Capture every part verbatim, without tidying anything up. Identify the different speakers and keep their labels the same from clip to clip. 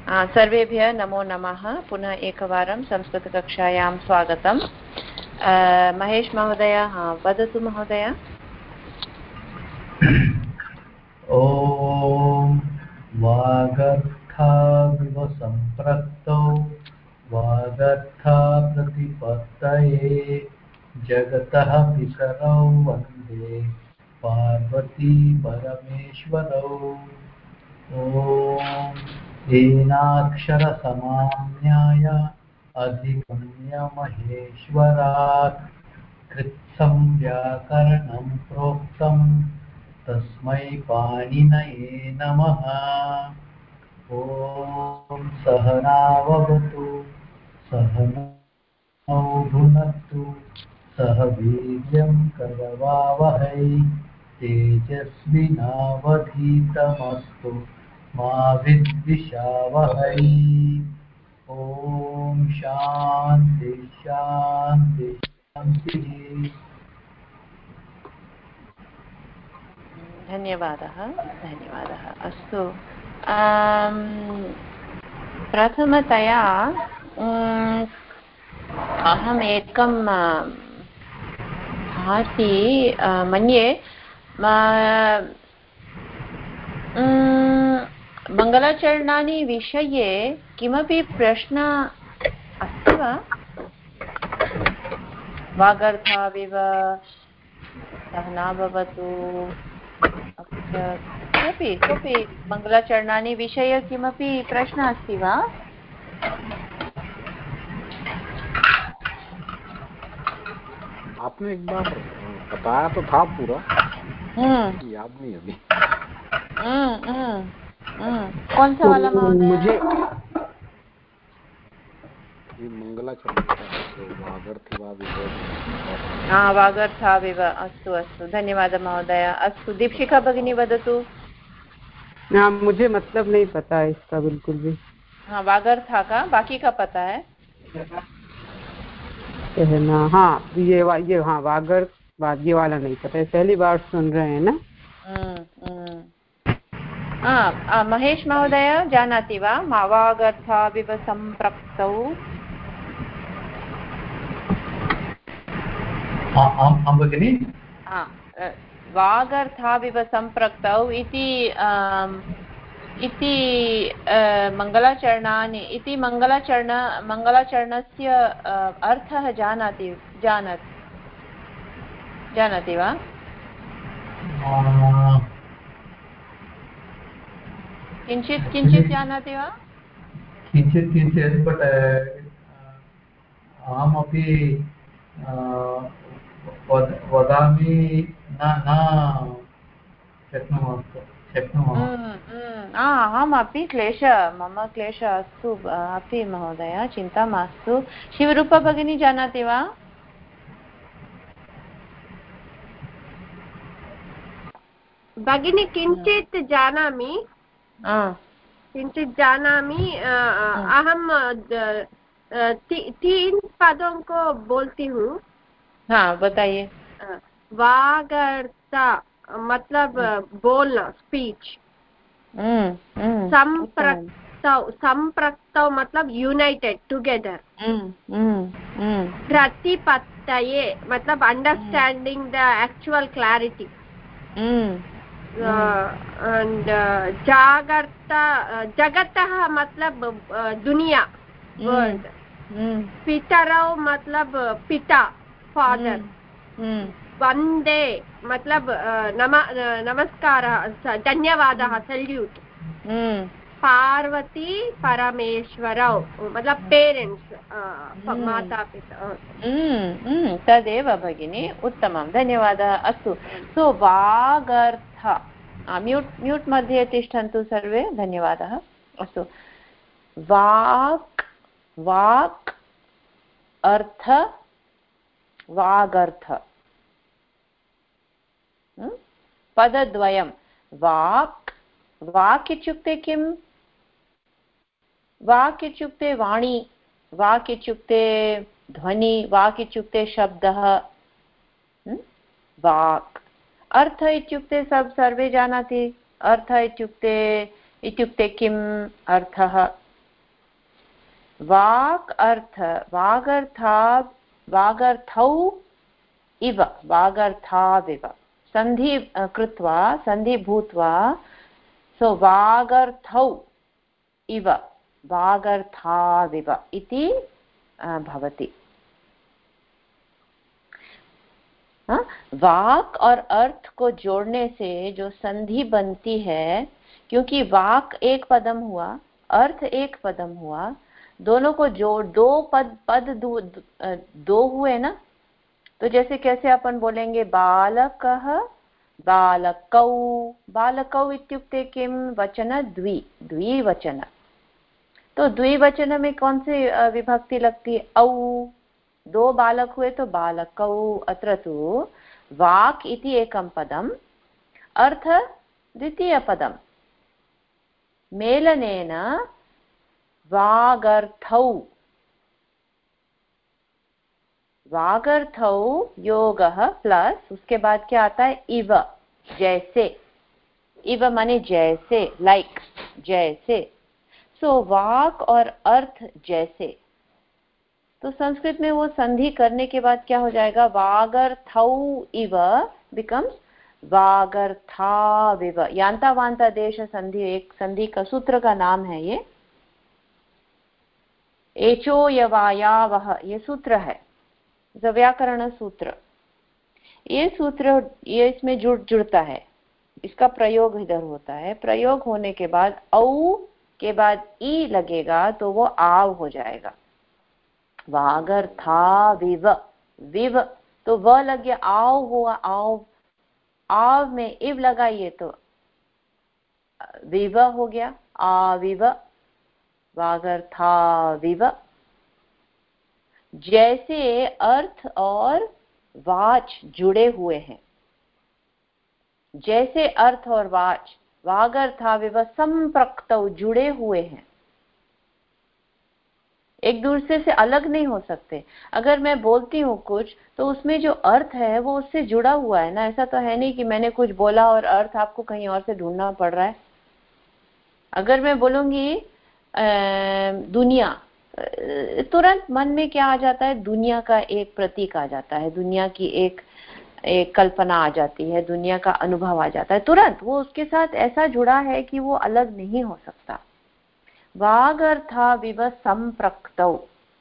Speaker 1: सर्वेभ्यः नमो नमः। पुनः एकवारं संस्कृतकक्षायां स्वागतम्। महेश महोदय वदतु महोदय।
Speaker 2: ॐ वागर्थाविव सम्पृक्तौ वागर्था प्रतिपत्तये जगतः पितरौ वन्दे पार्वती परमेश्वरौ। ॐ येनाक्षरसमाम्नाय अधिगम्य महेश्वरात् कृत्स्नं व्याकरणं प्रोक्तं तस्मै पाणिनये नमः। ॐ सहनाववतु सहनौ भुनक्तु सह वीर्यं करवावहै तेजस्विनावधीतमस्तु मा विद्विषावहै। ॐ शान्ति शान्ति शान्तिः।
Speaker 1: धन्यवादः धन्यवादः। अस्तु, प्रथमतया अहम् एकं भाति मन्ये मङ्गलाचरणानि विषये किमपि प्रश्नः अस्ति वा? वागर्थाविव सहना भवतु कोऽपि कोऽपि मङ्गलाचरणानि विषये किमपि प्रश्नः अस्ति वा?
Speaker 3: आपने एक बार बताया तो था पूरा, याद नहीं अभी।
Speaker 1: कौन सा वाला महोदय?
Speaker 3: मुझे मङ्गलाचरण
Speaker 1: हाँ वागर्थाविव। अस्तु अस्तु, धन्यवादः महोदय। अस्तु, दीक्षिका भगिनी वदतु।
Speaker 4: हाँ, मुझे मतलब नहीं पता है इसका बिल्कुल भी।
Speaker 1: हाँ, वागर्था का, बाकी का पता है
Speaker 4: कहना। हाँ ये वा, ये हाँ वागर ये वाला नहीं पता है, पहली बार सुन रहे हैं ना।
Speaker 1: हाँ, महेश महोदय जानाति वा? वागर्थाविव सम्प्रक्तौ।
Speaker 2: आं भगिनि।
Speaker 1: वागर्थाविव सम्प्रक्तौ इति इति मङ्गलाचरणानि इति मङ्गलाचरण मङ्गलाचरणस्य अर्थः जानाति जानाति जानाति वा? किञ्चित् किञ्चित् जानाति वा?
Speaker 2: किञ्चित् किञ्चित्, बट् अहमपि वदामि न न शक्नुमः शक्नुमः
Speaker 1: अहमपि क्लेशः मम क्लेशः अस्तु अपि महोदय, चिन्ता मास्तु। शिवरूपा भगिनी जानाति वा?
Speaker 5: भगिनी किञ्चित् जानामि किञ्चित् जानामि अहम तीन पदों को बोलती हूँ।
Speaker 1: हाँ बताइए।
Speaker 5: वागर्ता मतलब बोलना, स्पीच। संप्रक्तौ संप्रक्तौ मतलब यूनाइटेड, टुगेदर। प्रतिपत्तये मतलब understanding the actual clarity. and जागर्ता जगतः मतलब दुनिया, वर्ल्ड। पितरौ मतलब पिता, फादर। वंदे मतलब नम नमस्कारः, धन्यवादः, सल्यूट। पार्वती परमेश्वरौ मतलब पेरेंट्स, माता पिता।
Speaker 1: तदेव भगिनी, उत्तमं, धन्यवादः। अस्तु, सो वागर्थ, म्यूट् म्यूट् मध्ये तिष्ठन्तु सर्वे, धन्यवादः। अस्तु, वाक् वाक् अर्थ वागर्थ, पदद्वयं। वाक् वाक् इत्युक्ते किम्? वाक् इत्युक्ते वाणी, वाक् इत्युक्ते ध्वनि, वाक् इत्युक्ते शब्दः। वाक् अर्थ इत्युक्ते सब सर्वे जानाति। अर्थ इत्युक्ते इत्युक्ते किम् अर्थः? वाक् अर्थ वागर्था वागर्थौ इव वागर्थाविव सन्धि कृत्वा सन्धि भूत्वा सो वागर्थौ इव वागर्थाविव इति भवति। वाक और अर्थ को जोड़ने से जो संधि बनती है, क्योंकि वाक एक पदम हुआ, अर्थ एक पदम हुआ, दोनों को जोड़ दो पद पद दो, दो हुए ना, तो जैसे कैसे अपन बोलेंगे बालकः बालकौ, बालकौ इत्युक्ते किं वचन द्वि द्विवचन, तो द्विवचन में कौन सी विभक्ति लगती है? औ, दो बालक हुए तो बालकौ। अत्र तु वाक् इति एकं पदम्, अर्थ द्वितीयपदं, मेलनेन वागर्थौ, वागर्थौ योगः प्लस उसके बाद क्या आता है? इव, जैसे, इव माने जैसे, लाइक, जैसे। सो वाक और अर्थ जैसे, तो संस्कृत में वो संधि करने के बाद क्या हो जाएगा? वागर्थौ इव बिकम्स वागर्थाविव। यान्ता वान्ता देश संधि एक संधि का सूत्र का नाम है ये, एचो यवायावह, ये सूत्र है, व्याकरण सूत्र। ये सूत्र ये इसमें जुड़ जुड़ता है, इसका प्रयोग इधर होता है। प्रयोग होने के बाद औ के बाद ई लगेगा तो वो आव हो जाएगा, वागर्थाविव, विव तो व लग गया, आव हुआ, आव, आव में इव लगाइए तो विव हो गया, आविव, वागर्थाविव। जैसे अर्थ और वाच जुड़े हुए हैं, जैसे अर्थ और वाच वागर्थाविव संप्रक्तौ जुड़े हुए हैं, एक दूसरे से अलग नहीं हो सकते। अगर मैं बोलती हूँ कुछ तो उसमें जो अर्थ है वो उससे जुड़ा हुआ है ना, ऐसा तो है नहीं कि मैंने कुछ बोला और अर्थ आपको कहीं और से ढूंढना पड़ रहा है। अगर मैं बोलूंगी दुनिया, तुरंत मन में क्या आ जाता है? दुनिया का एक प्रतीक आ जाता है, दुनिया की एक एक कल्पना आ जाती है, दुनिया का अनुभव आ जाता है, तुरंत वो उसके साथ ऐसा जुड़ा है कि वो अलग नहीं हो सकता। वागर्थाविव संप्रक्तौ,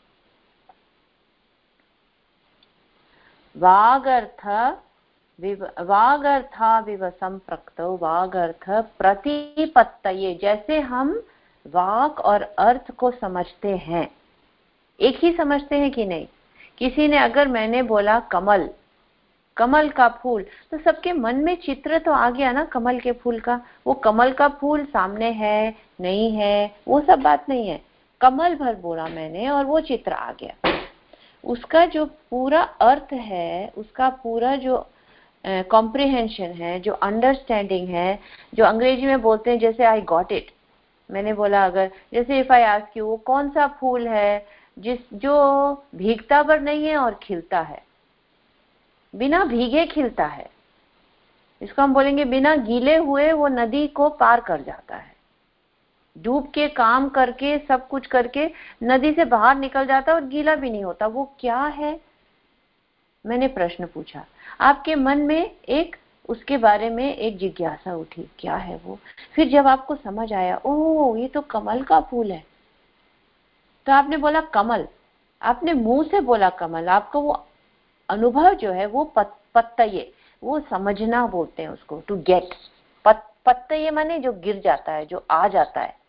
Speaker 1: वागर्थ विव वागर्थाविव संप्रक्तौ, वागर्थ प्रतिपत्तये, जैसे हम वाक और अर्थ को समझते हैं, एक ही समझते हैं कि नहीं? किसी ने अगर मैंने बोला कमल, कमल का फूल, तो सबके मन में चित्र तो आ गया ना कमल के फूल का। वो कमल का फूल सामने है नहीं है वो सब बात नहीं है, कमल भर बोला मैंने और वो चित्र आ गया। उसका जो पूरा अर्थ है, उसका पूरा जो कॉम्प्रिहेंशन uh, है, जो अंडरस्टैंडिंग है, जो अंग्रेजी में बोलते हैं जैसे आई गॉट इट, मैंने बोला अगर जैसे इफ आई आस्क यू वो कौन सा फूल है जिस जो भीगता पर नहीं है और खिलता है, बिना भीगे खिलता है, इसको हम बोलेंगे बिना गीले हुए वो नदी को पार कर जाता है, डूब के काम करके सब कुछ करके नदी से बाहर निकल जाता है और गीला भी नहीं होता। वो क्या है? मैंने प्रश्न पूछा, आपके मन में एक उसके बारे में एक जिज्ञासा उठी, क्या है वो? फिर जब आपको समझ आया ओह ये तो कमल का फूल है, तो आपने बोला कमल, आपने मुंह से बोला कमल, आपको वो अनुभव जो है वो पत, पत्तये, वो समझना बोलते हैं उसको, टू गेट। पत, पत्तये माने जो गिर जाता है, जो आ जाता है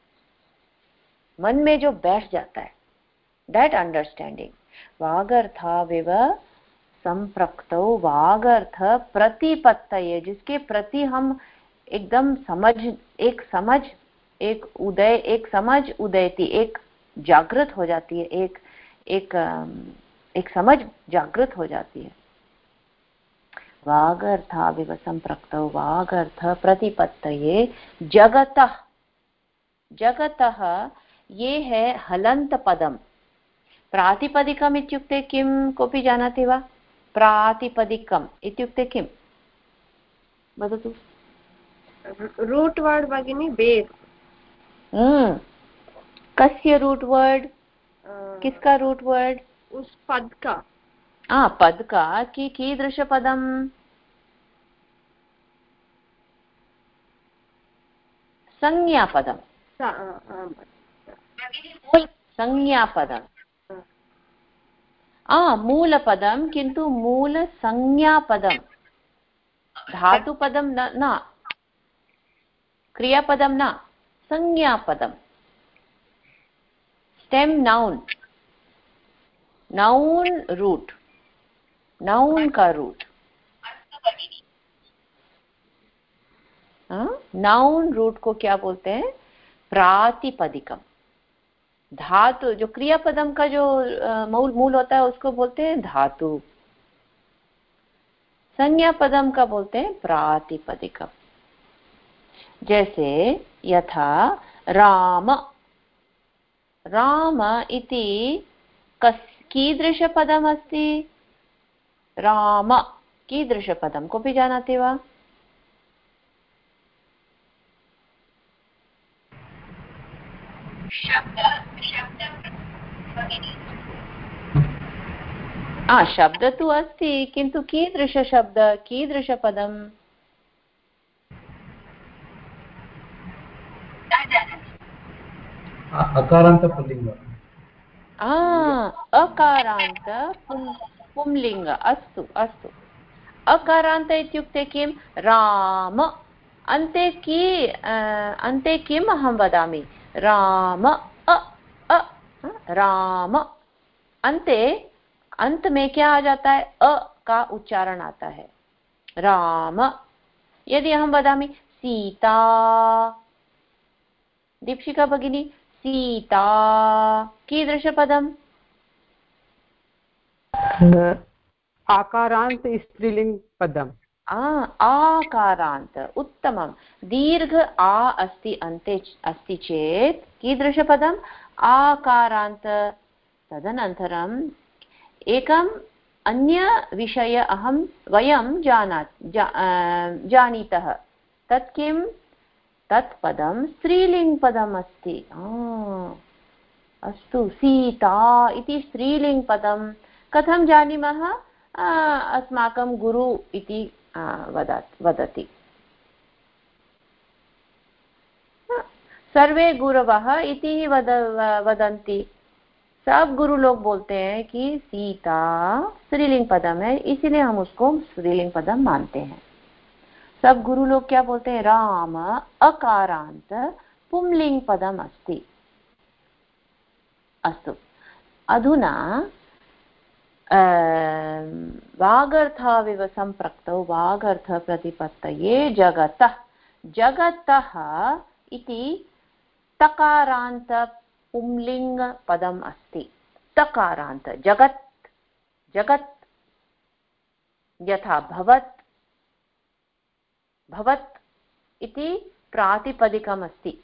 Speaker 1: मन में, जो बैठ जाता है, दैट अंडरस्टैंडिंग। वागर्थाविव संप्रक्तौ, वागर्थ प्रतिपत्तये, जिसके प्रति हम एकदम समझ, एक समझ, एक उदय, एक समझ उदयती, एक जागृत हो जाती है, एक एक एक समझ जागृत हो जाती है। वागर्थाविव संप्रक्तौ, वागर्थ प्रतिपत्तये, जगतः, जगतः ये है हलंत पदम। प्रातिपदिकम् इत्युक्ते किं, कोऽपि जानाति वा? प्रातिपदिकम् इत्युक्ते किं वदतु?
Speaker 5: रूट वर्ड भगिनी, बेस।
Speaker 1: हम्म कस्य रूट वर्ड? किसका रूट वर्ड?
Speaker 5: उस पद का।
Speaker 1: हाँ, पद का। कि कीदृश पदम? संज्ञा पदम। संज्ञा पदम। आ मूलपदं, किन्तु मूल संज्ञापदं। धातुपदं न, न क्रियापदं न, संज्ञापदं। Stem noun, noun root, noun का रूट। नाउन रूट को क्या बोलते हैं? प्रातिपदिकम। धातु जो क्रियापदम का जो मूल मूल होता है उसको बोलते हैं धातु। संज्ञा पदम का बोलते हैं प्रातिपदिकम। जैसे यथा राम, राम इति कस् कीदृशपदम् अस्ति? राम कीदृशपदं? कोऽपि जानाति वा? आ शब्द तु अस्ति, किन्तु कीदृशशब्द, कीदृशपदम्?
Speaker 2: अकारान्त पुल्लिङ्ग।
Speaker 1: अकारान्त पुंलिङ्ग। अस्तु अस्तु। अकारान्त इत्युक्ते किं? राम। अन्ते कि अन्ते किम् अहं वदामि? राम अ अ राम। अन्ते अंत में क्या आ जाता है? अ का उच्चारण आता है। राम। यदि अहं वदामि सीता, दीक्षिका भगिनी, सीता कीदृशपदम्?
Speaker 4: आकारान्त स्त्रीलिङ्ग पदम्।
Speaker 1: आकारान्त। उत्तमं। दीर्घ आ अस्ति अन्ते अस्ति चेत् कीदृशपदम्? आकारान्त। तदनन्तरम् एकम् अन्य विषय अहं वयं जाना जा, जानीतः। तत् किं? तत् पदं स्त्रीलिङ्गपदम् अस्ति। अस्तु, सीता इति स्त्रीलिङ्गपदं कथं जानीमः? अस्माकं गुरु इति वदति। सर्वे गुरवः इति वद वदन्ति। सब गुरु लोग बोलते हैं कि सीता स्त्रीलिंग पदम है, इसीलिए हम उसको स्त्रीलिंग पदम मानते हैं। सब गुरु लोग क्या बोलते हैं? राम अकारांत पुंलिंग पदम अस्ति। अस्तु, अधुना वागर्थाविव सम्प्रक्तौ वागर्थ प्रतिपत्तये जगतः। जगतः इति तकारान्त पुंलिंग पदम अस्ति। तकारान्त जगत्, जगत् यथा भवत्, भवत् इति प्रातिपदिकम् अस्ति।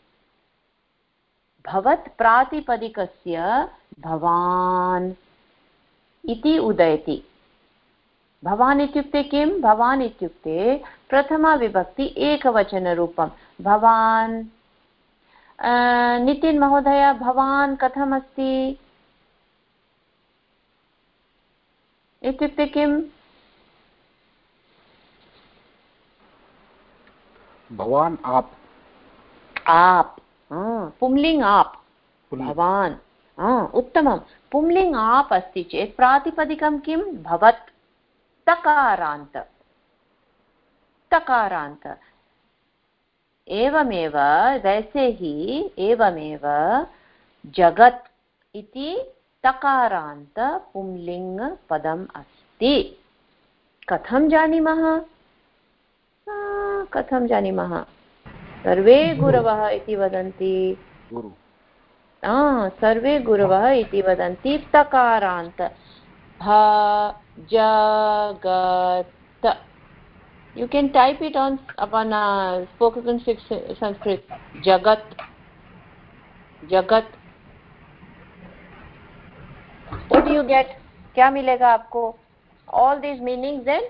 Speaker 1: भवत् प्रातिपदिकस्य भवान् इति उदयति। भवान् इत्युक्ते किं? भवान् इत्युक्ते प्रथमा विभक्ति एकवचनरूपं भवान्। नितिन महोदय, भवान् कथम् अस्ति इत्युक्ते किम्?
Speaker 3: भवान् आप।
Speaker 1: आप पुंलिंग आप। भवान् उत्तमं। पुंलिंग आप अस्ति चेत् प्रातिपदिकं किं? भवत्। तकारान्त, तकारान्त। एवमेव वैसे ही एवमेव जगत् इति तकारान्त पुंलिंग पदम् अस्ति। कथं जानीमः? कथं जानीमः? सर्वे गुरवः इति वदन्ति।
Speaker 3: गुरु।
Speaker 1: सर्वे गुरवः इति वदन्ति। तकारान्त भ जगत्। You can type it on upon uh, spoken Sanskrit. Jagat, Jagat. What do you get? क्या मिलेगा आपको? All these meanings then.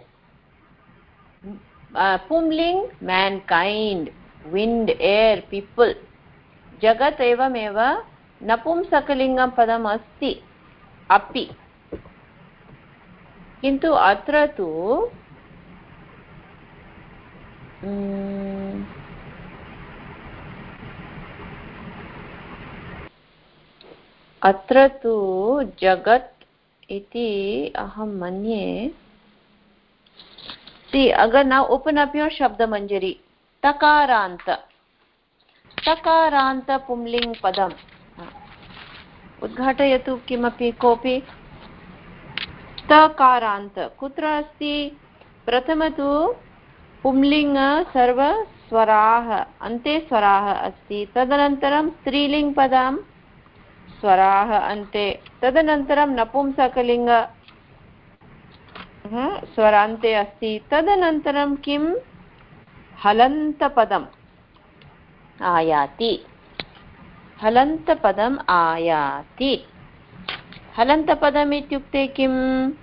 Speaker 1: Uh, Pumling, mankind, wind, air, people. Jagat एवमेव नपुंसकलिङ्गं पदम् अस्ति। अपि, किन्तु अत्र तु अत्र तु जगत् इति अहं मन्ये। सी अगर now open up your शब्द मंजरी, तकारान्त, तकारान्त पुंलिङ्ग पदम् उद्घाटयतु किमपि कोऽपि। तकारान्त कुत्र अस्ति? प्रथम तु पुंलिङ्ग सर्वस्वराः, अन्ते स्वराः अस्ति, तदनन्तरं स्त्रीलिङ्ग पदं स्वराः अन्ते, तदनन्तरं नपुंसकलिङ्ग स्वरान्ते अस्ति, तदनन्तरं किं हलन्तपदम् आयाति, हलन्तपदम् आयाति। हलन्तपदम् इत्युक्ते किम्?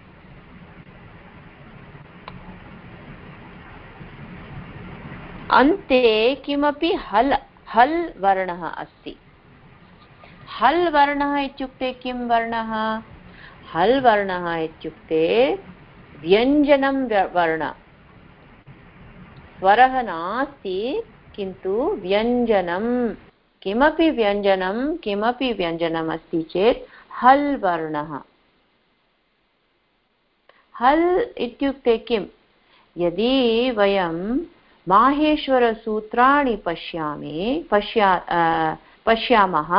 Speaker 1: अन्ते किमपि हल् हल् वर्णः अस्ति। हल् वर्णः इत्युक्ते किं वर्णः? हल् वर्णः इत्युक्ते व्यञ्जनं वर्ण, स्वरः नास्ति किन्तु व्यञ्जनं, किमपि व्यञ्जनं किमपि व्यञ्जनम् अस्ति चेत् हल् वर्णः। हल् इत्युक्ते किं? यदि वयं माहेश्वरसूत्राणि पश्यामि पश्या पश्यामः,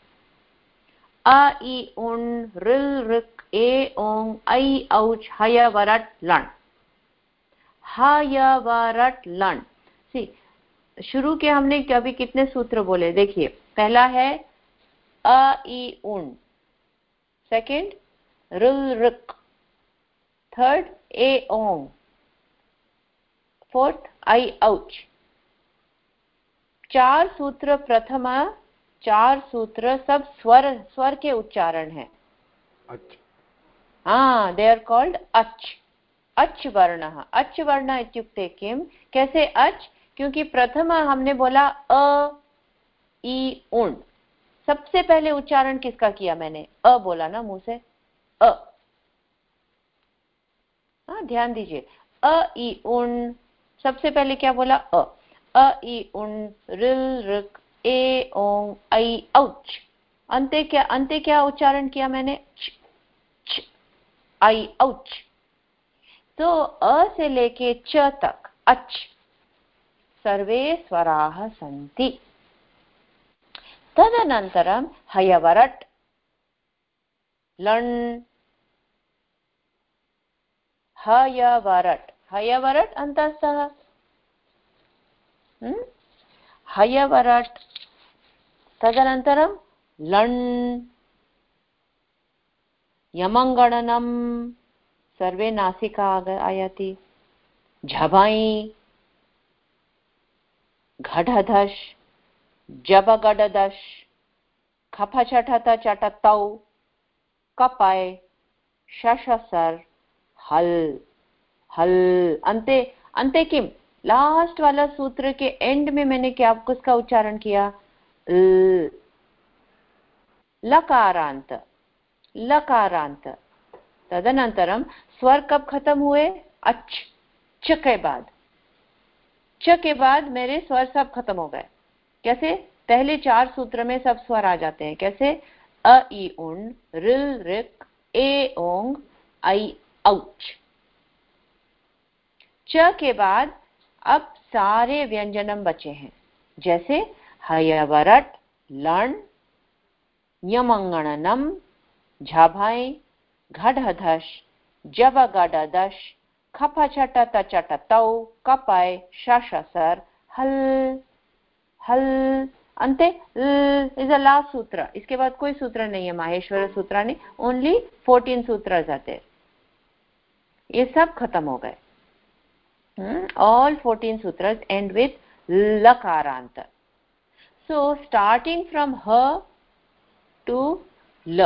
Speaker 1: अ इ उण् ऋल् ऋक् ए ओङ् ऐ औच् हय वरट् लण्, हय वरट् लण्। सी शुरू के हमने अभी कितने सूत्र बोले देखिए। पहला है अ इ उण्, सेकंड ऋल् ऋक्, थर्ड ए ओङ्, फोर्थ ऐ औच्। चार सूत्र प्रथम चार सूत्र सब स्वर स्वर के उच्चारण है। हाँ, दे आर कॉल्ड अच्, अच् वर्णः। अच् वर्ण इत्युक्ते किम? कैसे अच्? क्योंकि प्रथम हमने बोला अ इ उण्, सबसे पहले उच्चारण किसका किया मैंने? अ बोला ना मुंह से, अ। हाँ ध्यान दीजिए, अ इ उण्, सबसे पहले क्या बोला? अ। अ इ उण् ऋल् ऋक् ए ओङ् ऐ औच्। अंते क्या अंते क्या उच्चारण किया मैंने? च, च, ऐ औच्। तो अ से लेके च तक अच् सर्वे स्वराः सन्ति। तदनन्तरं हयवरट् लण्, हयवरट्, हयवरट् अन्तःस्थः, हयवरट्, तदनन्तरं लण्, यमङ्गणनं सर्वे नासिका आयाति, झबै, घढधश्, जबगडदश्, खफचठत चटतौ, कपय, शशसर्, हल्, हल्। अंते अंते किम? लास्ट वाला सूत्र के एंड में मैंने क्या किसका उच्चारण किया? ल, लकारांत, लकारांत। तदनंतरम स्वर कब खत्म हुए? अच्, च के बाद, च के बाद मेरे स्वर सब खत्म हो गए। कैसे? पहले चार सूत्र में सब स्वर आ जाते हैं। कैसे? अ इ उण् ऋल् ऋक् ए ओङ् ऐ औच्। च के बाद अब सारे व्यंजनम बचे हैं, जैसे हयवरट् लण्, यमङ्गणनं, झबै, घढधश्, जबगडदश्, खफचटत चटतौ, कपय, शशसर्, हल्, हल्। अंते इज अ लास्ट सूत्र। इसके बाद कोई सूत्र नहीं है माहेश्वर सूत्राणि, ओनली फोर्टीन सूत्र आते, ये सब खत्म हो गए। Hmm? All fourteen sutras end with lakaranta. So starting from ह to ल,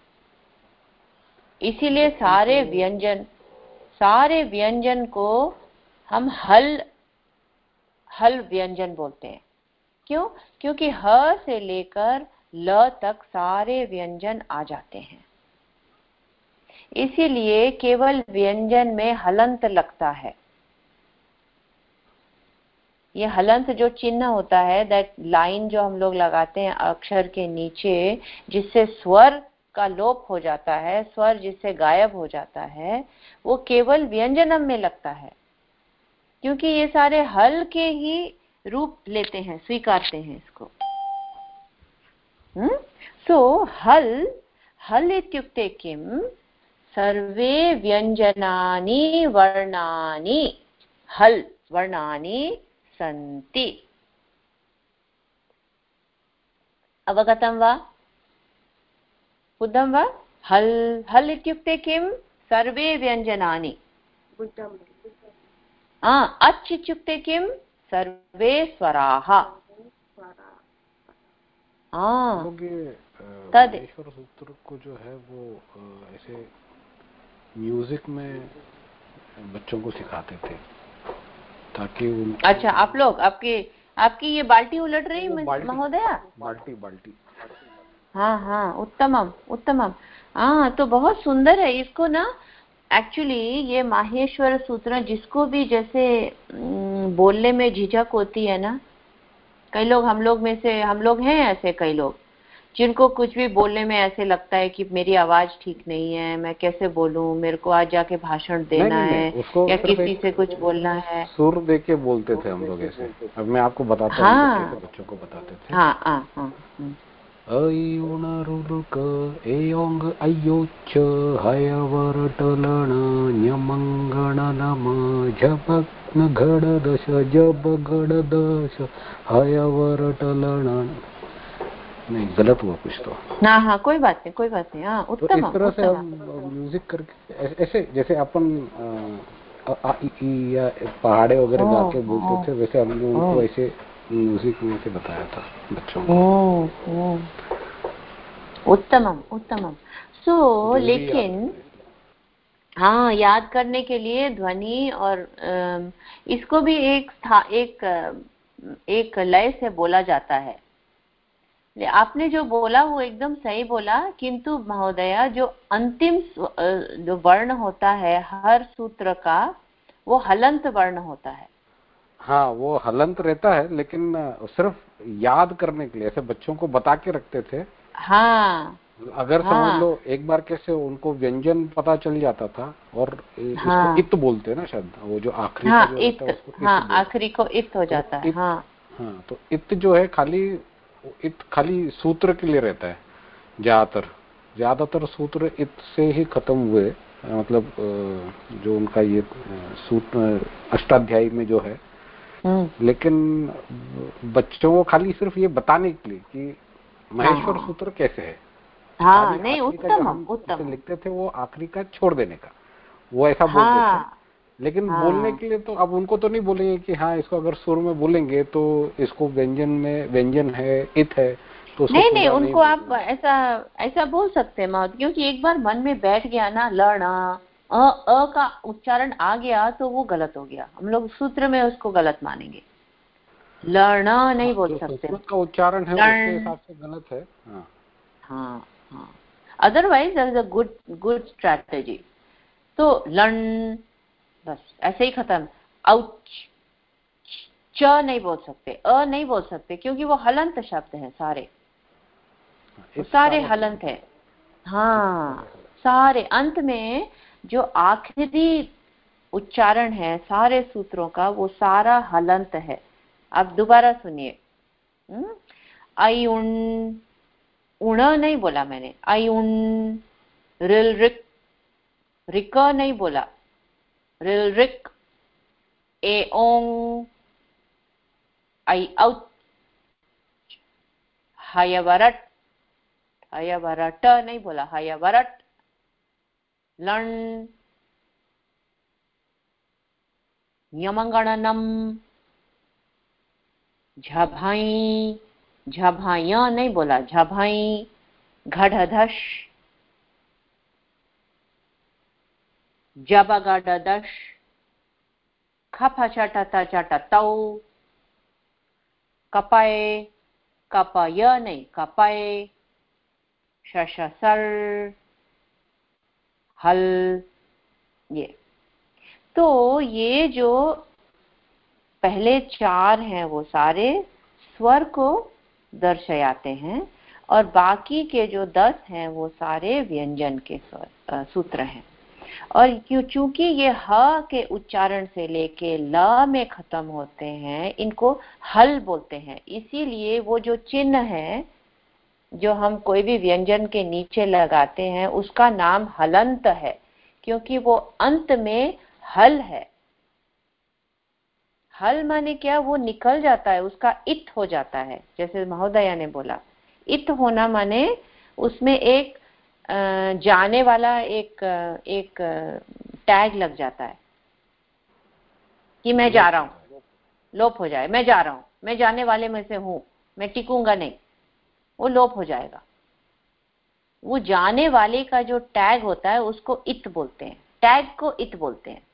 Speaker 1: इसीलिए सारे व्यंजन सारे व्यंजन को हम हल हल व्यंजन बोलते हैं। क्यों? क्योंकि ह से लेकर ल तक सारे व्यंजन आ जाते हैं। इसीलिए केवल व्यंजन में हलंत लगता है। ये हलंत जो चिन्ह होता है, दैट लाइन जो हम लोग लगाते हैं अक्षर के नीचे, जिससे स्वर का लोप हो जाता है, स्वर जिससे गायब हो जाता है, वो केवल व्यंजनम में लगता है, क्योंकि ये सारे हल के ही रूप लेते हैं, स्वीकारते हैं इसको। हम्म सो हल हल इत्युक्ते किम? सर्वे व्यंजनानि वर्णानि हल वर्णानि सन्ति। अवगतं वा? बुद्धं वा? हल हल इत्युक्ते किम? सर्वे व्यंजनानि। अच् इत्युक्ते किम? सर्वे स्वराः।
Speaker 3: तद ईश्वर सूत्र को जो है वो ऐसे म्यूजिक में बच्चों को सिखाते थे ताकि उन...
Speaker 1: अच्छा, आप लोग आपके आपकी ये बाल्टी उलट रही महोदया?
Speaker 3: बाल्टी बाल्टी
Speaker 1: हाँ हाँ, उत्तमम उत्तमम। हाँ, तो बहुत सुंदर है। इसको ना एक्चुअली ये माहेश्वर सूत्र, जिसको भी जैसे बोलने में झिझक होती है ना, कई लोग हम लोग में से हम लोग हैं ऐसे कई लोग जिनको कुछ भी बोलने में ऐसे लगता है कि मेरी आवाज ठीक नहीं है, मैं कैसे बोलूं, मेरे को आज जाके भाषण देना नहीं, नहीं, है या किसी से कुछ बोलना है।
Speaker 3: सुर दे के बोलते थे हम लोग ऐसे। अब मैं आपको बताता हूँ हाँ, कैसे बच्चों को बताते थे।
Speaker 1: हाँ हाँ हाँ
Speaker 3: अयुणरुलुक एयोंग अयोच हयवरटलण न्यमंगणनम झपक्न घड़दश जब घड़दश हयवरटलण। नहीं, गलत हुआ कुछ तो।
Speaker 1: हाँ हाँ, कोई बात नहीं, कोई बात नहीं। हाँ, उत्तम।
Speaker 3: तो इस तरह से हम म्यूजिक करके ऐसे जैसे अपन या पहाड़े वगैरह गा के बोलते थे, वैसे हमने उनको ऐसे म्यूजिक में से बताया था बच्चों को।
Speaker 1: उत्तमम उत्तमम। सो लेकिन हाँ, याद करने के लिए ध्वनि और इसको भी एक था एक एक लय से बोला जाता है। आपने जो बोला वो एकदम सही बोला, किंतु महोदया जो अंतिम जो वर्ण होता है हर सूत्र का, वो हलंत वर्ण होता है।
Speaker 3: हाँ, वो हलंत रहता है, लेकिन सिर्फ याद करने के लिए ऐसे बच्चों को बता के रखते थे।
Speaker 1: हाँ,
Speaker 3: अगर
Speaker 1: हाँ,
Speaker 3: समझ लो एक बार कैसे उनको व्यंजन पता चल जाता था, और
Speaker 1: हाँ,
Speaker 3: इसको इत बोलते हैं ना शायद, वो जो आखिरी
Speaker 1: हाँ,
Speaker 3: का जो रहता है उसको
Speaker 1: हाँ, आखिरी को इत हो जाता है। हाँ
Speaker 3: हाँ, तो इत जो है खाली इत खाली सूत्र के लिए रहता है। ज्यादातर ज्यादातर सूत्र इत से ही खत्म हुए, मतलब जो उनका ये सूत्र अष्टाध्यायी में जो है। लेकिन बच्चों को खाली सिर्फ ये बताने के लिए कि महेश्वर
Speaker 1: हाँ,
Speaker 3: सूत्र कैसे है।
Speaker 1: हाँ, नहीं, उत्तम उत्तम
Speaker 3: लिखते थे वो आखिरी का छोड़ देने का, वो ऐसा बोलते हाँ, थे। लेकिन हाँ, बोलने के लिए तो अब उनको तो नहीं बोलेंगे कि हाँ इसको अगर सुर में बोलेंगे तो इसको व्यंजन में व्यंजन है, इत है, तो
Speaker 1: नहीं नहीं उनको नहीं आप ऐसा ऐसा बोल सकते हैं मत, क्योंकि एक बार मन में बैठ गया ना लड़ना, अ अ का उच्चारण आ गया तो वो गलत हो गया, हम लोग सूत्र में उसको गलत मानेंगे। लड़ना नहीं हाँ, बोल सकते,
Speaker 3: संस्कृत का उच्चारण है उसके हिसाब से गलत है। हाँ
Speaker 1: हाँ हाँ, otherwise there is a good good strategy. तो लर्न बस ऐसे ही खत्म। आउच च नहीं बोल सकते, अ नहीं बोल सकते, क्योंकि वो हलंत शब्द हैं सारे, वो सारे हलंत है। हाँ, सारे अंत में जो आखिरी उच्चारण है सारे सूत्रों का वो सारा हलंत है। अब दोबारा सुनिए, आई उन उण नहीं बोला मैंने, आई उन रिल रिक रिक नहीं बोला, रिल रिक ए ओंग आई आउट हयवरट हयवरट नहीं बोला, हयवरट लं यमंगणनम झभाई झभाय नहीं बोला, झभाई घड़धश जबगडदश खपचटत चटतौ कपय कपय नहीं कपय शशसर हल, ये तो ये जो पहले चार हैं वो सारे स्वर को दर्शाते हैं और बाकी के जो दस हैं वो सारे व्यंजन के स्वर सूत्र हैं। और क्यों, चूंकि ये ह के उच्चारण से लेके ल में खत्म होते हैं, इनको हल बोलते हैं। इसीलिए वो जो चिन्ह है जो हम कोई भी व्यंजन के नीचे लगाते हैं उसका नाम हलंत है, क्योंकि वो अंत में हल है। हल माने क्या, वो निकल जाता है, उसका इत हो जाता है। जैसे महोदया ने बोला, इत होना माने उसमें एक जाने वाला एक एक टैग लग जाता है कि मैं जा रहा हूं, लोप हो जाए, मैं जा रहा हूं, मैं जाने वाले में से हूं, मैं टिकूंगा नहीं, वो लोप हो जाएगा। वो जाने वाले का जो टैग होता है उसको इत बोलते हैं, टैग को इत बोलते हैं।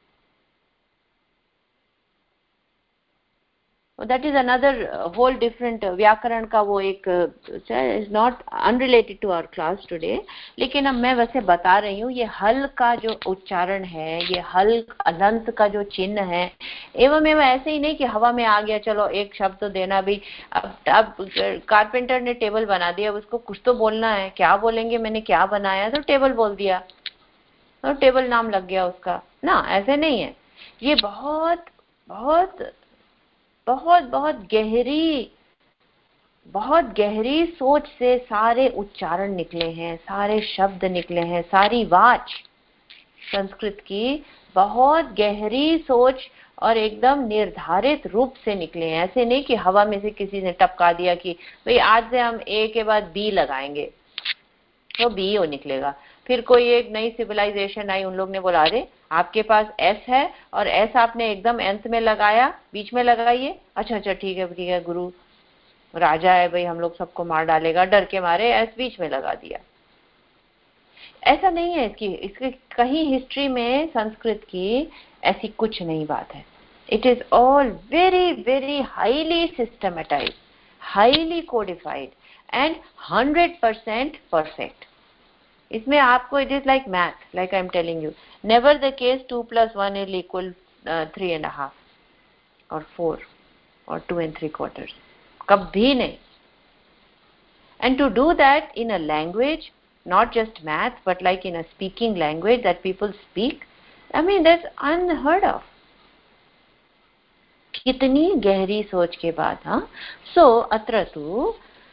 Speaker 1: that is another whole different व्याकरण का वो एक is not unrelated to our class today, लेकिन अब मैं वैसे बता रही हूँ। ये हल का जो उच्चारण है, ये हल अनंत का जो चिन्ह है, एवं एवं ऐसे ही नहीं कि हवा में आ गया चलो एक शब्द तो देना भी। अब अब कारपेंटर ने टेबल बना दिया, उसको कुछ तो बोलना है, क्या बोलेंगे, मैंने क्या बनाया, तो टेबल बोल दिया, तो टेबल नाम लग गया उसका ना। ऐसे नहीं है, ये बहुत बहुत बहुत बहुत गहरी बहुत गहरी सोच से सारे उच्चारण निकले हैं, सारे शब्द निकले हैं, सारी वाच संस्कृत की बहुत गहरी सोच और एकदम निर्धारित रूप से निकले हैं। ऐसे नहीं कि हवा में से किसी ने टपका दिया कि भाई आज से हम ए के बाद बी लगाएंगे तो बी हो निकलेगा। फिर कोई एक नई सिविलाइजेशन आई, उन लोग ने बोला अरे आपके पास एस है और एस आपने एकदम अंत में लगाया, बीच में लगाइए। अच्छा अच्छा ठीक है ठीक है, गुरु राजा है भाई, हम लोग सबको मार डालेगा, डर के मारे एस बीच में लगा दिया। ऐसा नहीं है, इसकी इसके कहीं हिस्ट्री में संस्कृत की ऐसी कुछ नहीं बात है। It is all very very highly systematised, highly codified and hundred percent perfect. इसमें आपको it is like math, like I am telling you, never the case two plus one is equal three and half और four और two and three quarters, कभी नहीं। And to do that in a language, not just math but like in a speaking language that people speak, I mean that's unheard of. कितनी गहरी सोच के बाद। हाँ, सो अत्र तु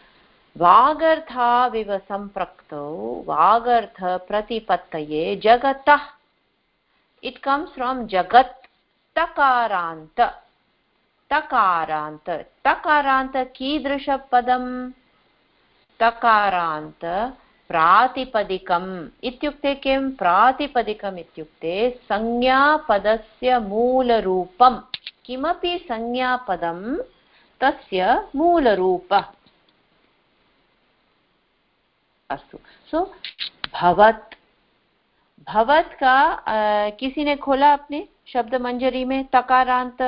Speaker 1: वागर्था संप्रक्तौ वागर्थ प्रतिपत्तये जगतः, it comes from jagat, तकारांत, तकारांत तकारांत कीदृश पदम, तकारांत प्रातिपदिकम् इत्युक्ते किं, प्रातिपदिकम् इत्युक्ते संज्ञापदस्य मूलरूपं, किमपि संज्ञापदं तस्य मूलरूपः। अस्तु, सो भवत्, भवत् का आ, किसी ने खोला अपने शब्द मंजरी में तकारांत?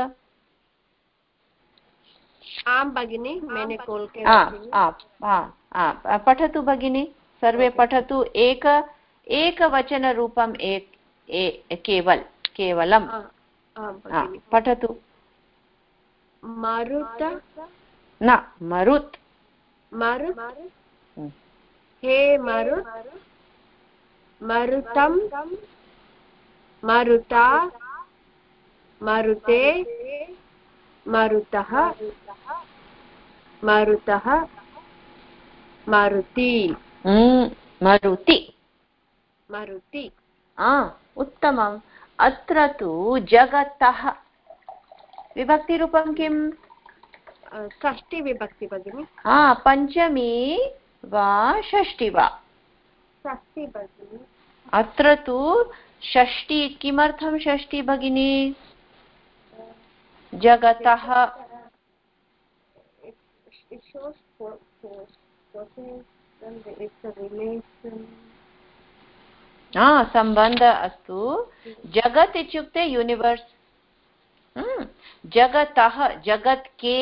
Speaker 5: आम भगिनी, मैंने खोल के
Speaker 1: रखी। आप हाँ पठतु भगिनी, सर्वे पठतु। एक एक वचन रूपम एक, एक केवल केवलम पठतु।
Speaker 5: मरुत
Speaker 1: न मरुत,
Speaker 5: मरुत, हे मरुत, मरुतम, मरुता, मरुते, मरुतः, मरुतः, मारुति,
Speaker 1: मारुति,
Speaker 5: मारुति।
Speaker 1: हाँ उत्तमम्। अत्र तु जगतः विभक्ति रूपं किम्?
Speaker 5: षष्ठी विभक्ति भगिनी।
Speaker 1: हाँ, पंचमी वा षष्ठी वा?
Speaker 5: षष्ठी भगिनी।
Speaker 1: अत्र तु षष्ठी, किमर्थं षष्ठी भगिनी? जगतः हाँ संबंध अस्तु। जगत इत्युक्ते यूनिवर्स, जगतः जगत के,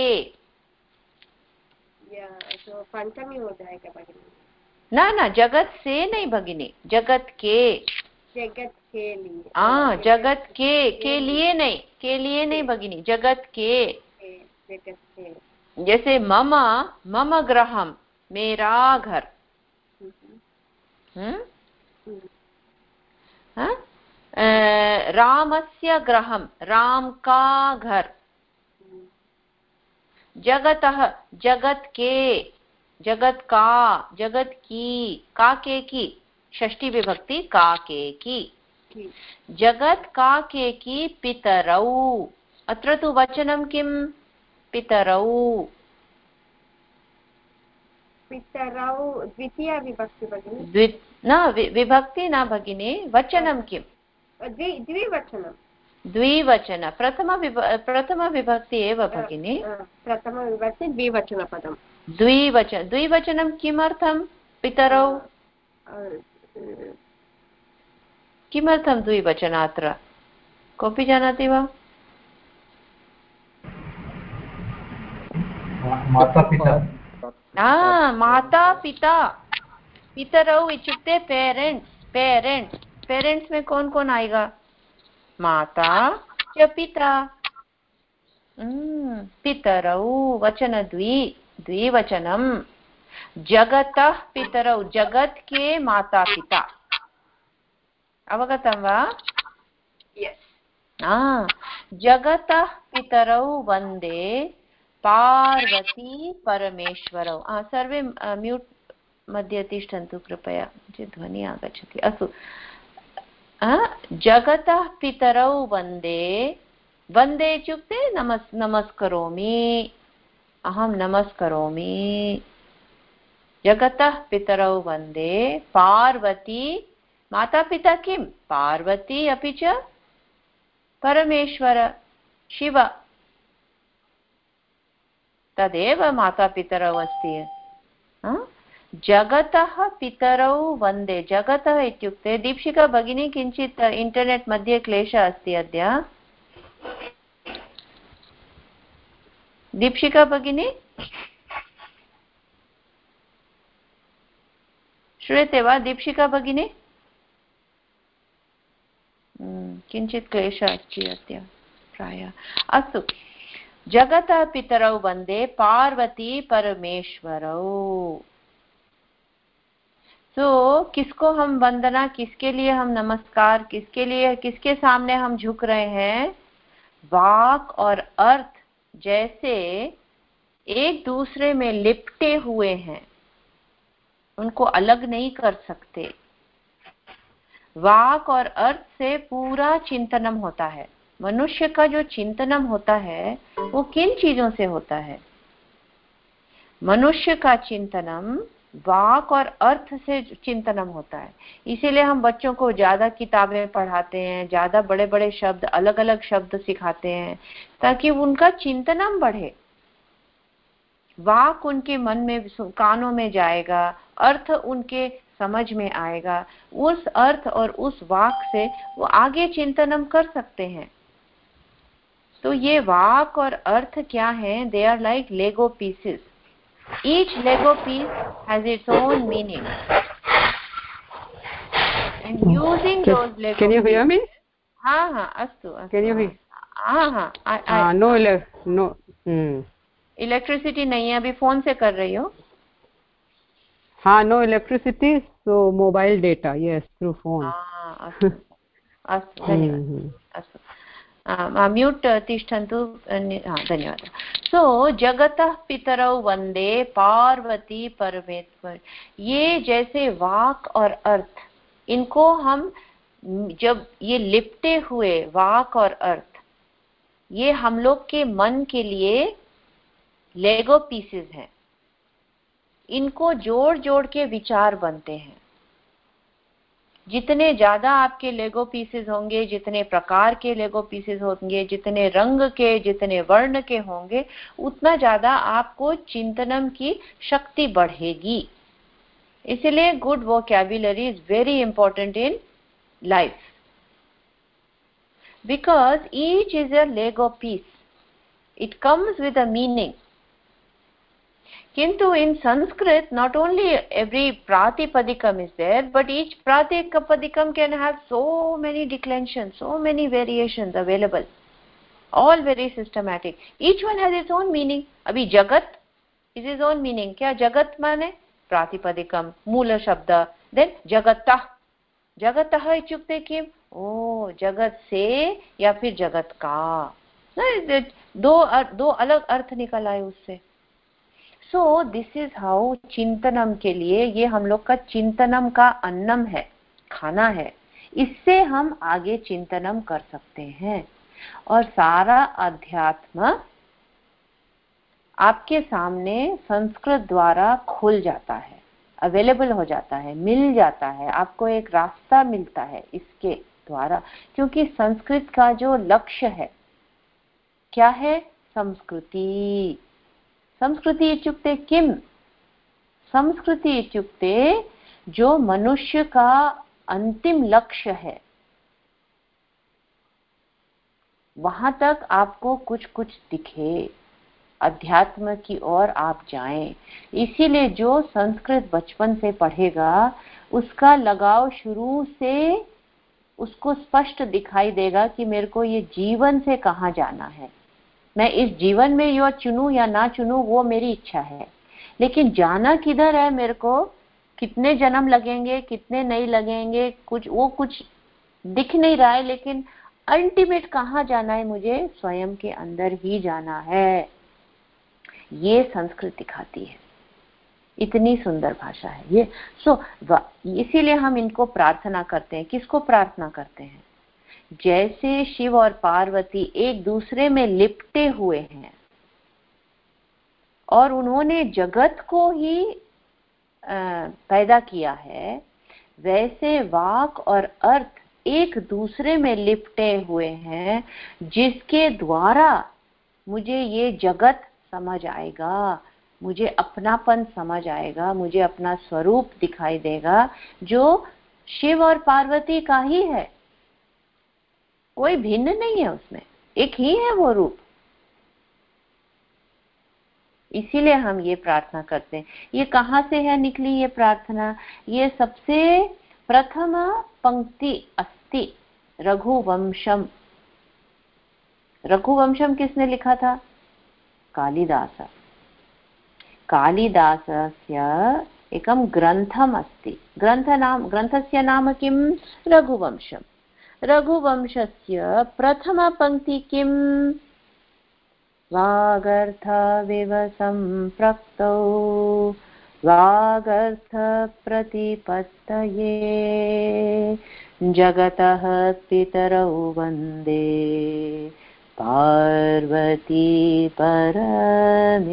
Speaker 5: तो पंचमी हो जाएगा भगिनी।
Speaker 1: ना ना जगत से नहीं भगिनी, जगत के,
Speaker 5: जगत के लिए
Speaker 1: हाँ, जगत के के लिए नहीं, के लिए नहीं भगिनी, जगत के।
Speaker 5: जगत के
Speaker 1: जैसे मम मम गृहम, मेरा घर। हम्म हाँ? अ, रामस्य गृहम, राम का घर। जगतः, जगत के, जगत का, जगत की, का के की, षष्ठी विभक्ति का के की। जगत का के की पितरौ, अत्र तु वचनं किं? पितरौ।
Speaker 5: पितरौ द्वितीया विभक्ति भगिनी।
Speaker 1: द्वि न विभक्ति न भगिनी, वचनं किं?
Speaker 5: द्वि द्विवचनं।
Speaker 1: द्विवचन, प्रथम विभ प्रथम विभक्ति एव भगिनी।
Speaker 5: प्रथम विभक्ति द्विवचनपदं।
Speaker 1: द्विवचन, द्विवचनं किमर्थं? पितरौ किमर्थं द्विवचन अत्र? कोऽपि जानाति वा?
Speaker 2: माता पिता।
Speaker 1: हाँ, माता पिता। पितरौ इत्युक्ते पेरेंट्स, पेरेंट्स। पेरेंट्स में कौन कौन आएगा? माता च पिता। हम्म पितरौ वचन द्वि, द्विवचनम। जगतः पितरौ, जगत के माता पिता। अवगतं वा? हाँ, जगतः पितरौ वन्दे पार्वती परमेश्वरौ। सर्वे म्यूट् मध्ये तिष्ठन्तु कृपया, ध्वनिः आगच्छति। अस्तु, जगतः पितरौ वन्दे, वन्दे इत्युक्ते नमस् नमस्करोमि, अहं नमस्करोमि। जगतः पितरौ वन्दे पार्वती, माता पिता किं? पार्वती अपि च परमेश्वर शिव, तदेव माता पितरौ अस्ति। जगतः पितरौ वन्दे, जगतः इत्युक्ते, दीक्षिका भगिनी किञ्चित् इंटरनेट् मध्ये क्लेशः अस्ति अद्य। दीक्षिका भगिनी श्रूयते वा? दीक्षिका भगिनी किञ्चित् क्लेशः अस्ति अद्य प्रायः। अस्तु, जगतः पितरौ वन्दे पार्वती परमेश्वरौ। तो किसको हम वंदना, किसके लिए हम नमस्कार, किसके लिए, किसके सामने हम झुक रहे हैं? वाक और अर्थ जैसे एक दूसरे में लिपटे हुए हैं, उनको अलग नहीं कर सकते। वाक और अर्थ से पूरा चिंतनम होता है। मनुष्य का जो चिंतनम होता है वो किन चीजों से होता है? मनुष्य का चिंतनम वाक और अर्थ से चिंतनम होता है। इसीलिए हम बच्चों को ज्यादा किताबें पढ़ाते हैं, ज्यादा बड़े बड़े शब्द, अलग अलग शब्द सिखाते हैं, ताकि उनका चिंतनम बढ़े। वाक उनके मन में, कानों में जाएगा, अर्थ उनके समझ में आएगा। उस अर्थ और उस वाक से वो आगे चिंतनम कर सकते हैं। तो ये वाक और अर्थ क्या है? They are like Lego pieces. Each Lego piece has its own meaning, and using
Speaker 4: can,
Speaker 1: those Lego.
Speaker 4: Can you hear me?
Speaker 1: हाँ हाँ, अस्तु अस्तु।
Speaker 4: Can you hear?
Speaker 1: हाँ हाँ।
Speaker 4: हाँ, no no. Hmm.
Speaker 1: इलेक्ट्रिसिटी नहीं है, अभी फोन से कर रही हो?
Speaker 4: हाँ, no electricity, so mobile data, yes, through phone.
Speaker 1: हाँ, अस्तु अस्तु, धन्यवादः। अस्तु, म्यूट् तिष्ठन्तु। धन्यवादः। सो जगतः पितरौ वन्दे पार्वती परमेश्वर। ये जैसे वाक और अर्थ, इनको हम जब ये लिपटे हुए वाक और अर्थ, ये हम लोग के मन के लिए लेगो पीसेस हैं। इनको जोड़ जोड़ के विचार बनते हैं। जितने ज्यादा आपके लेगो पीसेस होंगे, जितने प्रकार के लेगो पीसेस होंगे, जितने रंग के, जितने वर्ण के होंगे, उतना ज्यादा आपको चिंतनम की शक्ति बढ़ेगी। इसलिए good vocabulary is very important in life, because each is a Lego piece, it comes with a meaning. Kintu in Sanskrit, not only every pratipadikam is there, but each pratipadikam can have so many declensions, so many variations available, all very systematic. Each one has its own meaning. Abhi Jagat is his own meaning. Kya Jagat mane? Pratipadikam, Mula Shabda. Then Jagatah. Jagatah ichukte kim? Oh, Jagat se या फिर Jagat का. दो दो अलग अर्थ निकल आए उससे. So this is how चिंतनम के लिए, ये हम लोग का चिंतनम का अन्नम है, खाना है. इससे हम आगे चिंतनम कर सकते हैं और सारा अध्यात्म आपके सामने संस्कृत द्वारा खुल जाता है, अवेलेबल हो जाता है, मिल जाता है. आपको एक रास्ता मिलता है इसके द्वारा, क्योंकि संस्कृत का जो लक्ष्य है क्या है? संस्कृति. संस्कृति इत्युक्ते किम? संस्कृति इत्युक्ते जो मनुष्य का अंतिम लक्ष्य है, वहां तक आपको कुछ कुछ दिखे, अध्यात्म की ओर आप जाएं. इसीलिए जो संस्कृत बचपन से पढ़ेगा उसका लगाव शुरू से उसको स्पष्ट दिखाई देगा कि मेरे को ये जीवन से कहाँ जाना है. मैं इस जीवन में यो चुनूं या ना चुनूं वो मेरी इच्छा है, लेकिन जाना किधर है, मेरे को कितने जन्म लगेंगे, कितने नहीं लगेंगे, कुछ वो कुछ दिख नहीं रहा है, लेकिन अल्टीमेट कहाँ जाना है, मुझे स्वयं के अंदर ही जाना है. ये संस्कृत दिखाती है. इतनी सुंदर भाषा है ये. सो इसीलिए हम इनको प्रार्थना करते हैं. किसको प्रार्थना करते हैं? जैसे शिव और पार्वती एक दूसरे में लिपटे हुए हैं और उन्होंने जगत को ही पैदा किया है, वैसे वाक और अर्थ एक दूसरे में लिपटे हुए हैं, जिसके द्वारा मुझे ये जगत समझ आएगा, मुझे अपनापन समझ आएगा, मुझे अपना स्वरूप दिखाई देगा जो शिव और पार्वती का ही है. कोई भिन्न नहीं है उसमें, एक ही है वो रूप. इसीलिए हम ये प्रार्थना करते हैं. ये कहाँ से है निकली ये प्रार्थना? ये सबसे प्रथम पंक्ति अस्ति रघुवंशम. रघुवंशम किसने लिखा था? कालिदास. कालिदासस्य एकं ग्रन्थम् अस्ति. ग्रन्थ नाम ग्रन्थस्य नाम किं? रघुवंशम. रघुवंशस्य प्रथमा पंक्ति किं? वागर्थविव सम्प्रक्तौ वागर्थ प्रतिपत्तये जगतः पितरौ वन्दे पार्वती परमेश्वरौ.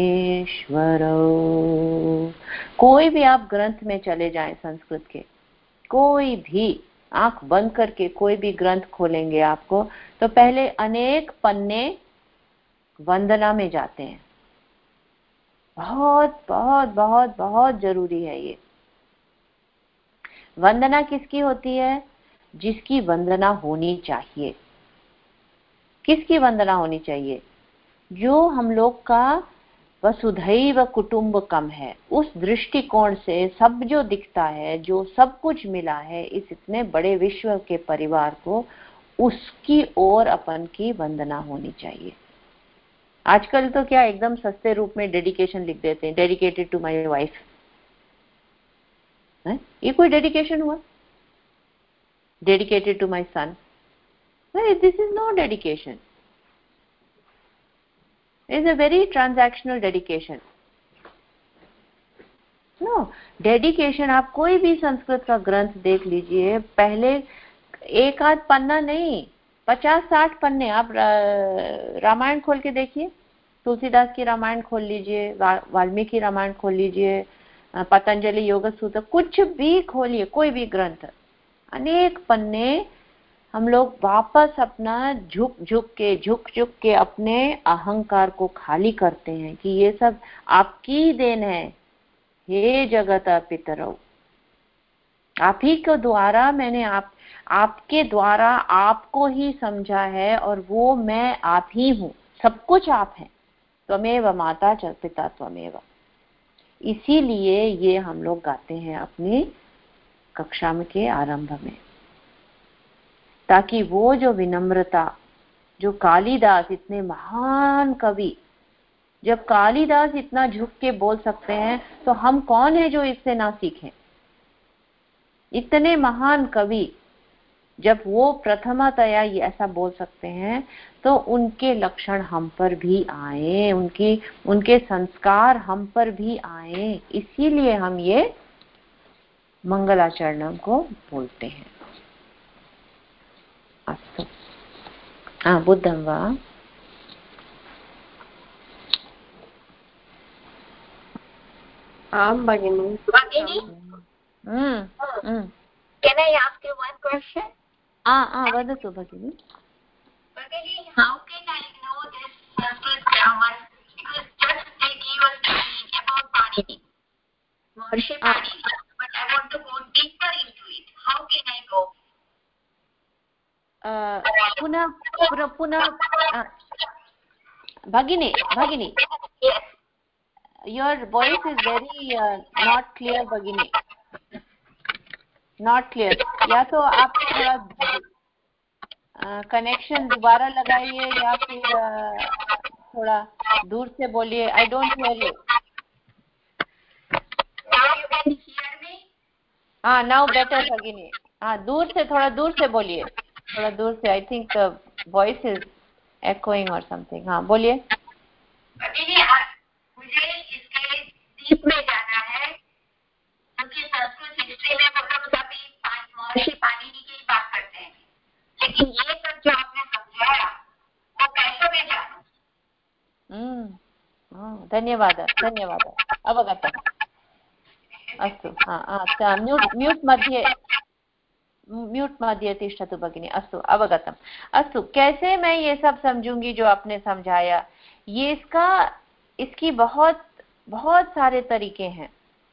Speaker 1: कोई भी आप ग्रंथ में चले जाएं संस्कृत के, कोई भी आंख बंद करके कोई भी ग्रंथ खोलेंगे आपको, तो पहले अनेक पन्ने वंदना में जाते हैं. बहुत बहुत बहुत बहुत जरूरी है ये. वंदना किसकी होती है? जिसकी वंदना होनी चाहिए. किसकी वंदना होनी चाहिए? जो हम लोग का वसुधैव कुटुंबकम है, उस दृष्टिकोण से सब जो दिखता है, जो सब कुछ मिला है इस इतने बड़े विश्व के परिवार को, उसकी ओर अपन की वंदना होनी चाहिए. आजकल तो क्या एकदम सस्ते रूप में डेडिकेशन लिख देते हैं, डेडिकेटेड टू माय वाइफ. ये कोई डेडिकेशन हुआ? Dedicated to my son. This is no dedication. is a very transactional dedication. No, dedication आप कोई भी संस्कृत का ग्रंथ देख लीजिए, पहले एक आध पन्ना नहीं, पचास साठ पन्ने. आप रामायण खोल के देखिए, तुलसीदास की रामायण खोल लीजिए, वाल्मीकि रामायण खोल लीजिए, पतंजलि योग सूत्र, कुछ भी खोलिए, कोई भी ग्रंथ, अनेक पन्ने हम लोग वापस अपना झुक झुक के झुक झुक के अपने अहंकार को खाली करते हैं कि ये सब आपकी देन है. हे जगत पितरौ, आप ही के द्वारा मैंने आप आपके द्वारा आपको ही समझा है, और वो मैं आप ही हूँ, सब कुछ आप हैं. त्वमेव माता च पिता त्वमेव. इसीलिए ये हम लोग गाते हैं अपनी कक्षा में के आरंभ में, ताकि वो जो विनम्रता, जो कालिदास इतने महान कवि, जब कालिदास इतना झुक के बोल सकते हैं तो हम कौन है जो इससे ना सीखें। इतने महान कवि जब वो प्रथमतया ये ऐसा बोल सकते हैं तो उनके लक्षण हम पर भी आए, उनकी उनके संस्कार हम पर भी आए, इसीलिए हम ये मंगलाचरणम को बोलते हैं। अस्तु, हाँ बुद्धं वा।
Speaker 5: आम भगिनी।
Speaker 6: भगिनी,
Speaker 1: हम्म हम्म
Speaker 6: can I ask you one question?
Speaker 1: हाँ हाँ वदतु भगिनी।
Speaker 6: Bhagini, how can I know this Sanskrit grammar? Because just they gave us training about Panini, Maharshi Panini, but I want to go deeper into it. How can I go?
Speaker 1: पुनः पुनः पुनः भगिनी भगिनी,
Speaker 6: Yes.
Speaker 1: your voice is very uh, not clear भगिनी, not clear। या तो आप थोड़ा कनेक्शन दोबारा लगाइए या फिर uh, थोड़ा दूर से बोलिए। I don't hear you.
Speaker 6: Now you can hear me?
Speaker 1: हाँ नाउ बेटर भगिनी। हाँ दूर से, थोड़ा दूर से बोलिए, थोड़ा दूर से। I think voice is echoing or something। हाँ बोलिए।
Speaker 6: भगिनी, मुझे इसके डीप में जाना है, क्योंकि संस्कृत हिस्ट्री में मतलब सभी महर्षि पाणिनि की ही बात करते हैं, लेकिन ये सब जो आपने समझाया वो कैसे मैं जानूं?
Speaker 1: हम्म धन्यवादः धन्यवादः, अवगतम्। अस्तु, हाँ म्यूट् म्यूट् मध्ये म्यूट मध्ये तिष्ठतु भगिनी। अस्तु अवगतम्। अस्तु, कैसे मैं ये सब समझूंगी जो आपने समझाया? ये इसका इसकी बहुत बहुत सारे तरीके हैं।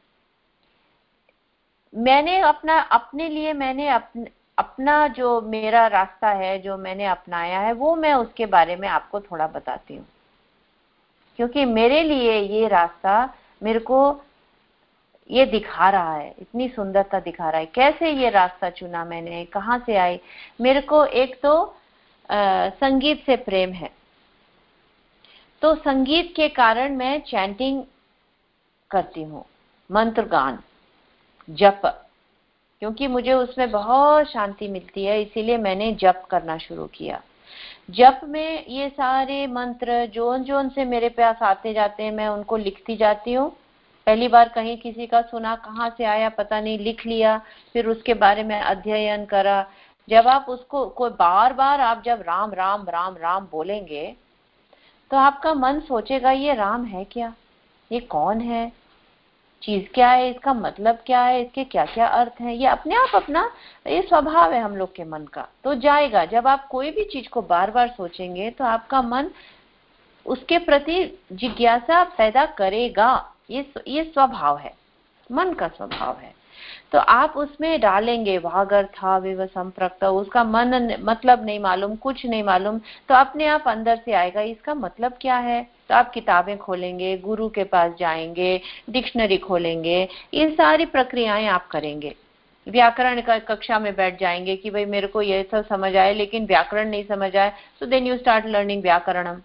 Speaker 1: मैंने अपना अपने लिए मैंने अपन, अपना जो मेरा रास्ता है, जो मैंने अपनाया है, वो मैं उसके बारे में आपको थोड़ा बताती हूँ, क्योंकि मेरे लिए ये रास्ता मेरे को ये दिखा रहा है, इतनी सुंदरता दिखा रहा है। कैसे ये रास्ता चुना मैंने, कहाँ से आई? मेरे को एक तो आ, संगीत से प्रेम है, तो संगीत के कारण मैं चैंटिंग करती हूँ, मंत्र गान, जप, क्योंकि मुझे उसमें बहुत शांति मिलती है, इसीलिए मैंने जप करना शुरू किया। जप में ये सारे मंत्र जोन जोन से मेरे पास आते जाते हैं, मैं उनको लिखती जाती हूँ। पहली बार कहीं किसी का सुना, कहाँ से आया पता नहीं, लिख लिया, फिर उसके बारे में अध्ययन करा। जब आप उसको कोई बार बार आप जब राम राम राम राम बोलेंगे तो आपका मन सोचेगा ये राम है क्या, ये कौन है, चीज क्या है, इसका मतलब क्या है, इसके क्या क्या अर्थ है। ये अपने आप अपना ये स्वभाव है हम लोग के मन का, तो जाएगा। जब आप कोई भी चीज को बार बार सोचेंगे तो आपका मन उसके प्रति जिज्ञासा पैदा करेगा। ये ये स्वभाव है, मन का स्वभाव है। तो आप उसमें डालेंगे वागर्था विव संप्रक्त, उसका मन मतलब नहीं मालूम, कुछ नहीं मालूम, तो अपने आप अंदर से आएगा इसका मतलब क्या है। तो आप किताबें खोलेंगे, गुरु के पास जाएंगे, डिक्शनरी खोलेंगे, ये सारी प्रक्रियाएं आप करेंगे। व्याकरण का कक्षा में बैठ जाएंगे कि भाई मेरे को ये सब समझ आए लेकिन व्याकरण नहीं समझ आए, तो देन यू स्टार्ट लर्निंग व्याकरणम।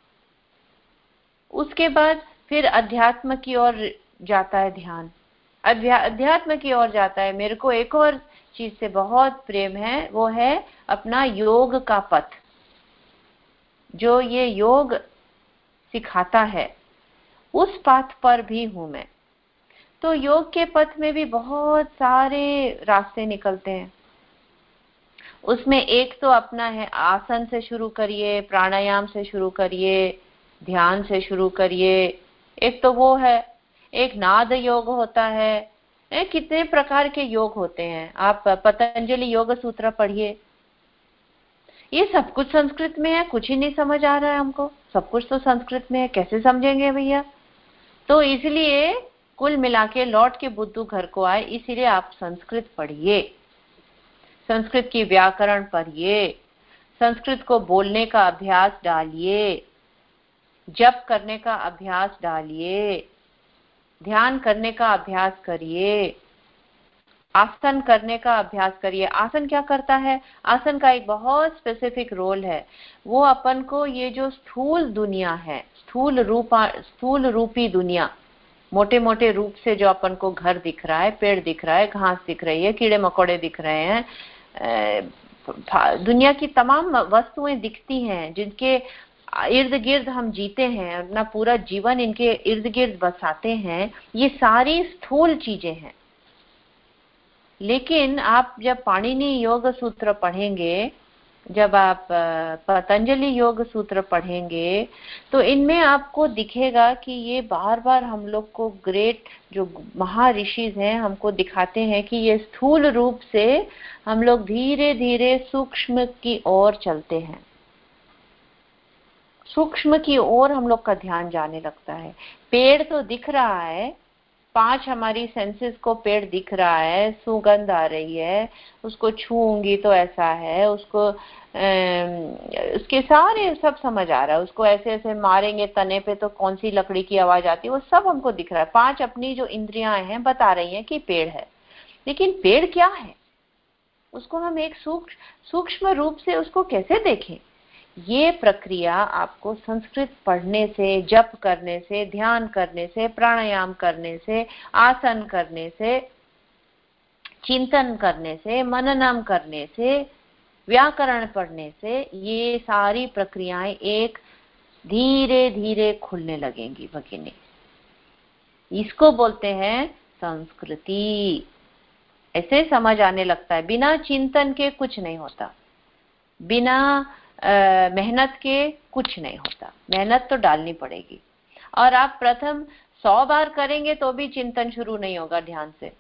Speaker 1: उसके बाद फिर अध्यात्म की ओर जाता है ध्यान, अध्यात्म की ओर जाता है। मेरे को एक और चीज से बहुत प्रेम है, वो है अपना योग का पथ, जो ये योग सिखाता है, उस पथ पर भी हूं मैं। तो योग के पथ में भी बहुत सारे रास्ते निकलते हैं। उसमें एक तो अपना है, आसन से शुरू करिए, प्राणायाम से शुरू करिए, ध्यान से शुरू करिए, एक तो वो है। एक नाद योग होता है, ए, कितने प्रकार के योग होते हैं। आप पतंजलि योग सूत्र पढ़िए, ये सब कुछ संस्कृत में है। कुछ ही नहीं समझ आ रहा है हमको, सब कुछ तो संस्कृत में है, कैसे समझेंगे भैया। तो इसलिए कुल मिला के लौट के बुद्धू घर को आए, इसीलिए आप संस्कृत पढ़िए, संस्कृत की व्याकरण पढ़िए, संस्कृत को बोलने का अभ्यास डालिए, जप करने का अभ्यास डालिए, ध्यान करने का अभ्यास करिए, आसन करने का अभ्यास करिए। आसन क्या करता है? आसन का एक बहुत स्पेसिफिक रोल है। वो अपन को ये जो स्थूल दुनिया है, स्थूल रूपा स्थूल रूपी दुनिया, मोटे मोटे रूप से जो अपन को घर दिख रहा है, पेड़ दिख रहा है, घास दिख रही है, कीड़े मकोड़े दिख रहे हैं, दुनिया की तमाम वस्तुएं दिखती हैं जिनके इर्द गिर्द हम जीते हैं, अपना पूरा जीवन इनके इर्द गिर्द बसाते हैं, ये सारी स्थूल चीजें हैं। लेकिन आप जब पाणिनि योग सूत्र पढ़ेंगे, जब आप पतंजलि योग सूत्र पढ़ेंगे, तो इनमें आपको दिखेगा कि ये बार बार हम लोग को ग्रेट जो महाऋषिज हैं हमको दिखाते हैं कि ये स्थूल रूप से हम लोग धीरे धीरे सूक्ष्म की ओर चलते हैं, सूक्ष्म की ओर हम लोग का ध्यान जाने लगता है। पेड़ तो दिख रहा है, पांच हमारी सेंसेस को पेड़ दिख रहा है, सुगंध आ रही है, उसको छूऊंगी तो ऐसा है, उसको उसके सारे सब समझ आ रहा है, उसको ऐसे ऐसे मारेंगे तने पे तो कौन सी लकड़ी की आवाज आती है, वो सब हमको दिख रहा है। पांच अपनी जो इंद्रियां हैं बता रही हैं कि पेड़ है। लेकिन पेड़ क्या है, उसको हम एक सूक्ष्म सूक्ष्म रूप से उसको कैसे देखें? ये प्रक्रिया आपको संस्कृत पढ़ने से, जप करने से, ध्यान करने से, प्राणायाम करने से, आसन करने से, चिंतन करने से, मननम करने से, व्याकरण पढ़ने से, ये सारी प्रक्रियाएं एक धीरे धीरे खुलने लगेंगी भगिनी। इसको बोलते हैं संस्कृति। ऐसे समझ आने लगता है। बिना चिंतन के कुछ नहीं होता, बिना मेहनत के कुछ नहीं होता। मेहनत तो डालनी पड़ेगी, और आप प्रथम सौ बार करेंगे तो भी चिंतन शुरू नहीं होगा ध्यान से।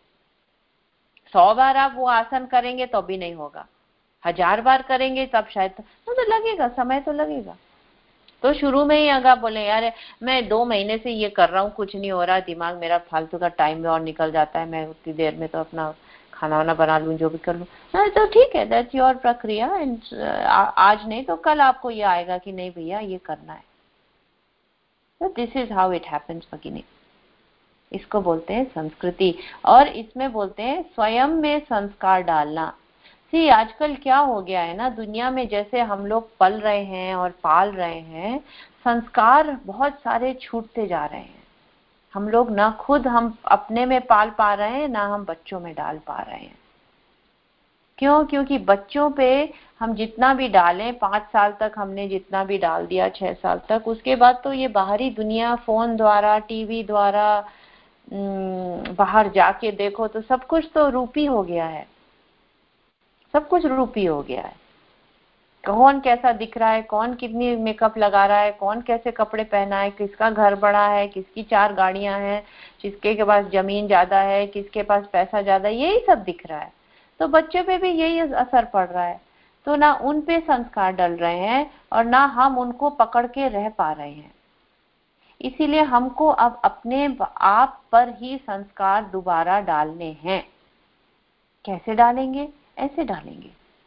Speaker 1: सौ बार आप वो आसन करेंगे तो भी नहीं होगा, हजार बार करेंगे तब शायद तो, तो लगेगा, समय तो लगेगा। तो शुरू में ही अगर बोले यार मैं दो महीने से ये कर रहा हूँ, कुछ नहीं हो रहा, दिमाग मेरा फालतू का टाइम और निकल जाता है, मैं उतनी देर में तो अपना खाना वाना बना लूं, जो भी कर लूं, तो ठीक है, दैट्स योर प्रक्रिया। आज नहीं तो कल आपको ये आएगा कि नहीं भैया ये करना है। तो this is how it happens भगिनी। इसको बोलते हैं संस्कृति, और इसमें बोलते हैं स्वयं में संस्कार डालना। सी आजकल क्या हो गया है ना, दुनिया में जैसे हम लोग पल रहे हैं और पाल रहे हैं, संस्कार बहुत सारे छूटते जा रहे हैं। हम लोग ना खुद हम अपने में पाल पा रहे हैं, ना हम बच्चों में डाल पा रहे हैं। क्यों? क्योंकि बच्चों पे हम जितना भी डालें, पांच साल तक हमने जितना भी डाल दिया, छह साल तक, उसके बाद तो ये बाहरी दुनिया फोन द्वारा, टीवी द्वारा, बाहर जाके देखो तो सब कुछ तो रूपी हो गया है, सब कुछ रूपी हो गया है। कौन कैसा दिख रहा है, कौन कितनी मेकअप लगा रहा है, कौन कैसे कपड़े पहना है, किसका घर बड़ा है, किसकी चार गाड़ियां हैं, किसके के पास जमीन ज्यादा है, किसके पास पैसा ज्यादा है, यही सब दिख रहा है। तो बच्चों पे भी यही असर पड़ रहा है। तो ना उन पे संस्कार डल रहे हैं और ना हम उनको पकड़ के रह पा रहे हैं। इसीलिए हमको अब अपने आप पर ही संस्कार दोबारा डालने हैं। कैसे डालेंगे? ऐसे डालेंगे।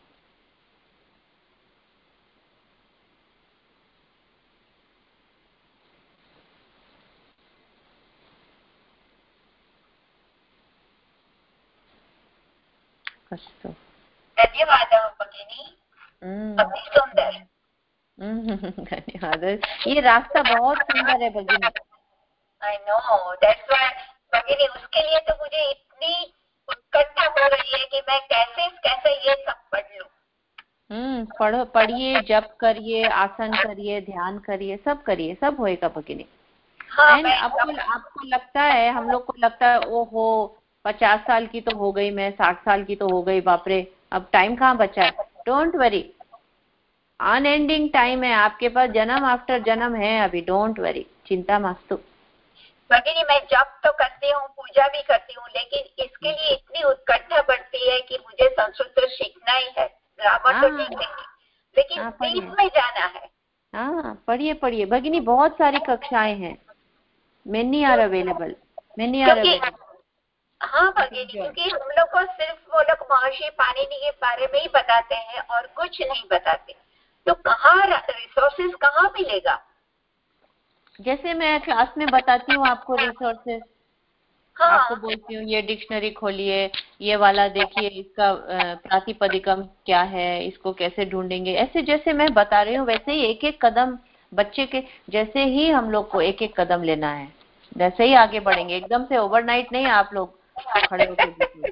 Speaker 1: अस्तु,
Speaker 6: धन्यवादः भगिनी, अति सुंदर।
Speaker 1: धन्यवाद। ये रास्ता बहुत सुंदर है भगिनी।
Speaker 6: आई नो, दैट्स व्हाई भगिनी, उसके लिए तो मुझे इतनी उत्कंठा हो रही है कि मैं कैसे कैसे ये सब पढ़ लूं।
Speaker 1: हम्म पढ़ो, पढ़िए, जप करिए, आसन करिए, ध्यान करिए, सब करिए, सब होएगा भगिनी।
Speaker 6: हाँ,
Speaker 1: एंड आपको आपको लगता है, हम लोग को लगता है ओहो पचास साल की तो हो गई मैं, साठ साल की तो हो गई, बाप रे अब टाइम कहाँ बचा है। डोंट वरी, अनएंडिंग टाइम है आपके पास, जन्म आफ्टर जन्म है अभी। डोंट वरी, चिंता मस्तु।
Speaker 6: भगिनी, मैं जप तो करती हूँ, पूजा भी करती हूँ, लेकिन इसके लिए इतनी उत्कंठा बढ़ती है कि मुझे संस्कृत तो सीखना ही है। ग्रामर तो ठीक है, लेकिन डीप में जाना है।
Speaker 1: हाँ, पढ़िए पढ़िए भगिनी, बहुत सारी कक्षाएं हैं। Many are available, many are available.
Speaker 6: हाँ भगिनी, क्योंकि हम लोग को सिर्फ वो लोग महर्षि पाणिनि के बारे में ही बताते हैं और कुछ नहीं बताते, तो कहाँ रिसोर्सेज कहाँ मिलेगा?
Speaker 1: जैसे मैं क्लास में बताती हूँ आपको रिसोर्सेज,
Speaker 6: हाँ
Speaker 1: आपको बोलती हूँ ये डिक्शनरी खोलिए, ये वाला देखिए, इसका अ, प्रातिपदिकम क्या है, इसको कैसे ढूंढेंगे, ऐसे जैसे मैं बता रही हूँ वैसे ही एक एक कदम बच्चे के जैसे ही हम लोग को एक एक कदम लेना है, वैसे ही आगे बढ़ेंगे। एकदम से ओवरनाइट नहीं आप लोग खड़े होकर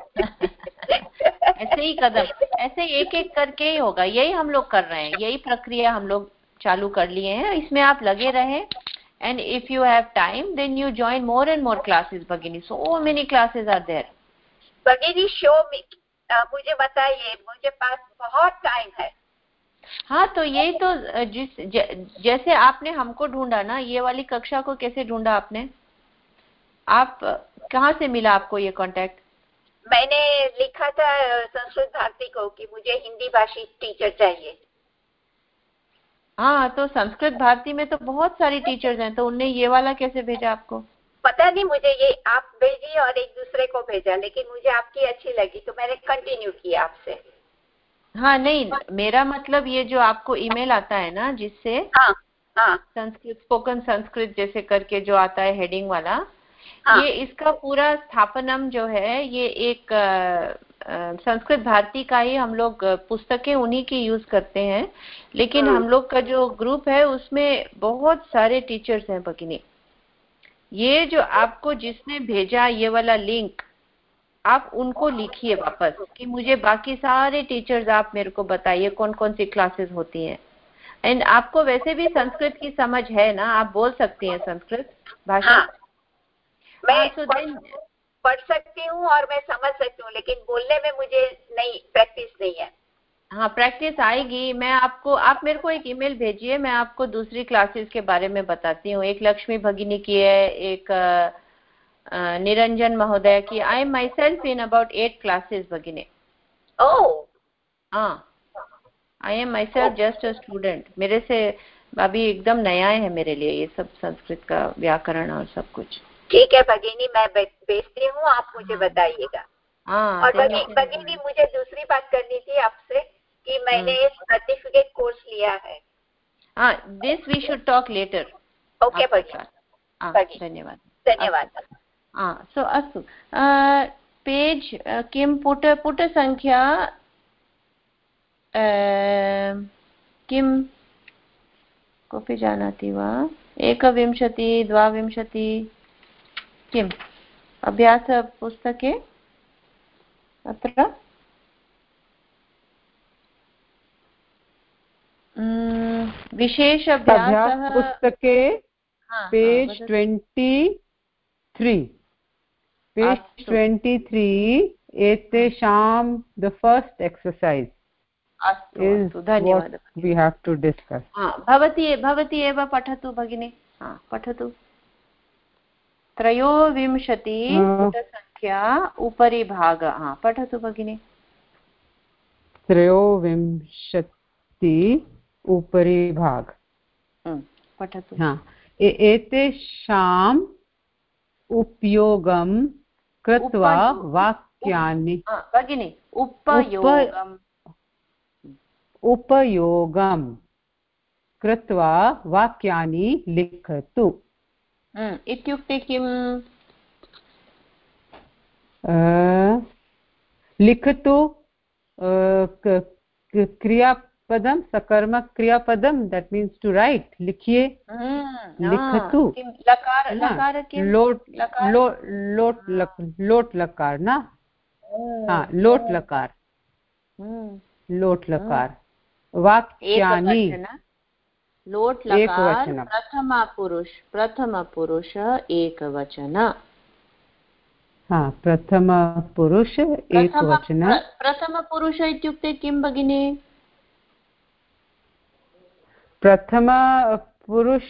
Speaker 1: ऐसे ही कदम, ऐसे एक एक करके ही होगा। यही हम लोग कर रहे हैं, यही प्रक्रिया हम लोग चालू कर लिए हैं, इसमें आप लगे रहे। And if you have time, then you join more and more classes, Bhagini. So many classes are there.
Speaker 6: भगिनी शो में मुझे बताइए, मुझे पास बहुत टाइम है।
Speaker 1: हाँ, तो यही तो जिस ज, जैसे आपने हमको ढूंढा ना, ये वाली कक्षा को कैसे ढूंढा आपने? आप कहाँ से मिला आपको ये कांटेक्ट?
Speaker 6: मैंने लिखा था संस्कृत भारती को कि मुझे हिंदी भाषी टीचर चाहिए।
Speaker 1: हाँ, तो संस्कृत भारती में तो बहुत सारी टीचर्स हैं, तो उनने ये वाला कैसे भेजा आपको?
Speaker 6: पता नहीं, मुझे ये आप भेजी और एक दूसरे को भेजा, लेकिन मुझे आपकी अच्छी लगी तो मैंने कंटिन्यू किया आपसे।
Speaker 1: हाँ, नहीं, मेरा मतलब ये जो आपको ईमेल आता है ना, जिससे
Speaker 6: हाँ हाँ
Speaker 1: संस्कृत स्पोकन संस्कृत जैसे करके जो आता है हेडिंग वाला,
Speaker 6: हाँ
Speaker 1: ये इसका पूरा स्थापनम जो है ये एक संस्कृत भारती का ही, हम लोग पुस्तकें उन्हीं की यूज करते हैं, लेकिन हम लोग का जो ग्रुप है उसमें बहुत सारे टीचर्स हैं भगिनी। ये जो आपको जिसने भेजा ये वाला लिंक, आप उनको लिखिए वापस कि मुझे बाकी सारे टीचर्स आप मेरे को बताइए कौन कौन सी क्लासेस होती हैं। एंड आपको वैसे भी संस्कृत की समझ है ना, आप बोल सकती हैं संस्कृत भाषा?
Speaker 6: हाँ, मैं
Speaker 1: so
Speaker 6: पढ़,
Speaker 1: then,
Speaker 6: पढ़ सकती हूँ और मैं समझ सकती हूँ, लेकिन बोलने में मुझे नहीं, प्रैक्टिस नहीं है।
Speaker 1: हाँ, प्रैक्टिस आएगी। मैं आपको, आप मेरे को एक ईमेल भेजिए, मैं आपको दूसरी क्लासेस के बारे में बताती हूँ। एक लक्ष्मी भगिनी की है, एक आ, निरंजन महोदय की। I am myself in about at classes भगिनी।
Speaker 6: ओह,
Speaker 1: हाँ, I am myself just a student. मेरे से अभी एकदम नया है मेरे लिए ये सब संस्कृत का व्याकरण और सब कुछ।
Speaker 6: ठीक है भगिनी, मैं भेजती हूँ, आप मुझे बताइएगा।
Speaker 1: हाँ,
Speaker 6: और भगिनी मुझे दूसरी बात करनी थी आपसे कि मैंने सर्टिफिकेट कोर्स लिया है।
Speaker 1: हाँ, this we should talk later.
Speaker 6: Okay भगिनी,
Speaker 1: धन्यवाद
Speaker 6: धन्यवाद।
Speaker 1: सो अस्तु, पेज किं पुट पुटसङ्ख्या किं कोऽपि जानाति वा? एकविंशति, द्वाविंशति, किम् अभ्यासपुस्तके अत्र विशेष अभ्यासः
Speaker 4: पुस्तके page twenty three, page twenty three, एतेषां द फर्स्ट एक्सरसाइज
Speaker 1: अस्तु, धन्यवादः।
Speaker 4: We have to discuss.
Speaker 1: भवती भवती एव पठतु भगिनी। पठतु। त्रयोविंशति पुटसङ्ख्या उपरि भागः। पठतु भगिनी।
Speaker 4: त्रयोविंशति उपरि भाग
Speaker 1: पठतु।
Speaker 4: हाँ, एतेषाम् उपयोगं कृत्वा वाक्यानि
Speaker 1: भगिनी उपयोगम्
Speaker 4: उपयोगं कृत्वा वाक्यानि लिखतु।
Speaker 1: इत्युक्ते किम्?
Speaker 4: लिखतु क्रियापदं, सकर्मक क्रियापदं, दैट मीन्स टू राइट। लिखिए, लिखतु।
Speaker 1: लकार लकार किं?
Speaker 4: लोट लोट लोट लोट लकार ना? हाँ, लोट लकार, लोट लकार। वाक्यानि
Speaker 1: लोट लकार प्रथम पुरुष, प्रथम पुरुष एकवचन।
Speaker 4: हाँ, प्रथम पुरुष एकवचन।
Speaker 1: प्रथम पुरुष इत्युक्ते किं भगिनी?
Speaker 4: प्रथम पुरुष,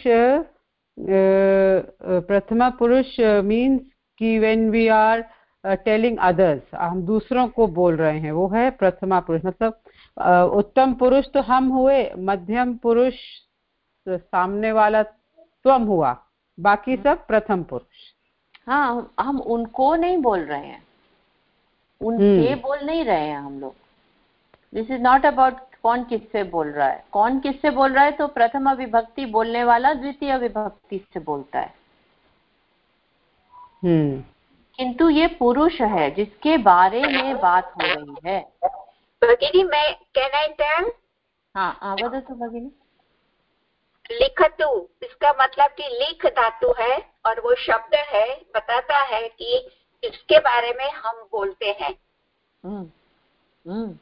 Speaker 4: प्रथम पुरुष मीन्स कि when we are telling others, हम दूसरों को बोल रहे हैं, वो है प्रथमा पुरुष। मतलब उत्तम पुरुष तो हम हुए, मध्यम पुरुष सामने वाला त्वम हुआ, बाकी सब प्रथम पुरुष।
Speaker 1: हाँ, हम उनको नहीं बोल रहे हैं, उनसे बोल नहीं रहे हैं हम लोग। दिस इज नॉट अबाउट कौन किससे बोल रहा है, कौन किससे बोल रहा है, तो प्रथमा विभक्ति बोलने वाला द्वितीय विभक्ति से बोलता है।
Speaker 4: हम्म
Speaker 1: किंतु ये पुरुष है जिसके बारे में बात हो रही है।
Speaker 6: भगिनी मैं कैन आई टेल?
Speaker 1: हाँ हाँ वदतु भगिनी।
Speaker 6: लिखतु इसका मतलब कि लिख धातु है और वो शब्द है, बताता है कि इसके बारे में हम बोलते हैं।
Speaker 1: हम्म हम्म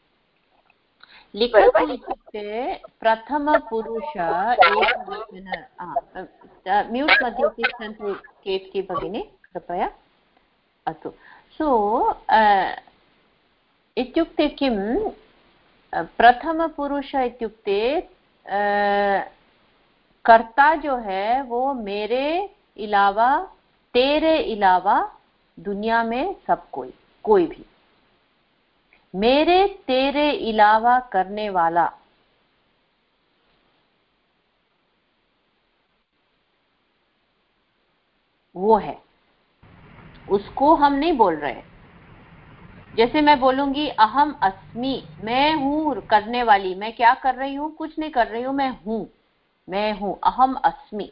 Speaker 1: लिखतु इत्युक्ते प्रथम पुरुष एकवचन। म्यूट् मध्ये तिष्ठन्तु केतकी भगिनी कृपया। अस्तु सो इत्युक्ते किं प्रथम पुरुष इत्युक्ते कर्ता जो है वो मेरे अलावा तेरे अलावा दुनिया में सब कोई कोई भी, मेरे तेरे अलावा करने वाला वो है, उसको हम नहीं बोल रहे। जैसे मैं बोलूंगी अहम अस्मि, मैं हूं करने वाली, मैं क्या कर रही हूं, कुछ नहीं कर रही हूं, मैं हूं, मैं हूं, अहम अस्मि।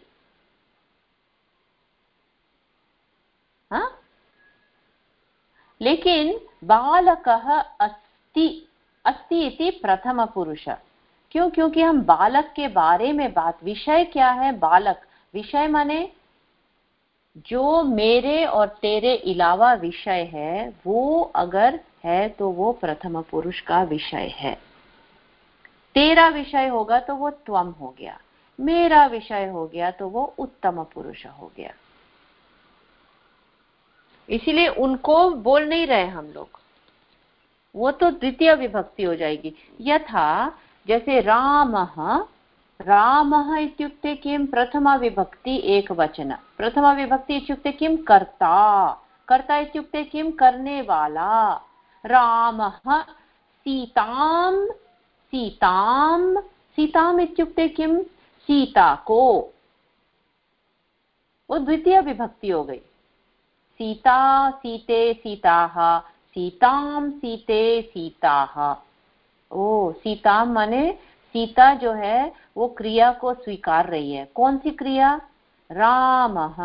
Speaker 1: हाँ, लेकिन बालकः अस्ति, अस्ति इति प्रथम पुरुष। क्यों? क्योंकि हम बालक के बारे में बात, विषय क्या है, बालक विषय माने जो मेरे और तेरे अलावा विषय है, वो अगर है तो वो प्रथम पुरुष का विषय है। तेरा विषय होगा तो वो त्वम हो गया, मेरा विषय हो गया तो वो उत्तम पुरुष हो गया। इसीलिए उनको बोल नहीं रहे हम लोग, वो तो द्वितीय विभक्ति हो जाएगी। यथा जैसे रामः, रामः इत्युक्ते किं, प्रथमा विभक्ति एकवचन। प्रथमा विभक्ति इत्युक्ते किं, कर्ता, कर्ता इत्युक्ते किं, करने वाला। रामः सीतां, सीतां, सीताम् इत्युक्ते किं, सीता को, वो द्वितीय विभक्ति हो गई। सीता सीते सीताः, सीतां सीते सीताः। ओ सीता माने सीता जो है वो क्रिया को स्वीकार रही है। कौन सी क्रिया? रामः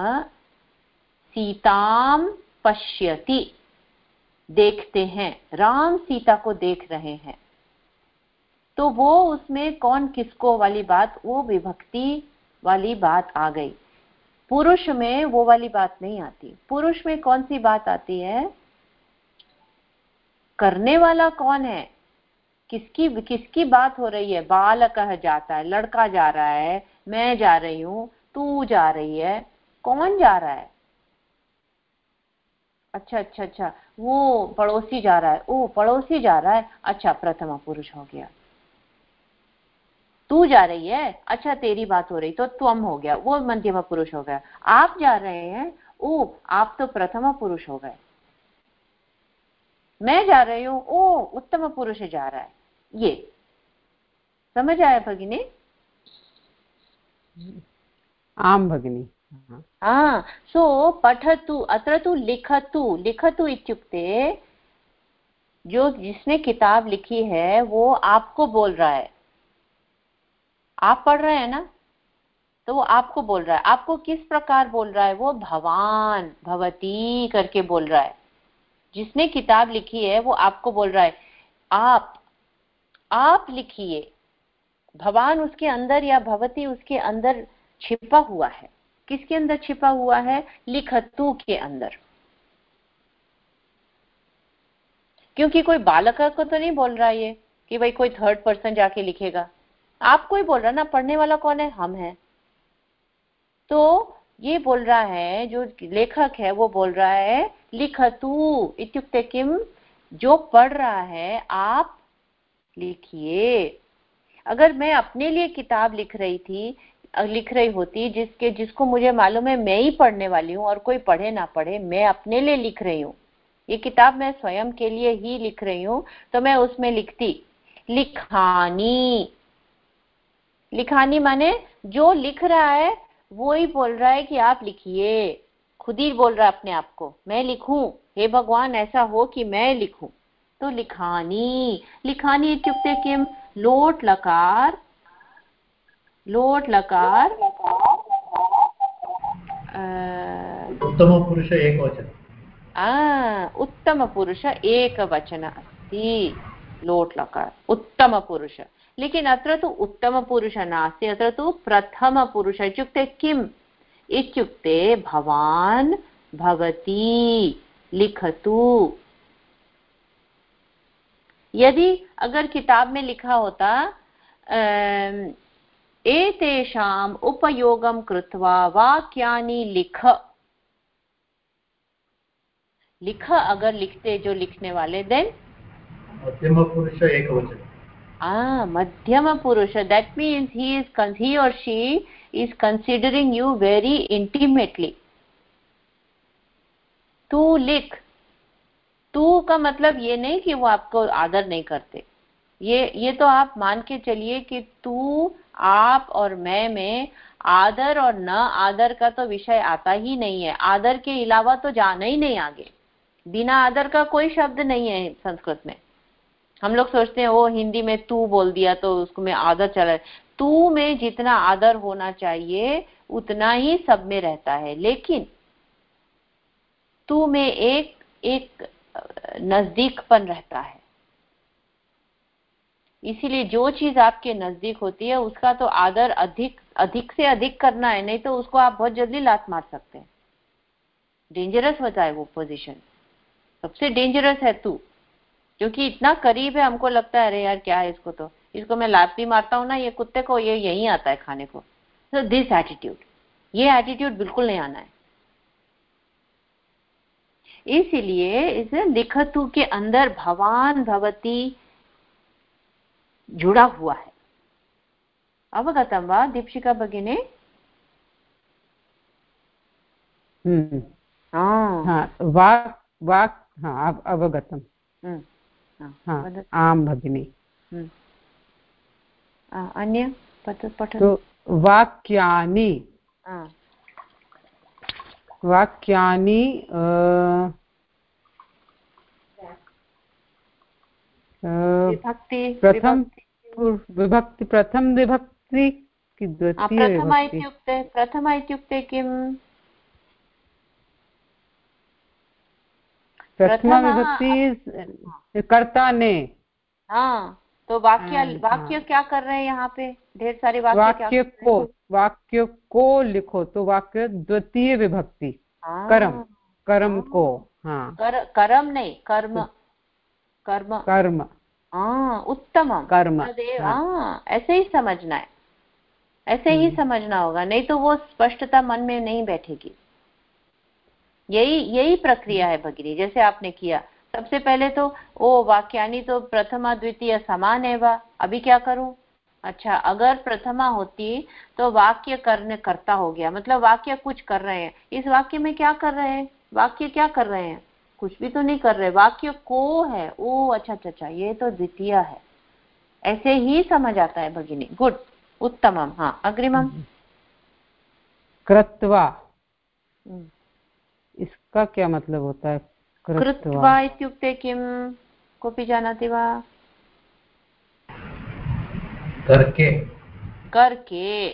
Speaker 1: सीतां पश्यति, देखते हैं, राम सीता को देख रहे हैं। तो वो उसमें कौन किसको वाली बात, वो विभक्ति वाली बात आ गई। पुरुष में वो वाली बात नहीं आती। पुरुष में कौन सी बात आती है, करने वाला कौन है, किसकी किसकी बात हो रही है। बालकः जाता है, लड़का जा रहा है, मैं जा रही हूं, तू जा रही है, कौन जा रहा है? अच्छा अच्छा अच्छा, वो पड़ोसी जा रहा है, ओ पड़ोसी जा रहा है, अच्छा प्रथमा पुरुष हो गया। तू जा रही है, अच्छा तेरी बात हो रही तो त्वम हो गया, वो मध्यम पुरुष हो गया। आप जा रहे हैं, ओ आप तो प्रथमा पुरुष हो गए। मैं जा रही हूं, ओ उत्तम पुरुष जा रहा है। ये समझ आया भगिनी?
Speaker 4: आम भगिनी।
Speaker 1: हाँ, सो पठतु, अत्र तु लिखतु, लिखतु इत्युक्ते जो जिसने किताब लिखी है वो आपको बोल रहा है। आप पढ़ रहे हैं ना, तो वो आपको बोल रहा है। आपको किस प्रकार बोल रहा है? वो भवान भवती करके बोल रहा है। जिसने किताब लिखी है वो आपको बोल रहा है आप आप लिखिए। भवान उसके अंदर या भवती उसके अंदर छिपा हुआ है। किसके अंदर छिपा हुआ है? लिखतु के अंदर। क्योंकि कोई बालक को तो नहीं बोल रहा है ये कि भाई कोई थर्ड पर्सन जाके लिखेगा, आपको ही बोल रहा ना। पढ़ने वाला कौन है? हम हैं। तो ये बोल रहा है, जो लेखक है वो बोल रहा है लिखतु इत्युक्ते किम, जो पढ़ रहा है आप लिखिए। अगर मैं अपने लिए किताब लिख रही थी लिख रही होती जिसके जिसको मुझे मालूम है मैं ही पढ़ने वाली हूँ और कोई पढ़े ना पढ़े, मैं अपने लिए लिख रही हूँ, ये किताब मैं स्वयं के लिए ही लिख रही हूँ, तो मैं उसमें लिखती लिखानी। लिखानी माने जो लिख रहा है वो ही बोल रहा है कि आप लिखिए। खुद ही बोल रहा है अपने आप को, मैं लिखूं, हे भगवान ऐसा हो कि मैं लिखूं। तो लिखानी, लिखानी इत्युक्ते किम, लोट लकार लोट लकार
Speaker 2: उत्तम पुरुष एकवचन
Speaker 1: उत्तम पुरुष एकवचन अस्ति लोट लकार उत्तम पुरुष लेकिन अत्र तु उत्तम पुरुष नास्ति अत्र तु प्रथम पुरुष इत्युक्ते किम् इत्युक्ते भवान् भवती लिखतु यदि अगर किताब में लिखा होता एतेषाम् उपयोगं कृत्वा वाक्यानि लिख लिख अगर लिखते जो लिखने वाले देन
Speaker 2: मध्यम पुरुष एकवचन
Speaker 1: ah madhyama purusha that means he is he or she is considering you very intimately तू लिख तू का मतलब ये नहीं कि वो आपको आदर नहीं करते ये ये तो आप मान के चलिए कि तू आप और मैं में आदर और न आदर का तो विषय आता ही नहीं है आदर के अलावा तो जाना ही नहीं आगे बिना आदर का कोई शब्द नहीं है संस्कृत में हम लोग सोचते हैं वो हिंदी में तू बोल दिया तो उसको में आदर चला तू में जितना आदर होना चाहिए उतना ही सब में रहता है लेकिन तू में एक एक नजदीकपन रहता है इसीलिए जो चीज आपके नजदीक होती है उसका तो आदर अधिक अधिक से अधिक करना है नहीं तो उसको आप बहुत जल्दी लात मार सकते हैं डेंजरस होता है वो पोजीशन सबसे डेंजरस है तू क्योंकि इतना करीब है हमको लगता है अरे यार क्या है इसको तो इसको मैं लात भी मारता हूं ना ये कुत्ते को ये यही आता है खाने को तो दिस एटीट्यूड ये एटीट्यूड बिल्कुल नहीं आना है इसीलिए इस लिखतु के अंदर भवान भवती जुड़ा हुआ है अवगतम वा दीपशिका भगिनी
Speaker 4: हम्म
Speaker 1: हाँ
Speaker 4: हाँ वाक् वाक् हाँ अवगतम हाँ आम भगिनी
Speaker 1: अन्य पठ पठ
Speaker 4: तो वाक्यानि वाक्यानि
Speaker 1: विभक्ति
Speaker 4: प्रथम विभक्ति प्रथम विभक्ति की द्वितीय
Speaker 1: प्रथमा इत्युक्ते प्रथमा इत्युक्ते किम्
Speaker 4: प्रथमा विभक्ति कर्ता ने
Speaker 1: हाँ तो वाक्य वाक्य क्या कर रहे हैं यहाँ पे ढेर सारे वाक्य
Speaker 4: वाक्य को वाक्य को लिखो तो वाक्य द्वितीय विभक्ति कर्म कर्म को हाँ
Speaker 1: कर, कर्म नहीं कर्म कर्म
Speaker 4: कर्म
Speaker 1: हाँ उत्तम
Speaker 4: कर्म
Speaker 1: हाँ ऐसे ही समझना है ऐसे ही समझना होगा नहीं तो वो स्पष्टता मन में नहीं बैठेगी यही यही प्रक्रिया है भगिनी जैसे आपने किया सबसे पहले तो ओ वाक्यानि तो प्रथमा द्वितीय समान है वा अभी क्या करूं अच्छा अगर प्रथमा होती तो वाक्य करने करता हो गया मतलब वाक्य कुछ कर रहे हैं इस वाक्य में क्या कर रहे हैं वाक्य क्या कर रहे हैं कुछ भी तो नहीं कर रहे वाक्य को है ओ अच्छा अच्छा अच्छा ये तो द्वितीय है ऐसे ही समझ आता है भगिनी गुड उत्तमम हाँ अग्रिमम
Speaker 4: कृत्वा इसका क्या मतलब होता है
Speaker 1: कृत्वा इत्युक्ते किं कोऽपि जानाति वा
Speaker 2: करके
Speaker 1: करके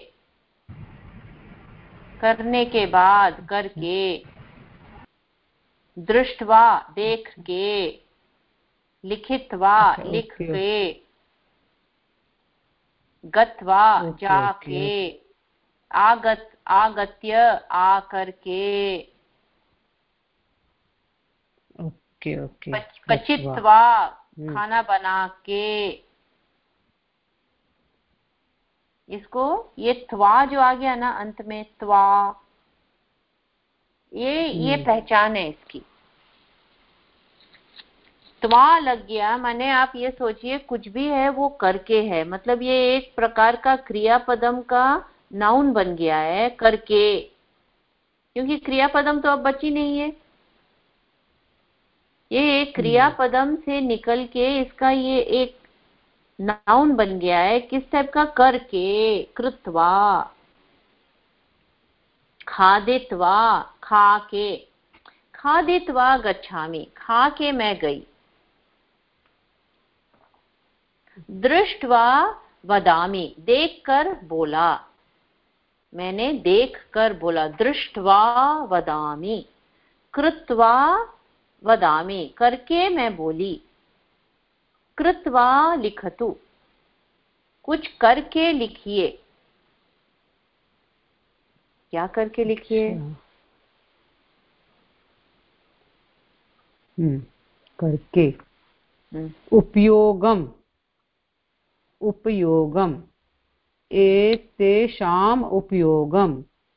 Speaker 1: करने के बाद करके दृष्ट्वा देख के लिखित्वा लिख के गत्वा जाके आगत आगत्य आकर के
Speaker 4: ओके ओके
Speaker 1: पचित्वा खाना बना के इसको ये त्वा जो आ गया ना अंत में त्वा ये ये पहचान है इसकी त्वा लग गया माने आप ये सोचिए कुछ भी है वो करके है मतलब ये एक प्रकार का क्रियापदम का नाउन बन गया है करके क्योंकि क्रियापदम तो अब बची नहीं है ये एक क्रियापदम से निकल के इसका ये एक नाउन बन गया है किस टाइप का करके कृत्वा खादित्वा खा के खादित्वा गच्छामि खा के मैं गई दृष्ट्वा वदामि, देख कर बोला, मैंने देख कर बोला, दृष्ट्वा वदामि, कृत्वा वदामि, करके मैं बोली, कृत्वा लिखतु, कुछ करके लिखिए, क्या करके लिखिए?
Speaker 4: हम्म करके। उपयोगम, उपयोगम, एतेषाम् उपयोगम।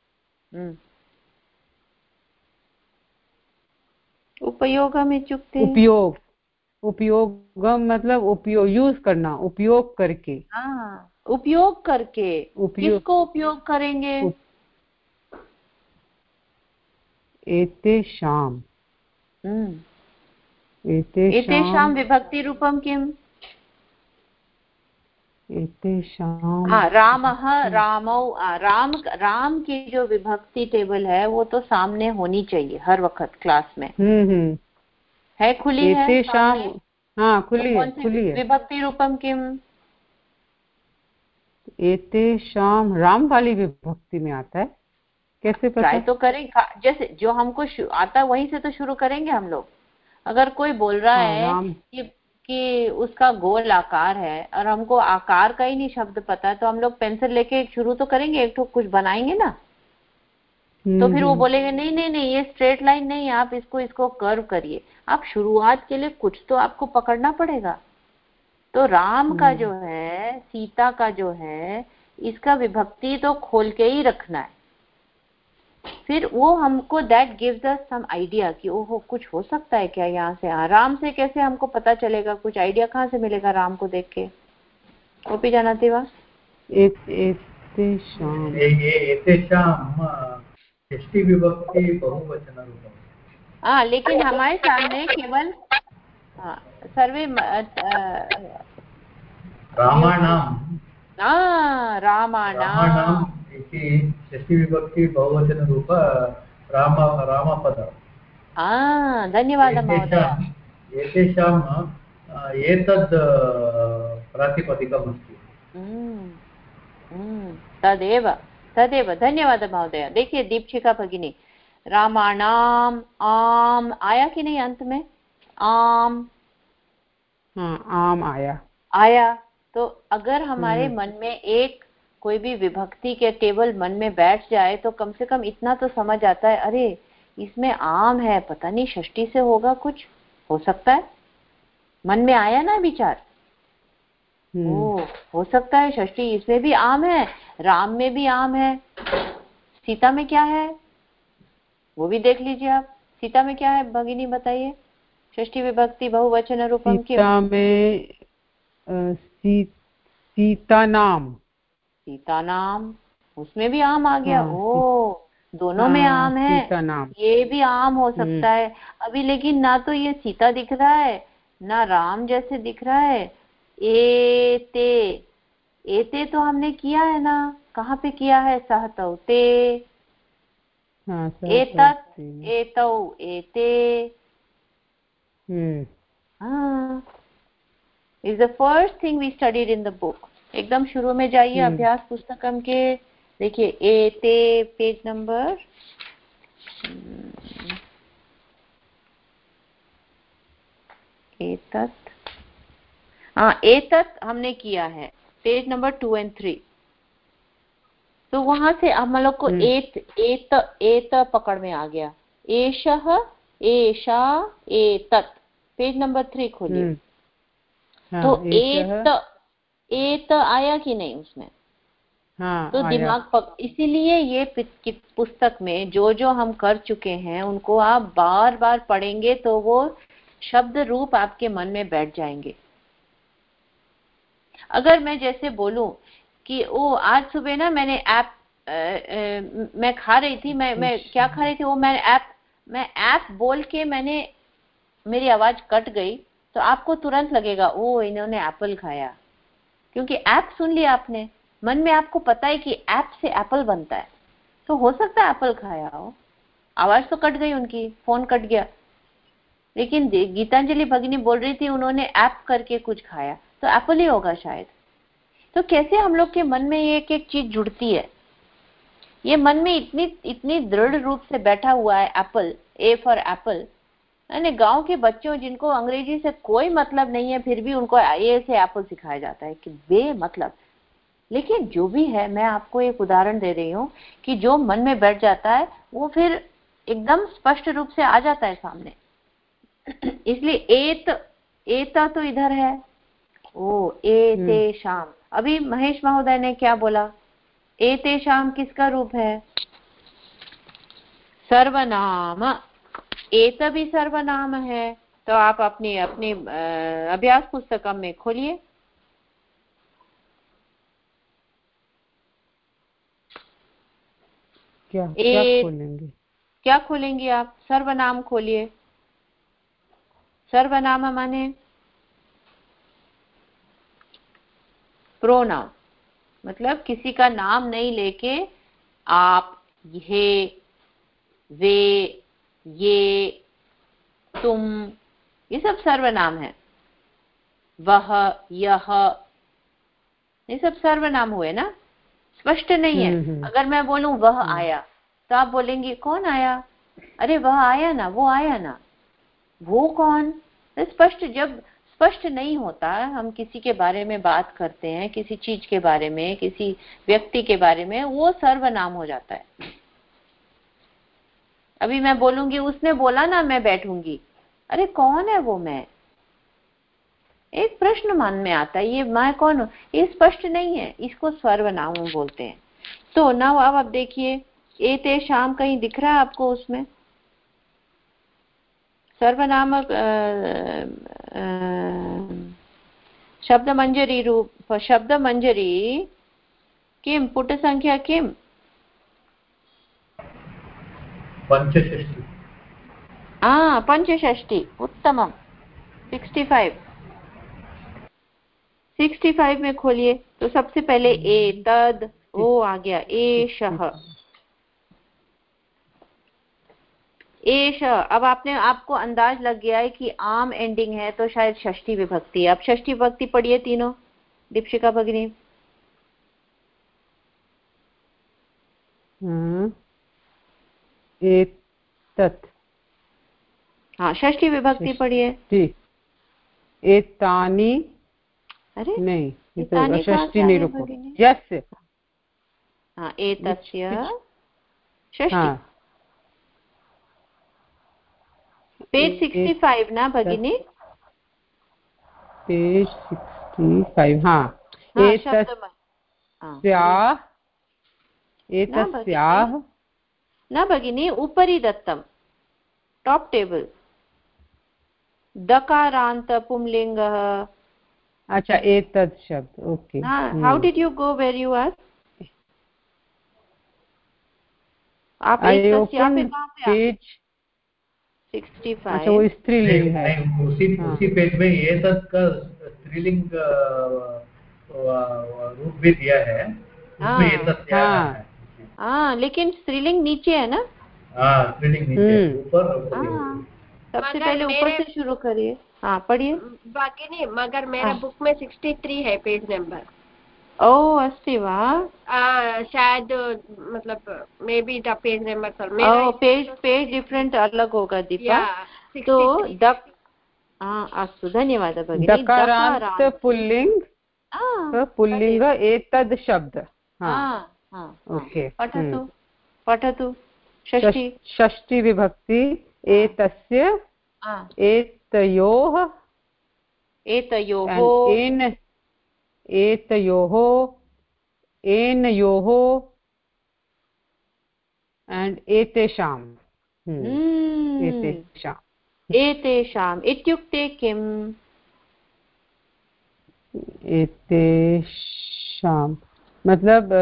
Speaker 1: उपयोगम इत्युक्ते
Speaker 4: उपयोग, उपयोगम मतलब उपयोग, यूज करना, उपयोग करके।
Speaker 1: हाँ, उपयोग करके।
Speaker 4: उपयोग,
Speaker 1: किसको उपयोग करेंगे?
Speaker 4: उप, एतेषाम्,
Speaker 1: एतेषां विभक्ति रूपम किम?
Speaker 4: एतेषां।
Speaker 1: हाँ, रामः, रामौ, राम, राम की जो विभक्ति टेबल है वो तो सामने होनी चाहिए हर वक्त क्लास में।
Speaker 4: हम्म
Speaker 1: है, खुली है?
Speaker 4: एतेषां, हाँ खुली है,
Speaker 1: तो
Speaker 4: खुली है।
Speaker 1: विभक्ति रूपम किम?
Speaker 4: एतेषां राम वाली विभक्ति में आता है, कैसे पता?
Speaker 1: ट्राई तो करें, जैसे जो हमको आता है वहीं से तो शुरू करेंगे हम लोग। अगर कोई बोल रहा
Speaker 4: हाँ,
Speaker 1: है
Speaker 4: राम।
Speaker 1: कि कि उसका गोल आकार है और हमको आकार का ही नहीं शब्द पता है, तो हम लोग पेंसिल लेके शुरू तो करेंगे, एक तो कुछ बनाएंगे ना। तो फिर वो बोलेंगे नहीं नहीं नहीं ये स्ट्रेट लाइन नहीं, आप इसको इसको कर्व करिए। आप शुरुआत के लिए कुछ तो आपको पकड़ना पड़ेगा। तो राम का जो है, सीता का जो है, इसका विभक्ति तो खोल के ही रखना है। फिर वो हमको that gives us some idea कि ओहो कुछ हो सकता है क्या यहाँ से। हाँ, राम से कैसे हमको पता चलेगा? कुछ आइडिया कहाँ से मिलेगा राम को देख के? वो भी जानते वा
Speaker 2: षष्ठी विभक्ति बहुवचन रूपम।
Speaker 1: हाँ, लेकिन हमारे सामने केवल हाँ सर्वे
Speaker 2: रामाणाम,
Speaker 1: हाँ रामाणाम
Speaker 2: इति षष्ठी विभक्ति बहुवचन रूप राम रामपद।
Speaker 1: हाँ, धन्यवादः महोदय।
Speaker 2: एतेषाम् एतद् प्रातिपदिकमस्ति।
Speaker 1: तदेव तदेव, धन्यवादः महोदय। देखिए दीपशिखा भगिनी, रामाणाम, आम आया कि नहीं अंत में? आम,
Speaker 4: हाँ आम आया
Speaker 1: आया। तो अगर हमारे मन में एक कोई भी विभक्ति के टेबल मन में बैठ जाए तो कम से कम इतना तो समझ आता है, अरे इसमें आम है, पता नहीं षष्ठी से होगा, कुछ हो सकता है। मन में आया ना विचार, ओ हो सकता है षष्ठी, इसमें भी आम है, राम में भी आम है, सीता में क्या है वो भी देख लीजिए आप। सीता में क्या है भगिनी बताइए? षष्ठी विभक्ति बहुवचन रूपम किम?
Speaker 4: सीता में सी, सीता नाम,
Speaker 1: सीता नाम, उसमें भी आम आ गया।
Speaker 4: हाँ,
Speaker 1: ओ दोनों
Speaker 4: हाँ,
Speaker 1: में आम है,
Speaker 4: नाम।
Speaker 1: ये भी आम हो सकता है अभी। लेकिन ना तो ये सीता दिख रहा है ना राम जैसे दिख रहा है। एते, एते तो हमने किया है ना, कहाँ पे किया है? सहतौ ते, एतत् एतौ एते, हाँ, is the first thing we studied in the book. एकदम शुरू में जाइए अभ्यास पुस्तकम के, देखिए एते पेज नंबर एतत्, हाँ एतत् हमने किया है, page number two and three. तो वहां से हम लोग को एत एत एत पकड़ में आ गया। एषः, एषा, एतत्, पेज नंबर थ्री खोलिए। तो एत, एत आया कि नहीं उसमें? हाँ, तो दिमाग पक, इसीलिए ये पुस्तक में जो जो हम कर चुके हैं उनको आप बार बार पढ़ेंगे तो वो शब्द रूप आपके मन में बैठ जाएंगे। अगर मैं जैसे बोलूं कि ओ आज सुबह ना मैंने ऐप मैं खा रही थी, मैं मैं क्या खा रही थी वो मैं ऐप मैं ऐप बोल के मैंने मेरी आवाज कट गई, तो आपको तुरंत लगेगा ओ इन्होंने एप्पल खाया, क्योंकि ऐप सुन लिया आपने, मन में आपको पता है कि ऐप से एप्पल बनता है, तो हो सकता है एप्पल खाया हो। आवाज तो कट गई उनकी, फोन कट गया, लेकिन गीतांजलि भगिनी बोल रही थी उन्होंने ऐप करके कुछ खाया, तो एप्पल ही होगा शायद। तो कैसे हम लोग के मन में ये एक एक चीज जुड़ती है, ये मन में इतनी इतनी दृढ़ रूप से बैठा हुआ है एप्पल, ए फॉर एप्पल। यानी गांव के बच्चों जिनको अंग्रेजी से कोई मतलब नहीं है, फिर भी उनको ए से एप्पल सिखाया जाता है कि बे मतलब। लेकिन जो भी है, मैं आपको एक उदाहरण दे रही हूँ कि जो मन में बैठ जाता है वो फिर एकदम स्पष्ट रूप से आ जाता है सामने। इसलिए एत, एता तो इधर है, ओ एते शाम। अभी महेश महोदय ने क्या बोला, एते शाम किसका रूप है? सर्वनाम। एत भी सर्वनाम है। तो आप अपनी अपनी अभ्यास पुस्तकम में खोलिए।
Speaker 4: क्या क्या खोलेंगे?
Speaker 1: क्या खोलेंगे आप? सर्वनाम खोलिए। सर्वनाम माने प्रोनाउन, मतलब किसी का नाम नहीं लेके आप, ये, वे, ये, तुम, ये सब सर्वनाम है। वह, यह, ये सब सर्वनाम हुए ना, स्पष्ट नहीं है। अगर मैं बोलूं वह आया, तो आप बोलेंगे कौन आया? अरे वह आया ना, वो आया ना, वो कौन? स्पष्ट जब स्पष्ट नहीं होता, हम किसी के बारे में बात करते हैं, किसी चीज के बारे में, किसी व्यक्ति के बारे में, वो सर्वनाम हो जाता है। अभी मैं बोलूंगी उसने बोला ना मैं बैठूंगी, अरे कौन है वो मैं? एक प्रश्न मन में आता है, ये मैं कौन हूं? ये स्पष्ट नहीं है, इसको सर्वनाम बोलते हैं। तो ना अब आप देखिए, एते शाम कहीं दिख रहा है आपको उसमें? सर्वनामक शब्द मंजरी रूप, शब्द मंजरी किम, पुट संख्या किम?
Speaker 2: पंचषष्टि।
Speaker 1: हाँ, पंचषष्टि, उत्तमम। सिक्सटी फाइव, सिक्सटी फाइव में खोलिए। तो सबसे पहले ए तद, वो आ गया एशः, एश। अब आपने आपको अंदाज लग गया है कि आम एंडिंग है, तो शायद षष्ठी विभक्ति। अब षष्ठी विभक्ति पढ़िए तीनों, दीपशिका भगिनी।
Speaker 4: हम्म, एतत्।
Speaker 1: हाँ, षष्ठी विभक्ति पढ़िए।
Speaker 4: एतानि।
Speaker 1: अरे
Speaker 4: नहीं, ये
Speaker 1: एतानि
Speaker 4: तो षष्ठी नहीं, रुको। यस।
Speaker 1: हाँ, एतस्य षष्ठी।
Speaker 4: हाँ,
Speaker 1: पेज सिक्सटी फाइव ना भगिनी?
Speaker 4: Page sixty five. हाँ, एतस्याः, एतस्याः
Speaker 1: न भगिनी, उपरि दत्तम, टॉप टेबल, दकारांत पुंलिंगः।
Speaker 4: अच्छा, एतत् शब्द, okay.
Speaker 1: How did you go where you are? आप एतस्याः पे कहां पे? Page sixty five.
Speaker 4: अच्छा, वो स्त्रीलिंग है।
Speaker 2: उसी उसी पेज में एतत् का स्त्रीलिंग रूप भी दिया है, उसमें एतस्याः है।
Speaker 1: हाँ, लेकिन स्त्रीलिंग नीचे है ना?
Speaker 2: हाँ, स्त्रीलिंग नीचे, ऊपर।
Speaker 1: सबसे पहले ऊपर से शुरू करिए। हाँ, पढ़िए।
Speaker 5: बाकी नहीं, मगर मेरे बुक में सिक्सटी थ्री है पेज नंबर।
Speaker 1: ओह, अस्ति वा?
Speaker 5: शायद मतलब maybe the page number पर
Speaker 1: मेरा पेज पेज डिफरेंट अलग होगा दीपा। तो दक, हाँ, अस्तु, धन्यवादः भगिनी।
Speaker 4: दकारांत पुल्लिंग, पुल्लिंग एतद् शब्द।
Speaker 1: हाँ हाँ,
Speaker 4: ओके।
Speaker 1: पठतु पठतु। षष्ठी
Speaker 4: षष्ठी विभक्ति एतस्य, एतयोः,
Speaker 1: एतयोः,
Speaker 4: एन, एतयोः, एनयोः एंड एतेषाम्। एतेषाम्।
Speaker 1: एतेषाम् इत्युक्ते किम्?
Speaker 4: एतेषाम् मतलब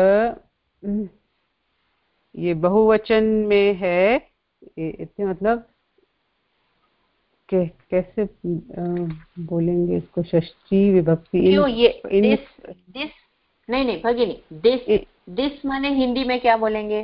Speaker 4: ये बहुवचन में है, इतने मतलब कैसे बोलेंगे इसको? षष्ठी विभक्ति।
Speaker 1: क्यों ये दिस दिस नहीं नहीं भगिनी, दिस दिस माने हिंदी में क्या बोलेंगे?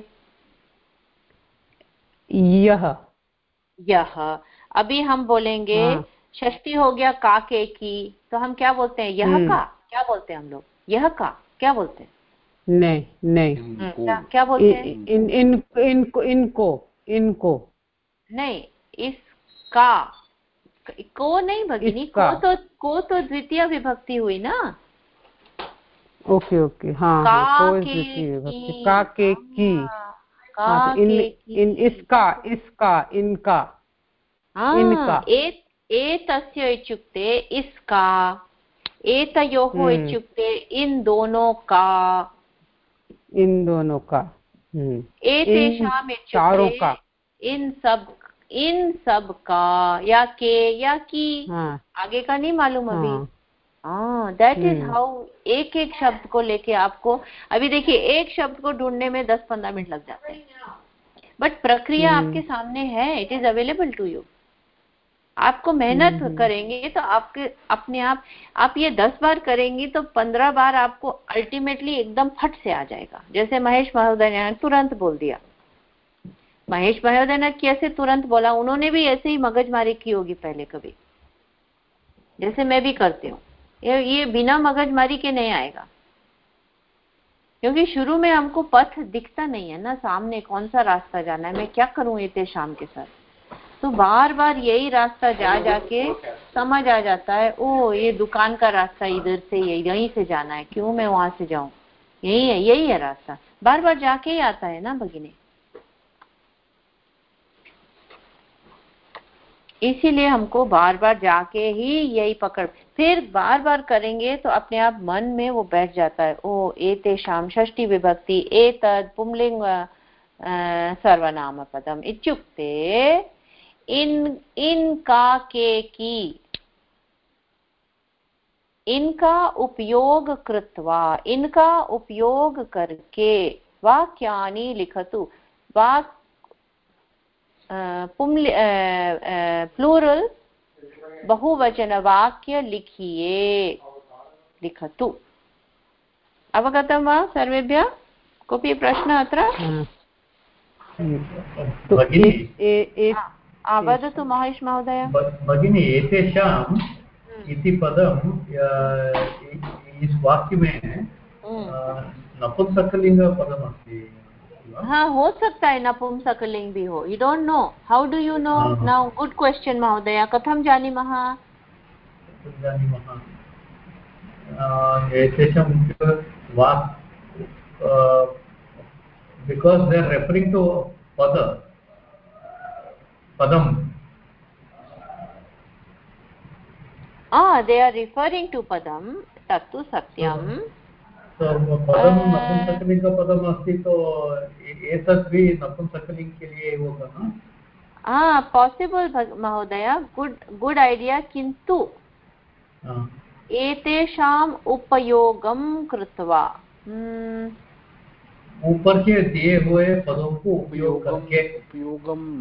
Speaker 4: यह।
Speaker 1: यह। अभी हम बोलेंगे षष्ठी हो गया का के की, तो हम क्या बोलते हैं? यह का क्या बोलते हैं हम लोग? यह का क्या बोलते हैं?
Speaker 4: नहीं नहीं
Speaker 1: क्या क्या बोलते हैं?
Speaker 4: इन इन इनको इनको इनको
Speaker 1: नहीं, इसका को नहीं भगिनी, को तो को तो द्वितीय विभक्ति हुई ना।
Speaker 4: ओके ओके हाँ
Speaker 1: का
Speaker 4: हाँ, को
Speaker 1: के
Speaker 4: द्वितीय विभक्ति,
Speaker 1: की,
Speaker 4: का के की
Speaker 1: का
Speaker 4: हाँ, तो इन
Speaker 1: के की,
Speaker 4: इन इसका इसका इनका
Speaker 1: हाँ,
Speaker 4: इनका
Speaker 1: ए एतस्य इत्युक्ते इसका, एतयोः इत्युक्ते इन दोनों का,
Speaker 4: इन दोनों का, हम्म,
Speaker 1: एतेषाम
Speaker 4: चारों का,
Speaker 1: इत्युक्ते इन सब इन सब का, या के या की,
Speaker 4: हाँ
Speaker 1: आगे का नहीं मालूम अभी।
Speaker 4: हाँ
Speaker 1: हाँ, दैट इज हाउ एक एक शब्द को लेके आपको, अभी देखिए एक शब्द को ढूंढने में दस पंद्रह मिनट लग जाते हैं, बट प्रक्रिया आपके सामने है, it is available to you. आपको मेहनत करेंगे तो आपके अपने आप आप ये दस बार करेंगी तो पंद्रह बार आपको अल्टीमेटली एकदम फट से आ जाएगा। जैसे महेश महोदय ने तुरंत बोल दिया, महेश महोदय ने कैसे तुरंत बोला? उन्होंने भी ऐसे ही मगजमारी की होगी पहले कभी, जैसे मैं भी करती हूँ। ये ये बिना मगजमारी के नहीं आएगा, क्योंकि शुरू में हमको पथ दिखता नहीं है ना सामने, कौन सा रास्ता जाना है, मैं क्या करूँ इतने शाम के साथ। तो बार बार यही रास्ता जा जाके समझ आ जाता है, ओ ये दुकान का रास्ता इधर से, यहीं से जाना है, क्यों मैं वहां से जाऊं, यही है यही है रास्ता, बार बार जाके ही आता है ना भगिनी। इसीलिए हमको बार बार जाके ही यही पकड़, फिर बार बार करेंगे तो अपने आप मन में वो बैठ जाता है। ओ एतेषां षष्ठी विभक्ति एतद् पुंलिंग सर्वनाम पदम इत्युक्ते इन इनका के की, इनका उपयोग कृत्वा, इनका उपयोग करके वाक्यानि लिखतु, वाक् पुंलि प्लूरल बहुवचन वाक्य लिखिए, लिखतु। अवगतं वा सर्वेभ्यः? कोऽपि प्रश्नः अत्र? वदतु महेश महोदय।
Speaker 2: भगिनी, एतेषाम् इति पदं इस वाक्य में नपुंसकलिङ्गपदमस्ति।
Speaker 1: हाँ, हो सकता है नपुंसकलिंग भी हो, you don't know, how do you know? Now good question महोदय, कथं जानीमः?
Speaker 2: जानीमः एतेषां वाक् because they are referring to pada padam.
Speaker 1: ah they are referring to padam, tattu satyam.
Speaker 2: so padam नपुंसकलिंग पदम अस्ति, तो एतत् भी नपुंसकलिंग के लिए होगा ना?
Speaker 1: हाँ, पॉसिबल महोदय, गुड गुड आइडिया, किंतु एतेषाम् उपयोगं कृत्वा,
Speaker 2: ऊपर के दिए हुए पदों को उपयोग करके,
Speaker 3: उपयोगम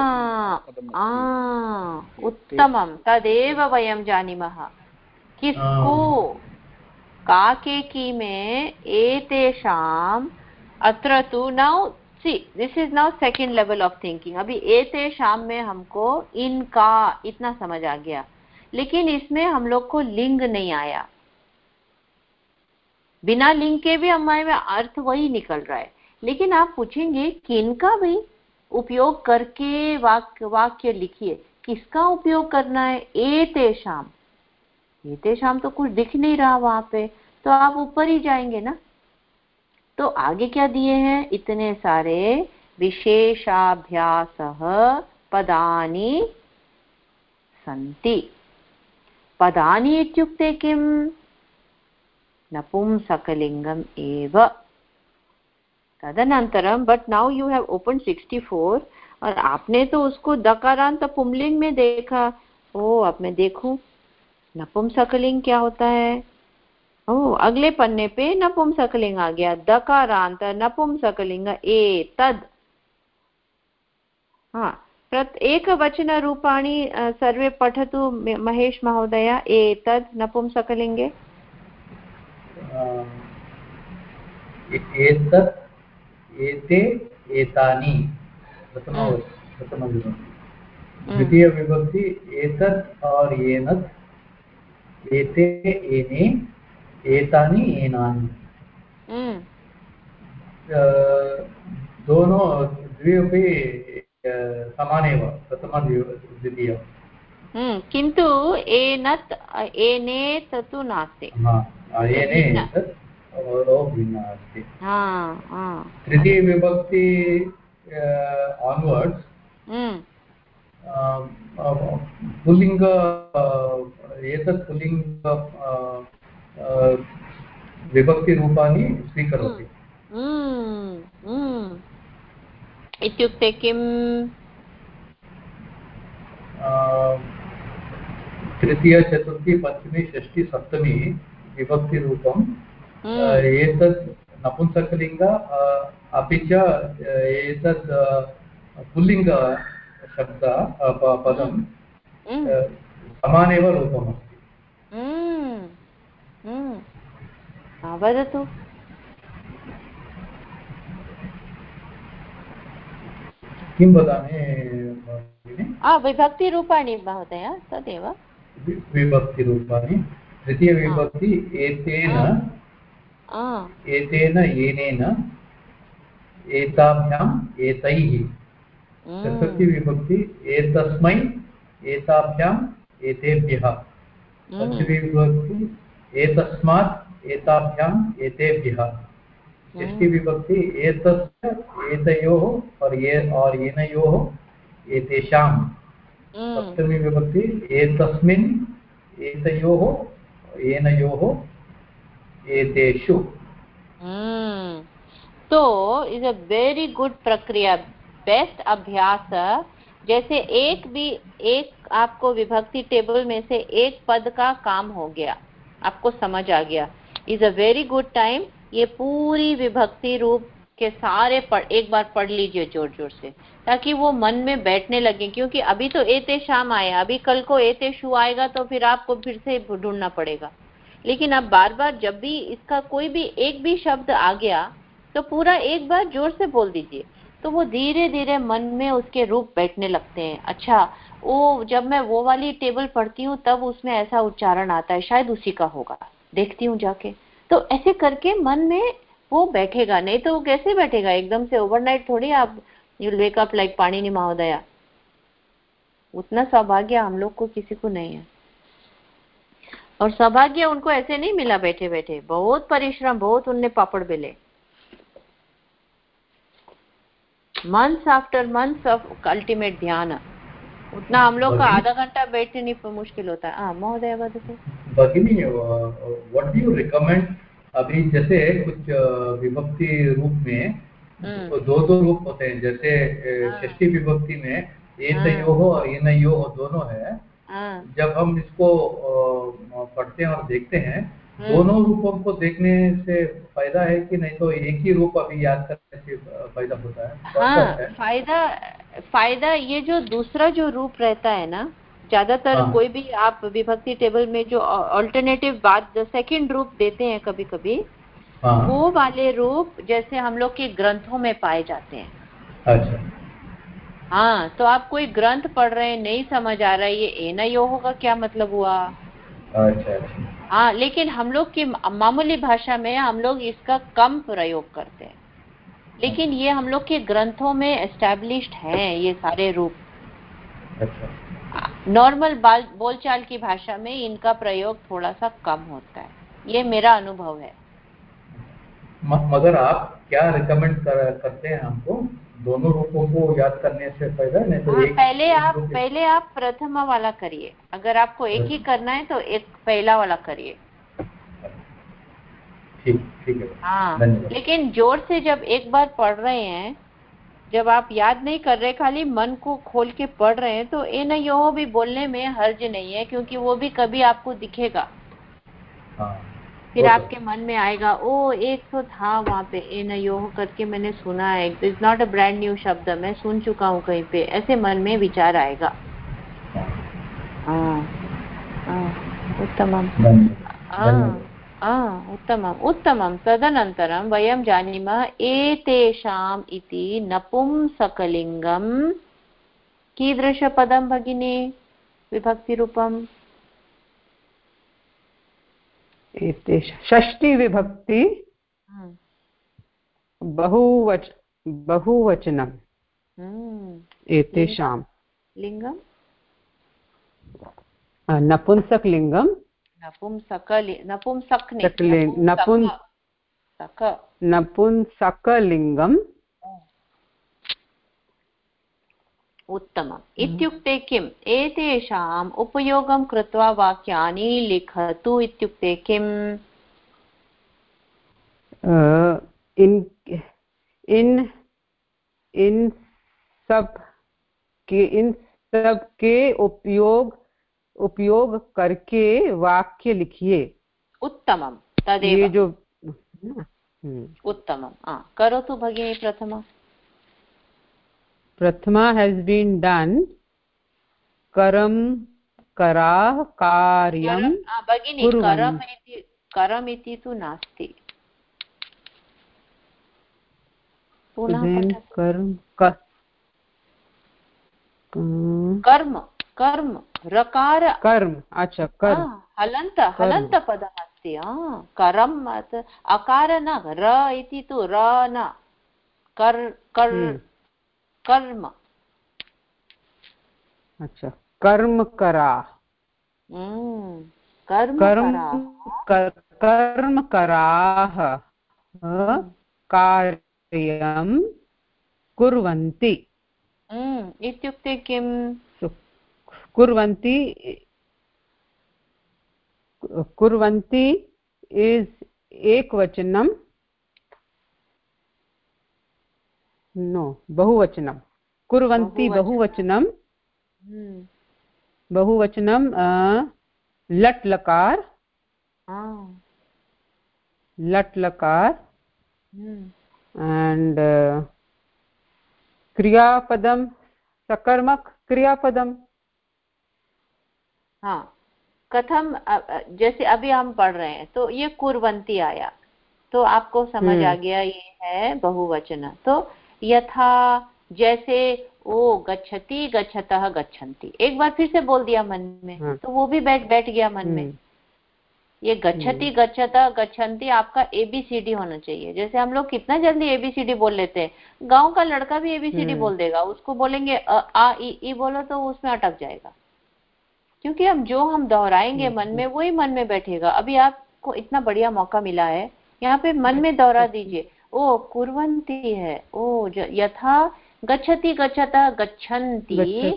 Speaker 1: उत्तमं, तदेव वयं जानीमः। किसको? काके की में एतेषाम्, अत्र तु now see this is now second level of thinking. अभी एतेषाम में हमको इनका इतना समझ आ गया, लेकिन इसमें हम लोग को लिंग नहीं आया। बिना लिंग के भी हमारे में अर्थ वही निकल रहा है, लेकिन आप पूछेंगे किनका भी उपयोग करके वाक्य वाक्य लिखिए, किसका उपयोग करना है? एतेषाम, एतेषाम तो कुछ दिख नहीं रहा वहां पे, तो आप ऊपर ही जाएंगे ना। तो आगे क्या दिए हैं? इतने सारे विशेषाभ्यासः पदानि सन्ति। पदानि इत्युक्ते किम्? नपुंसकलिंगम एव। तदनन्तरं, but now you have open sixty four और आपने तो उसको दकारांत पुंलिंग में देखा। ओ अब मैं देखूं नपुंसकलिंग क्या होता है। ओ अगले पन्ने पे नपुंसकलिंग आ गया, दकारांत नपुंसकलिंग एतद्। हाँ, प्रत एक वचन रूपाणि सर्वे पठतु महेश महोदय। एतद् नपुंसकलिंगे
Speaker 2: एतत्, एते, एतानि, प्रथमविभक्ति। द्वितीय विभक्ति एतत् और एनत्, एते एने, एतानि एनानि, दोनों द्वे अपि समानेव, प्रथम द्वितीय।
Speaker 1: किन्तु एनत् एनेत् तु नास्ति,
Speaker 2: भिन्ना अस्ति। तृतीय विभक्ति onwards पुल्लिङ्ग, एतत् पुल्लिङ्ग विभक्तिरूपाणि स्वीकरोति।
Speaker 1: इत्युक्ते किम्?
Speaker 2: तृतीय चतुर्थी पञ्चमी षष्ठी सप्तमी विभक्तिरूपम् एतत् नपुंसकलिङ्ग, अपि च एतत् पुल्लिङ्ग शब्द पदं समानेव रूपमस्ति।
Speaker 1: वदतु।
Speaker 2: किं वदामि?
Speaker 1: विभक्तिरूपाणि महोदय, तदेव
Speaker 2: विभक्तिरूपाणि। तृतीय विभक्ति एतेन, एतेन एनेन, एताभ्याम् एतैः। चतुर्थी विभक्ति एतस्मै, एताभ्याम् एतेभ्यः। पंचमी विभक्ति एतस्मात्, एताभ्याम् एतेभ्यः। षष्ठी विभक्ति एतस्य, एतयोः और ये और येनयोः, एतेषाम्। सप्तमी विभक्ति एतस्मिन्, एतयोः, येनयोः, एतेषु।
Speaker 1: तो इज अ वेरी गुड प्रक्रिया, बेस्ट अभ्यास। जैसे एक भी एक आपको विभक्ति टेबल में से एक पद का काम हो गया, आपको समझ आ गया, is a very good time. ये पूरी विभक्ति रूप के सारे पढ़, एक बार पढ़ लीजिए जोर जोर से, ताकि वो मन में बैठने लगे। क्योंकि अभी तो एते शाम आया, अभी कल को एते शु आएगा तो फिर आपको फिर से ढूंढना पड़ेगा। लेकिन अब बार बार जब भी इसका कोई भी एक भी शब्द आ गया तो पूरा एक बार जोर से बोल दीजिए, तो वो धीरे धीरे मन में उसके रूप बैठने लगते हैं। अच्छा, वो जब मैं वो वाली टेबल पढ़ती हूँ तब उसमें ऐसा उच्चारण आता है, शायद उसी का होगा, देखती हूँ जाके। तो ऐसे करके मन में वो बैठेगा, नहीं तो वो कैसे बैठेगा एकदम से ओवरनाइट थोड़ी आप you wake up like Panini महोदया। उतना सौभाग्य हम लोग को किसी को नहीं है, और सौभाग्य उनको ऐसे नहीं मिला बैठे बैठे, बहुत परिश्रम, बहुत उनने पापड़ बेले, months after months of ultimate ध्यान। उतना हम लोग का आधा घंटा बैठने नहीं मुश्किल होता है। हाँ महोदय वदतु।
Speaker 2: भगिनी, व्हाट डू यू रिकमेंड? अभी जैसे कुछ विभक्ति रूप में तो दो दो रूप होते हैं, जैसे षष्ठी विभक्ति में एतयोः और येनयोः दोनों है। जब हम इसको पढ़ते हैं और देखते हैं, दोनों रूपों को देखने से फायदा है कि नहीं, तो एक ही रूप अभी याद करने से फायदा होता है?
Speaker 1: हाँ, फायदा फायदा ये जो दूसरा जो रूप रहता है ना, ज्यादातर हाँ। कोई भी आप विभक्ति टेबल में जो अल्टरनेटिव बात सेकंड रूप देते हैं कभी कभी, हाँ। वो वाले रूप जैसे हम लोग के ग्रंथों में पाए जाते हैं।
Speaker 2: अच्छा।
Speaker 1: हाँ, तो आप कोई ग्रंथ पढ़ रहे हैं, नहीं समझ आ रहा है ये एनयोः का क्या मतलब हुआ।
Speaker 2: अच्छा अच्छा।
Speaker 1: हाँ, लेकिन हम लोग की मामूली भाषा में हम लोग इसका कम प्रयोग करते हैं, लेकिन ये हम लोग के ग्रंथों में एस्टैब्लिश्ड हैं ये सारे रूप।
Speaker 2: अच्छा।
Speaker 1: नॉर्मल बोलचाल की भाषा में इनका प्रयोग थोड़ा सा कम होता है, ये मेरा अनुभव है।
Speaker 2: मगर आप क्या रिकमेंड कर, करते हैं हमको? दोनों रूपों को याद करने से फायदा नहीं तो
Speaker 1: हाँ,
Speaker 2: एक
Speaker 1: पहले आप पहले आप प्रथम वाला करिए। अगर आपको एक ही करना है तो एक पहला वाला करिए।
Speaker 2: ठीक ठीक है।
Speaker 1: हाँ, लेकिन जोर से जब एक बार पढ़ रहे हैं, जब आप याद नहीं कर रहे, खाली मन को खोल के पढ़ रहे हैं, तो एनयोः भी बोलने में हर्ज नहीं है, क्योंकि वो भी कभी आपको दिखेगा।
Speaker 2: हाँ,
Speaker 1: फिर आपके मन में आएगा, ओ एक तो था वहां पे एनयोः करके मैंने सुना है, it's not a brand new शब्द, मैं सुन चुका हूँ कहीं पे, ऐसे मन में विचार आएगा। हाँ उत्तमम्। उत्तमम् उत्तमं। तदनन्तरं वयं जानीमः एतेषाम् इति नपुंसकलिङ्गं कीदृशपदं भगिनी विभक्तिरूपम्?
Speaker 4: षष्ठी विभक्ति बहुवच बहुवचनम् एतेषां।
Speaker 1: लिङ्गं
Speaker 4: नपुंसकलिङ्गं
Speaker 1: नपुंसकलि नपुंसक्नि
Speaker 4: नपुं नपुंसकलिङ्गम्।
Speaker 1: उत्तमम्। इत्युक्ते किम्? एतेषाम् उपयोगं कृत्वा वाक्यानि लिखतु इत्युक्ते किम्?
Speaker 4: इन इन इन सब के इन सब के उपयोग उपयोग करके वाक्य लिखिए।
Speaker 1: उत्तमम्। तदेव
Speaker 4: ये जो
Speaker 1: उत्तमम्। करोतु भगिनी प्रथमा।
Speaker 4: प्रथमा has been done। करम कराः कार्यं
Speaker 1: भगिनी करम् इति करम् इति तु नास्ति। पुनः
Speaker 4: कर्म
Speaker 1: कर्म कर्म रकार
Speaker 4: कर्म। अच्छा कर्म
Speaker 1: हलन्त हलन्त पदम् अस्ति। करम् अकार न र इति तु र न कर् कर् कर्म।
Speaker 4: अच्छा कर्म करा कर्म कराः कार्यं कुर्वन्ति।
Speaker 1: इत्युक्ते किम्?
Speaker 4: कुर्वन्ति कुर्वन्ति इस् एकवचनं। नो बहुवचनं। कुर्वन्ति बहुवचनं। बहुवचनं लट् लकार लट् लकार and uh, क्रियापदम सकर्मक क्रियापदम।
Speaker 1: हाँ कथम? जैसे अभी हम पढ़ रहे हैं तो ये कुर्वन्ति आया तो आपको समझ आ गया ये है बहुवचन। तो यथा जैसे ओ गच्छति गच्छतः गच्छन्ति, एक बार फिर से बोल दिया मन में हाँ। तो वो भी बैठ बैठ गया मन में। ये गच्छति गच्छतः गच्छन्ति आपका एबीसीडी होना चाहिए। जैसे हम लोग कितना जल्दी एबीसीडी बोल लेते हैं, गांव का लड़का भी एबीसीडी बोल देगा। उसको बोलेंगे अ आ ई ई बोलो तो उसमें अटक जाएगा, क्योंकि हम जो हम दोहराएंगे मन में वही मन में बैठेगा। अभी आपको इतना बढ़िया मौका मिला है, यहाँ पे मन में दोहरा दीजिए। ओ कुर्वन्ति है, ओ यथा गच्छति गच्छतः गच्छन्ति,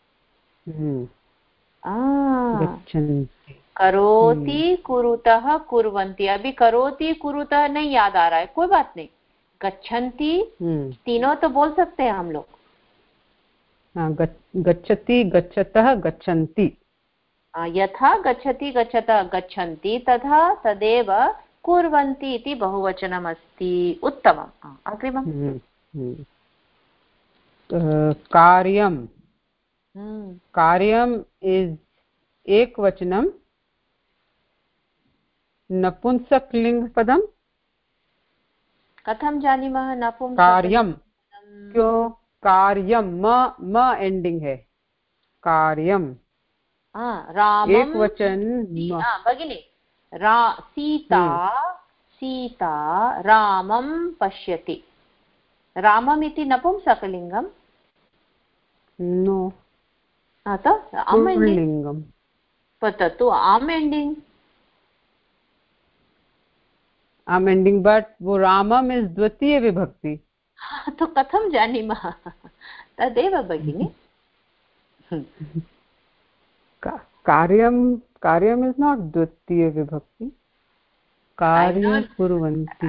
Speaker 1: करोति कुरुतः कुर्वन्ति। अभी करोति कुरुतः नहीं याद आ रहा है, कोई बात नहीं। गच्छन्ति तीनों तो बोल सकते हैं हम लोग।
Speaker 4: गच्छति गच्छतः गच्छन्ति।
Speaker 1: यथा गच्छति गच्छतः गच्छन्ति तथा तदेव कुर्वन्ति इति बहुवचनम् अस्ति। उत्तमम्। अग्रिमम्
Speaker 4: कार्यं। कार्यम् इस् एकवचनं नपुंसकलिङ्गपदं।
Speaker 1: कथं जानीमः नपुंसक?
Speaker 4: कार्यं क्यों? कार्यं म म एंडिंग है। कार्यं
Speaker 1: रामं
Speaker 4: एक वचन
Speaker 1: भगिनी। रा सीता सीता रामं पश्यति। रामम् इति नपुंसकलिङ्गं?
Speaker 4: नो
Speaker 1: पुल्लिङ्गं। तत्तु आम् एंडिंग।
Speaker 4: आम् एंडिंग बट वो रामम इज द्वितीय विभक्ति।
Speaker 1: तो कथं जानीमः? तदेव भगिनी।
Speaker 4: कार्यं कार्यम् इज नॉट द्वितीय विभक्ति। कार्यं कुर्वन्ति।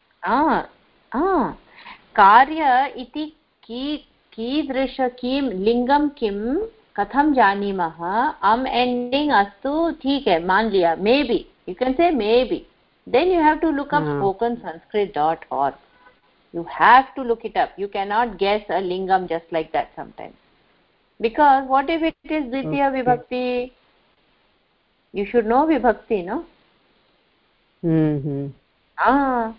Speaker 1: कार्य इति की कीदृश किं लिंगं किं कथं जानीमः? अम् एंडिंग अस्तु ठीक है, मान लिया। May be you can say maybe, then you have to look up spoken sanskrit dot org. You have to look it up. You cannot guess a lingam just like that sometimes, because what if it is dvitiya okay. vibhakti? You should know vibhakti, no?
Speaker 4: Mm-hmm.
Speaker 1: Ah.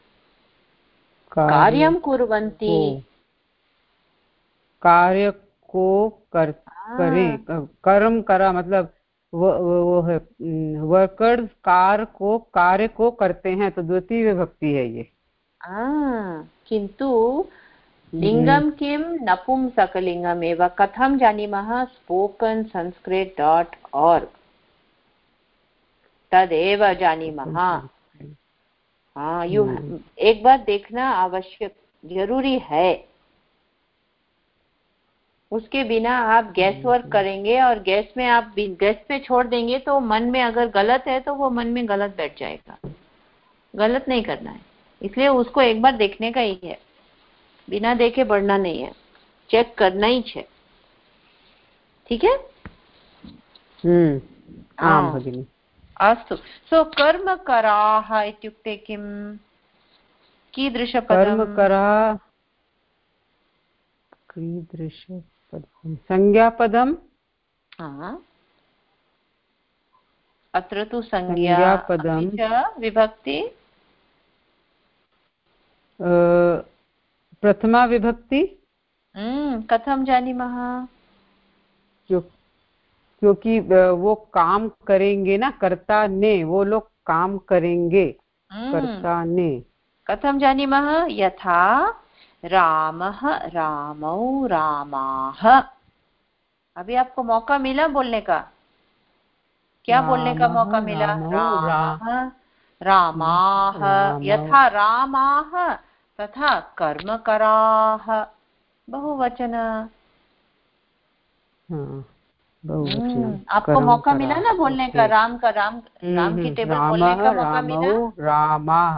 Speaker 1: karyam kurvanti.
Speaker 4: कार्य को कर करें, कर्म करा मतलब वो वो है वर्कर्स कार को कार्य को करते हैं, तो द्वितीय विभक्ति है ये।
Speaker 1: हाँ, किन्तु लिंगम किम नपुंसकलिंगम एव कथं जानीमः स्पोकन संस्कृत डॉट ऑर्ग तदेव जानीमः। हाँ, यू एक बार देखना आवश्यक जरूरी है, उसके बिना आप गैस वर्क करेंगे और गैस में आप गैस पे छोड़ देंगे तो मन में अगर गलत है तो वो मन में गलत बैठ जाएगा। गलत नहीं करना है, इसलिए उसको एक बार देखने का ही है, बिना देखे बढ़ना नहीं है, चेक करना ही है। ठीक है।
Speaker 4: हम्म आम भगिनी।
Speaker 1: अस्तु। सो कर्म कराः इत्युक्ते किं, कीदृशपदं?
Speaker 4: कर्म करा कीदृशपदं संज्ञापदं।
Speaker 1: हाँ, अत्र तु संज्ञा
Speaker 4: पदं
Speaker 1: विभक्ति
Speaker 4: प्रथमा विभक्ति।
Speaker 1: हम्म कथं जानीमः?
Speaker 4: क्यों क्योंकि वो काम करेंगे ना, कर्ता ने, वो लोग काम करेंगे, कर्ता ने।
Speaker 1: कथं जानीमः? यथा रामः रामौ रामाः। अभी आपको मौका मिला बोलने का, क्या बोलने का मौका मिला? रामः रामाः, यथा रामाः तथा कर्मकराः, बहुवचन। आपको मौका मिला ना बोलने का, राम का राम राम की टेबल बोलने का मौका मिला।
Speaker 4: रामाः,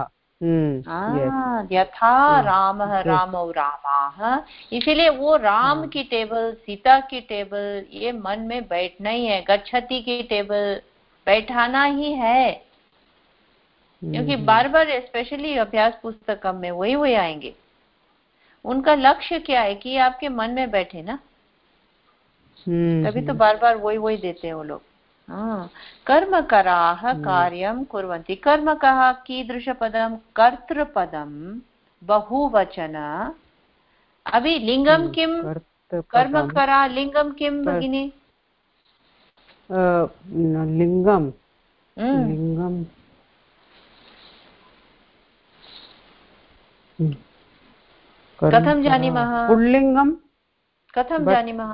Speaker 1: यथा रामः रामौ रामाः, इसीलिए वो राम की टेबल, सीता की टेबल, ये मन में बैठना ही है। गच्छति की टेबल बैठाना ही है, क्योंकि बार बार स्पेशली अभ्यास पुस्तकम में वही वही आएंगे। उनका लक्ष्य क्या है कि आपके मन में बैठे ना, तभी तो बार बार वही वही देते हैं वो लोग। हाँ, कर्म कराः कार्यं कुर्वन्ति। कर्म कः कीदृशपदं? कर्तृपदं, बहुवचन। अभी लिंगम किम? कर्म करा लिंगम किम भगिनी?
Speaker 4: लिंगम लिंगम
Speaker 1: कथं जानीमः?
Speaker 4: पुल्लिंगम
Speaker 1: कथं जानीमः?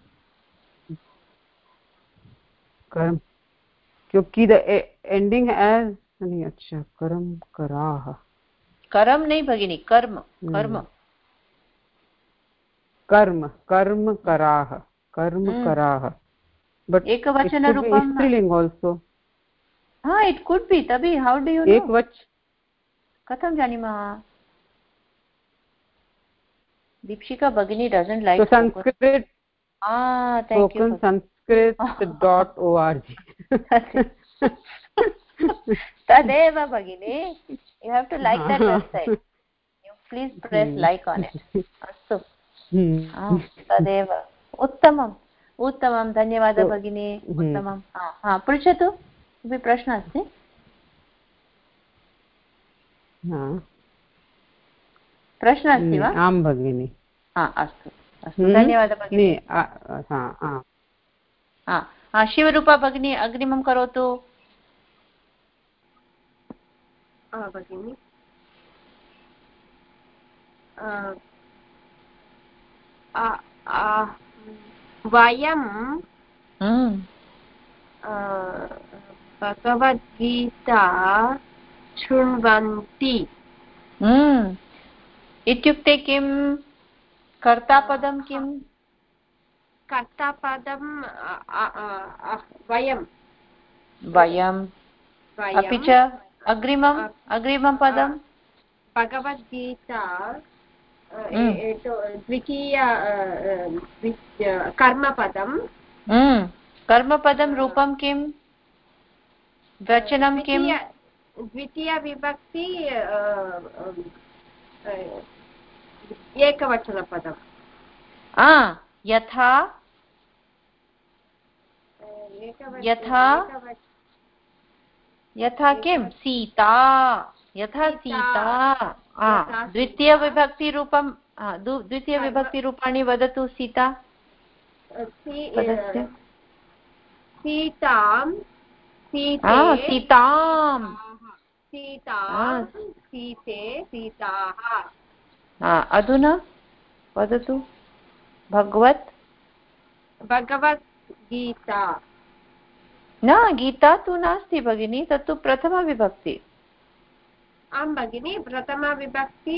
Speaker 4: कर्म, क्योंकि द एंडिंग एज नहीं। अच्छा, कर्म कराः,
Speaker 1: कर्म नहीं भगिनी, कर्म कर्म
Speaker 4: कर्म कर्म कराः, कर्म कराः, बट
Speaker 1: एक वचन रूपम
Speaker 4: स्त्रीलिंग आल्सो।
Speaker 1: हाँ, इट कुड बी। तभी हाउ डू यू नो?
Speaker 4: एक वच
Speaker 1: कथं जानीमः? दीपिका भगिनी डजंट लाइक
Speaker 4: तो Sanskrit.
Speaker 1: ah thank you
Speaker 4: sanskrit dot org
Speaker 1: tadeva bhagini, you have to like that website. You please press like on it. Astu. Tadeva उत्तमम् उत्तमं, धन्यवादः भगिनी, उत्तमं। हा, पृच्छतु, अपि प्रश्नः अस्ति? प्रश्नः अस्ति वा?
Speaker 4: आं भगिनि।
Speaker 1: हा, अस्तु अस्तु, धन्यवादः भगिनी। हा, शिवरूपा भगिनी अग्रिमं करोतु।
Speaker 5: भगिनी, वयं भगवद्गीता शृण्वन्ति
Speaker 1: इत्युक्ते किं? कर्तापदं किं?
Speaker 5: कर्तापदं वयं
Speaker 1: वयं, अपि च अग्रिमम् अग्रिमं पदं
Speaker 5: भगवद्गीता द्वितीय कर्मपदं।
Speaker 1: कर्मपदं रूपं किं? वचनं किं?
Speaker 5: द्वितीयविभक्ति एकवचनपदम्।
Speaker 1: यथा यथा यथा किं? सीता, यथा सीता। द्वितीयविभक्तिरूपं द्वितीयविभक्तिरूपाणि वदतु। सीता पदस्य
Speaker 5: सीतां
Speaker 1: सीतां
Speaker 5: सीतां सीते सीताः।
Speaker 1: अधुना वदतु भगवत्
Speaker 5: भगवद्गीता।
Speaker 1: न, गीता तु नास्ति भगिनी, तत्तु प्रथमविभक्ति।
Speaker 5: आं भगिनी, प्रथमविभक्ति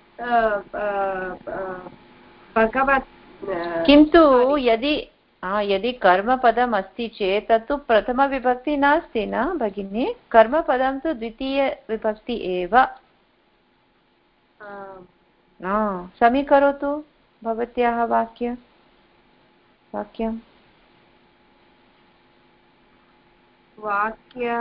Speaker 5: भगवत्।
Speaker 1: किन्तु यदि यदि कर्मपदम् अस्ति चेत् तत्तु प्रथमविभक्ति नास्ति न भगिनी, कर्मपदं तु द्वितीयविभक्ति एव। समीकरोतु भवत्याः वाक्य वाक्यं
Speaker 5: वाक्य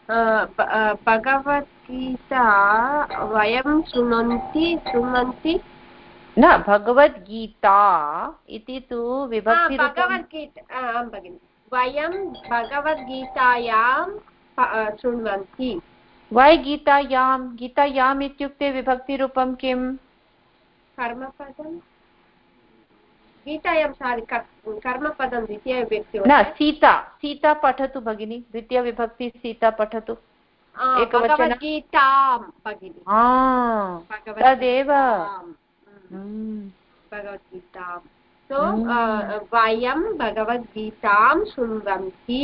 Speaker 5: भगवद्गीता वयं शृण्वन्ति शृण्वन्ति
Speaker 1: न, भगवद्गीता इति तु विभक्ति।
Speaker 5: भगवद्गीता, आं भगिनि, वयं भगवद्गीतायां शृण्वन्ति।
Speaker 1: वै गीतायां, गीतायाम् इत्युक्ते विभक्तिरूपं किम्?
Speaker 5: कर्मपदं। गीतायां सारि कर्मपदं द्वितीयविभक्ति
Speaker 1: न, सीता सीता पठतु भगिनी, द्वितीयविभक्ति सीता पठतु।
Speaker 5: भगवद्गीतां भगिनि,
Speaker 1: तदेव
Speaker 5: भगवद्गीतां। सो वयं भगवद्गीतां शृण्वन्ति।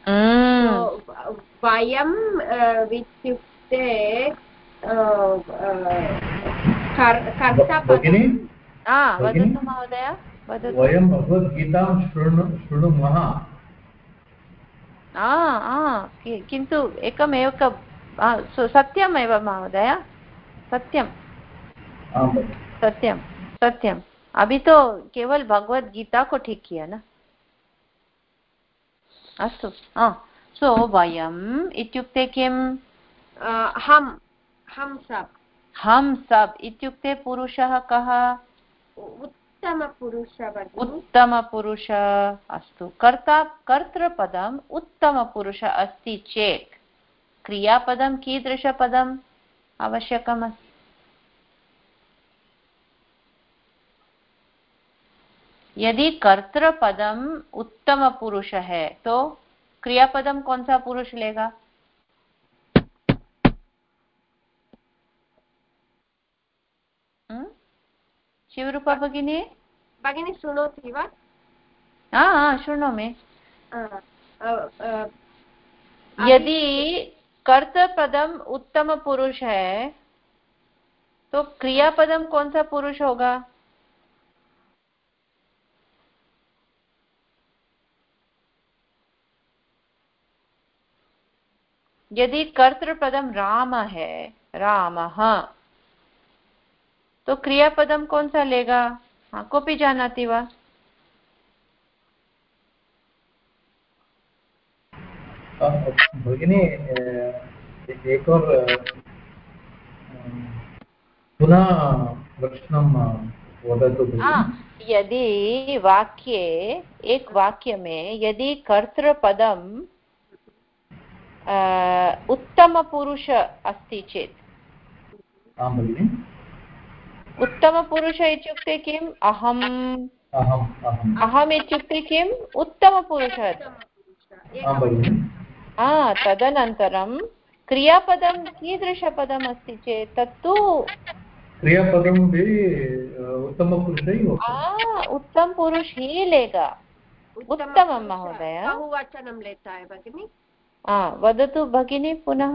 Speaker 5: वयं इत्युक्ते कर्तापदं।
Speaker 1: वदतु महोदय, वदतु।
Speaker 2: वयं भगवद्गीतां शृणुमः।
Speaker 1: किन्तु एकमेव सत्यमेव महोदय, सत्यं सत्यं सत्यम्। अभी तो केवल भगवद्गीता को ठीक किया ना। अस्तु, सो वयम् इत्युक्ते किम्?
Speaker 5: हम हम सब।
Speaker 1: हम सब इत्युक्ते पुरुषः कः?
Speaker 5: उत्तमपुरुषः।
Speaker 1: उत्तमपुरुषः। अस्तु, कर्ता कर्तृपदम् उत्तमपुरुषः अस्ति चेत् क्रियापदं कीदृशपदम् आवश्यकमस्ति? यदि कर्तृपदम उत्तम पुरुष है तो क्रियापदम कौन सा पुरुष लेगा? शिवरूपा भगिनी
Speaker 5: भगिनी शृणोति वा?
Speaker 1: हाँ हाँ शृणोमि। यदि कर्तृपदम उत्तम पुरुष है तो क्रियापदम कौन सा पुरुष होगा? यदि कर्तृपदम राम है, रामः, तो क्रियापदम कौन सा लेगा? हाँ, कोऽपि जानाति वा?
Speaker 2: भगिनी, एक और पुनः प्रश्नं वदतु।
Speaker 1: यदि वाक्ये, एक वाक्य में यदि कर्तृपदम उत्तम पुरुष अस्ति चेत्, उत्तम पुरुष इत्युक्ते किम्? अहम् अहम् इत्युक्ते किम्? उत्तम पुरुषः। तदनन्तरं क्रियापदं कीदृशपदम् अस्ति चेत् तत्तु
Speaker 2: क्रियापदं भी उत्तम पुरुष ही होगा।
Speaker 1: उत्तम पुरुष ही लेगा। उत्तमं महोदय।
Speaker 5: बहुवचनं लेता है भगिनी।
Speaker 1: वदतु भगिनी पुनः।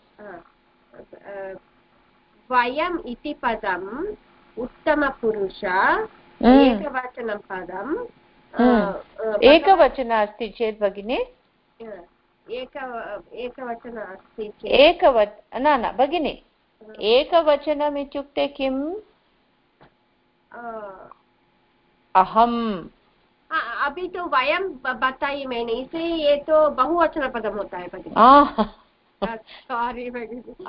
Speaker 5: वयम् इति पदम् उत्तमपुरुष एकवचनं पदम्।
Speaker 1: एकवचन अस्ति चेत् भगिनी,
Speaker 5: एक एकवचन अस्ति चेत्
Speaker 1: एकवच न न भगिनी, एकवचनम् इत्युक्ते किम्? अहम्।
Speaker 5: अभी तो वयं बताइए मैंने, इसलिए ये तो बहुवचन पदम होता है भगिनी। सॉरी भगिनी।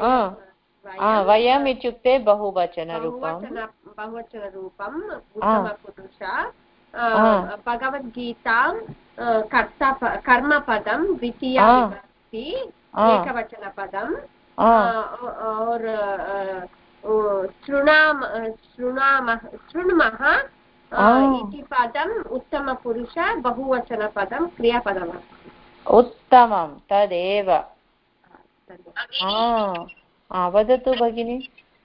Speaker 1: वयम् इत्युक्ते बहुवचनरूपं।
Speaker 5: बहुवचनरूपम् उत्तमपुरुष। भगवद्गीतां कर्ता कर्मपदं द्वितीया विभक्ति एकवचनपदम्। और शृणाम शृणामः शृण्मः इति पदम् उत्तमपुरुष बहुवचनपदं क्रियापदमस्ति।
Speaker 1: उत्तमं तदेव। वदतु भगिनी।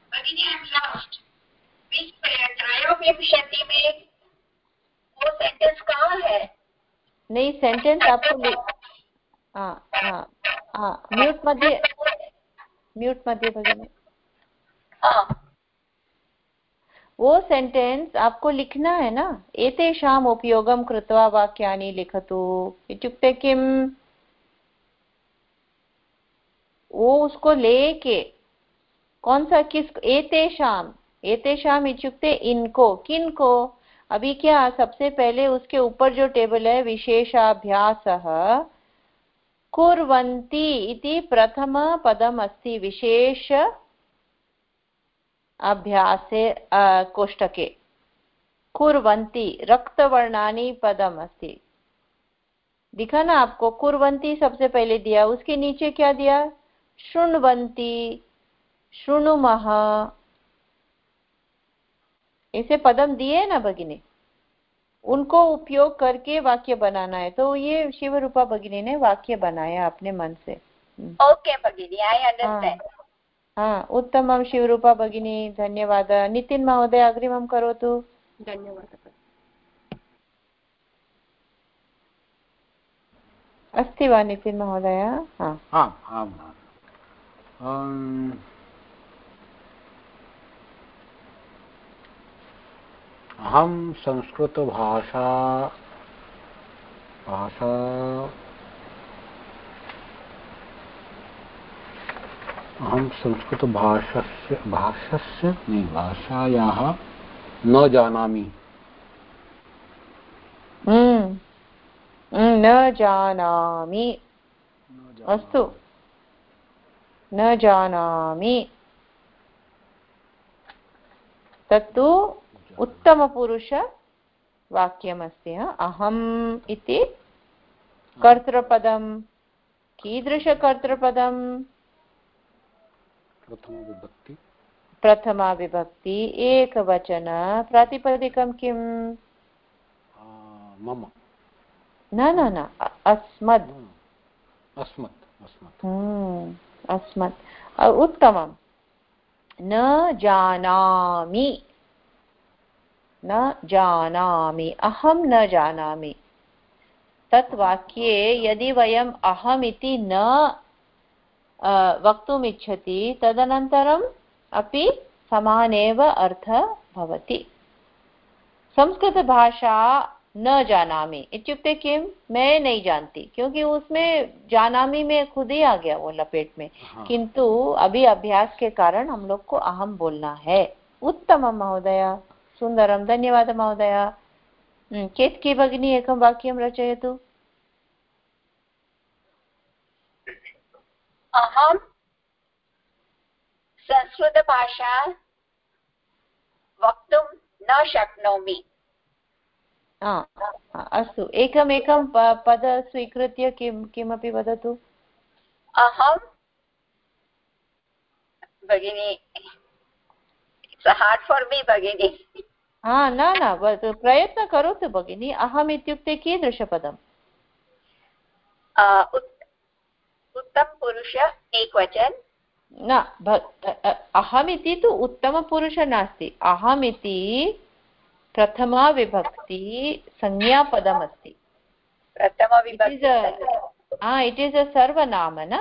Speaker 6: त्रयोविंशति में वो सेंटेंस कहाँ है?
Speaker 1: नहीं, सेंटेंस आपको म्यूट मध्ये म्यूट मध्ये भगिनी। वो सेंटेंस आपको लिखना है ना। एतेषाम् उपयोगं कृत्वा वाक्यानि लिखतु इत्युक्ते किम्? वो उसको लेके कौन सा किस एतेषाम् एतेषाम् इत्युक्ते इनको, किनको? अभी क्या सबसे पहले उसके ऊपर जो टेबल है विशेषाभ्यासः कुर्वन्ति इति प्रथम पदम् अस्ति विशेष अभ्यासे कोष्टके। कुर्वन्ति रक्तवर्णानि पदम् अस्ति, दिखा ना आपको। कुर्वन्ति सबसे पहले दिया, उसके नीचे क्या दिया? शृण्वन्ति, शृणुमः, इसे पदम दिए ना भगिनी। उनको उपयोग करके वाक्य बनाना है। तो ये शिवरूपा भगिनी ने वाक्य बनाया अपने मन से।
Speaker 6: ओके भगिनी, आई अंडरस्टैंड।
Speaker 1: हाँ, उत्तमं शिवरूपा भगिनी, धन्यवादः। नितिन महोदय अग्रिमं करोतु।
Speaker 5: धन्यवादः।
Speaker 1: अस्ति वा नितिन महोदय? हाँ
Speaker 3: आम् आम्। अहं संस्कृतभाषा भाषा अहं संस्कृतभाषस्य भाषस्य नहीं भाषायाः न जानामि।
Speaker 1: न जानामि। अस्तु, न जानामि तत्तु उत्तमपुरुषवाक्यमस्ति। अहम् इति कर्तृपदं। कीदृशकर्तृपदं?
Speaker 3: प्रथमविभक्ति।
Speaker 1: प्रथमा विभक्ति, एकवचन, प्रातिपदिकं किम्?
Speaker 3: मम।
Speaker 1: न न न अस्मद्।
Speaker 3: अस्मत् अस्मत्
Speaker 1: अस्मत्। उत्तमं। न जानामि, न जानामि, अहं न जानामि। तत् वाक्ये यदि वयम् अहम् इति न वक्तुम् इच्छति तदनन्तरम् अपि समानेव अर्थः भवति। संस्कृतभाषा न जानामि इत्युक्ते किं? मैं नहीं जानती, क्योंकि उसमें जानामि में खुद ही आ गया वो लपेट में। हाँ। किंतु अभी अभ्यास के कारण हम लोग को अहम बोलना है। उत्तमं महोदय, सुंदरम, धन्यवादः महोदय। केतकी भगिनी एकं वाक्यं रचयतु।
Speaker 6: अहं संस्कृतभाषा वक्तुं न शक्नोमि।
Speaker 1: अस्तु, एकमेकं पद स्वीकृत्य किं किमपि वदतु।
Speaker 6: अहं भगिनी, इट्स् हार्ड फॉर मी भगिनी।
Speaker 1: हा न न प्रयत्न करोतु भगिनी। अहम् इत्युक्ते कीदृशपदम्?
Speaker 6: उत्तमपुरुष एकवचन।
Speaker 1: न, अहमिति तु उत्तमपुरुष नास्ति। अहमिति प्रथमा विभक्ति संज्ञापदमस्ति।
Speaker 6: प्रथमा विभक्ति
Speaker 1: इट इज अ सर्वनाम न?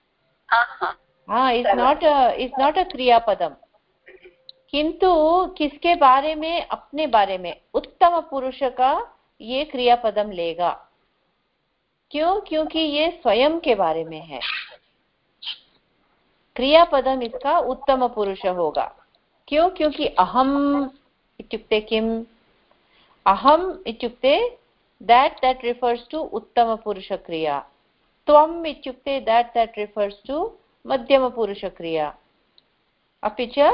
Speaker 1: It's not it's not a क्रियापदम। किंतु किसके बारे में? अपने बारे में। उत्तम पुरुष का ये क्रियापदम लेगा। क्यों? क्योंकि ये स्वयं के बारे में है। क्रियापदम इसका उत्तम पुरुष होगा। क्यों? क्योंकि अहम इत्युक्ते किम? अहम इत्युक्ते that that refers to उत्तम पुरुष क्रिया। त्वम इत्युक्ते that that refers to मध्यम पुरुष क्रिया। अपि च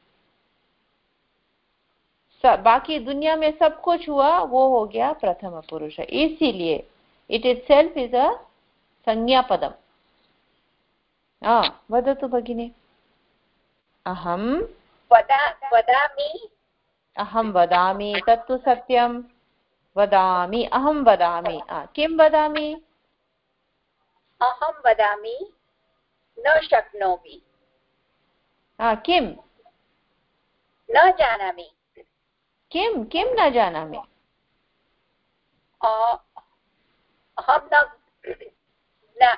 Speaker 1: बाकी दुनिया में सब कुछ हुआ वो हो गया प्रथम पुरुष। इसीलिए इट इटसेल्फ इज अ संज्ञा पदम। हाँ, वदतु भगिनी। अहम
Speaker 6: वदा वदामि
Speaker 1: अहं वदामि तत्तु सत्यं वदामि अहं वदामि किं वदामि
Speaker 6: अहं वदामि न शक्नोमि
Speaker 1: किं
Speaker 6: न जानामि
Speaker 1: किं किं न जानामि
Speaker 6: अहं न न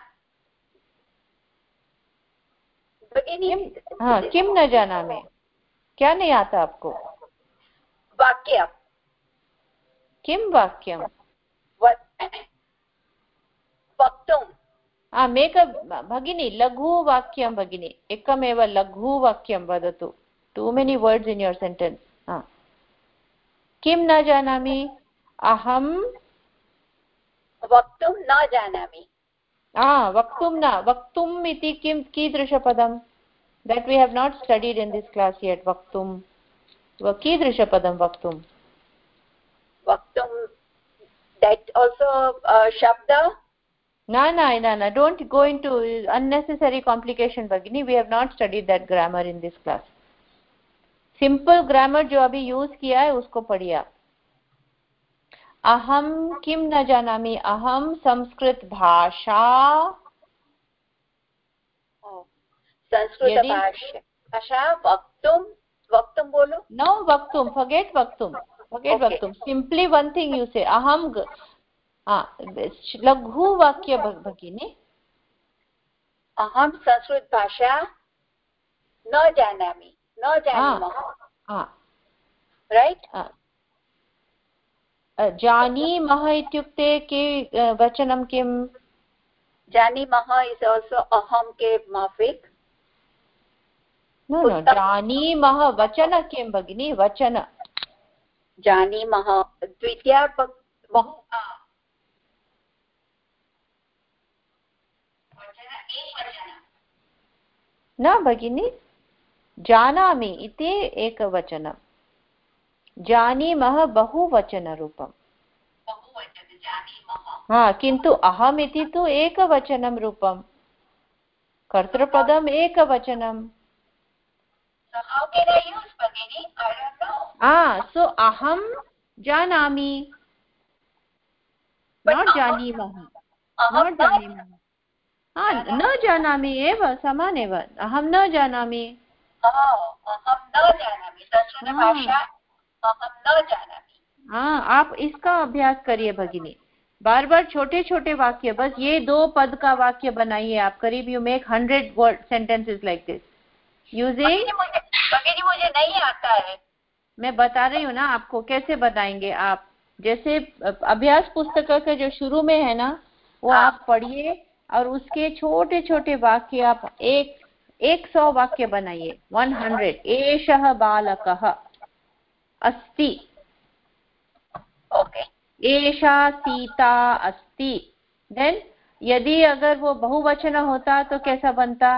Speaker 1: हाँ किम न जानामि क्या नहीं आता आपको
Speaker 6: वाक्यं
Speaker 1: किं वाक्यं
Speaker 6: वक्तुं
Speaker 1: हाँ मेक भगिनी लघु वाक्यं भगिनी एकमेव लघु वाक्यं वदतु too many words in your sentence हाँ किं न जानामि अहं
Speaker 6: वक्तुं न जानामि
Speaker 1: ah vaktum na vaktum iti kim kidrisha padam that we have not studied in this class yet vaktum va kidrisha padam vaktum
Speaker 6: vaktum that also uh, shabda
Speaker 1: na na na na don't go into unnecessary complication bagini we have not studied that grammar in this class simple grammar jo abhi use kiya hai usko padhiye aap अहम किं न जानामि अहम संस्कृत भाषा
Speaker 6: संस्कृत भाषा वक्तुं वक्तुं बोलो
Speaker 1: नो वक्तुं फॉरगेट वक्तुं फॉरगेट वक्तुं सिंपली वन थिंग यू से अहम लघु वाक्य भगिनी
Speaker 6: अहम संस्कृत भाषा न जानामि न जानीमः राइट
Speaker 1: जानीमः इत्युक्ते के वचनं किं
Speaker 6: जानीमः इस् आल्सो अहं के माफिक
Speaker 1: नो नो जानीमः वचन किं भगिनी वचन
Speaker 6: जानीमः द्वितीया बहु
Speaker 1: न भगिनी जानामि इति एकवचनं जानीमः बहुवचनरूपं हाँ किन्तु अहम् इति तु एकवचनं रूपं कर्तृपदम् एकवचनं सो अहं जानामि नाट् जानीमः नाट् जानीमः न जानामि एव समान एव अहं न जानामि
Speaker 6: अहं न जानामि संस्कृत भाषा अहं न जानामि
Speaker 1: हाँ आप इसका अभ्यास करिए भगिनी बार बार छोटे छोटे वाक्य बस ये दो पद का वाक्य बनाइए आप करीब you make hundred word sentences like this using
Speaker 6: भगिनी मुझे नहीं आता है
Speaker 1: मैं बता रही हूँ ना आपको कैसे बताएंगे आप जैसे अभ्यास पुस्तक के जो शुरू में है ना वो आप पढ़िए और उसके छोटे छोटे वाक्य आप एक एक सौ वाक्य बनाइए वन हंड्रेड एषः बालकः अस्ति
Speaker 6: ओके
Speaker 1: एषा सीता अस्ति देन यदि अगर वो बहुवचन होता तो कैसा बनता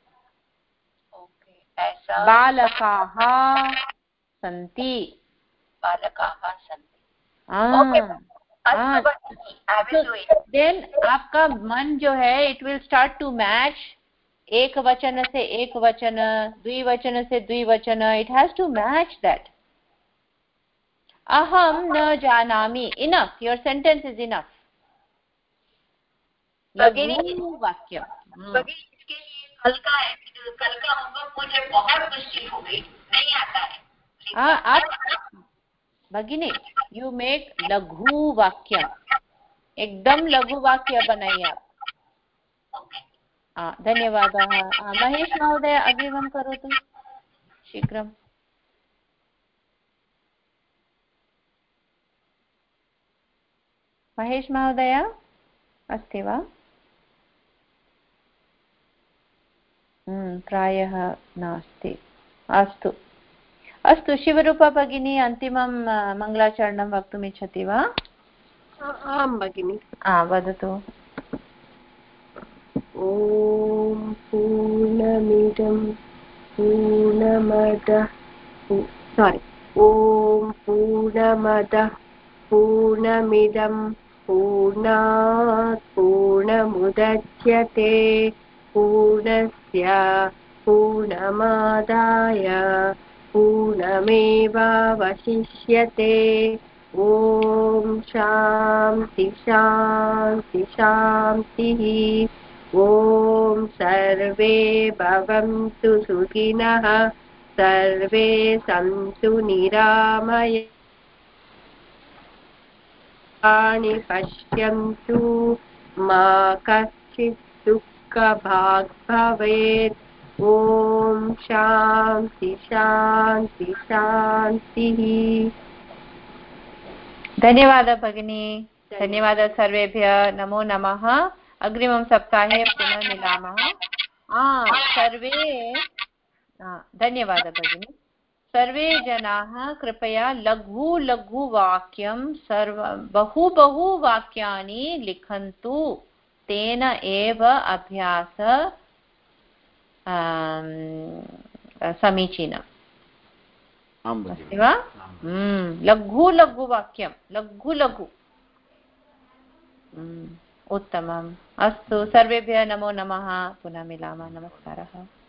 Speaker 6: ओके ऐसा
Speaker 1: बालकाः सन्ति
Speaker 6: बालकाः सन्ति
Speaker 1: हाँ देन आपका मन जो है it will start to match एक वचन से एक वचन द्विवचन से द्विवचन it has to match that अहम न जानामि enough your sentence is enough लघु वाक्य
Speaker 6: इसके लिए कल का है कल का होमवर्क मुझे बहुत मुश्किल हो गई नहीं आता है
Speaker 1: हाँ आप भगिनी यू मेक लघु वाक्य एकदम लघु वाक्य बनाइए आप हाँ धन्यवादः महेश महोदय अग्रिमं करोतु शीघ्रम् महेश महोदय अस्ति वा प्रायः नास्ति अस्तु अस्तु शिवरूपा भगिनी अन्तिमं मङ्गलाचरणं वक्तुम् इच्छति वा
Speaker 5: आं भगिनि
Speaker 1: वदतु
Speaker 5: ॐ पूर्णमिदं पूर्णमदः सारी ॐ पूर्णमदः पूर्णमिदं पूर्णात् पूर्णमुदच्यते पूर्णस्य पूर्णमादाय पूर्णमेवावशिष्यते। ॐ शान्ति शान्ति शान्तिः। ॐ सर्वे भवन्तु सुखिनः, सर्वे सन्तु निरामयानि पश्यन्तु, मा कश्चित् दुःखभाग् भवेत्। ॐ शान्ति शान्ति शान्तिः।
Speaker 1: धन्यवादः भगिनी, धन्यवादः सर्वेभ्यः, नमो नमः। अग्रिमं सप्ताहे पुनः मिलामः। सर्वे धन्यवादः भगिनी। सर्वे जनाः कृपया लघु लघु वाक्यं सर्व बहु बहु वाक्यानि लिखन्तु, तेन एव अभ्यास समीचीनम् अस्ति वा? लघु लघु वाक्यं लघु लघु उत्तमम्। अस्तु, सर्वेभ्यः नमो नमः। पुनः मिलामः। नमस्कारः।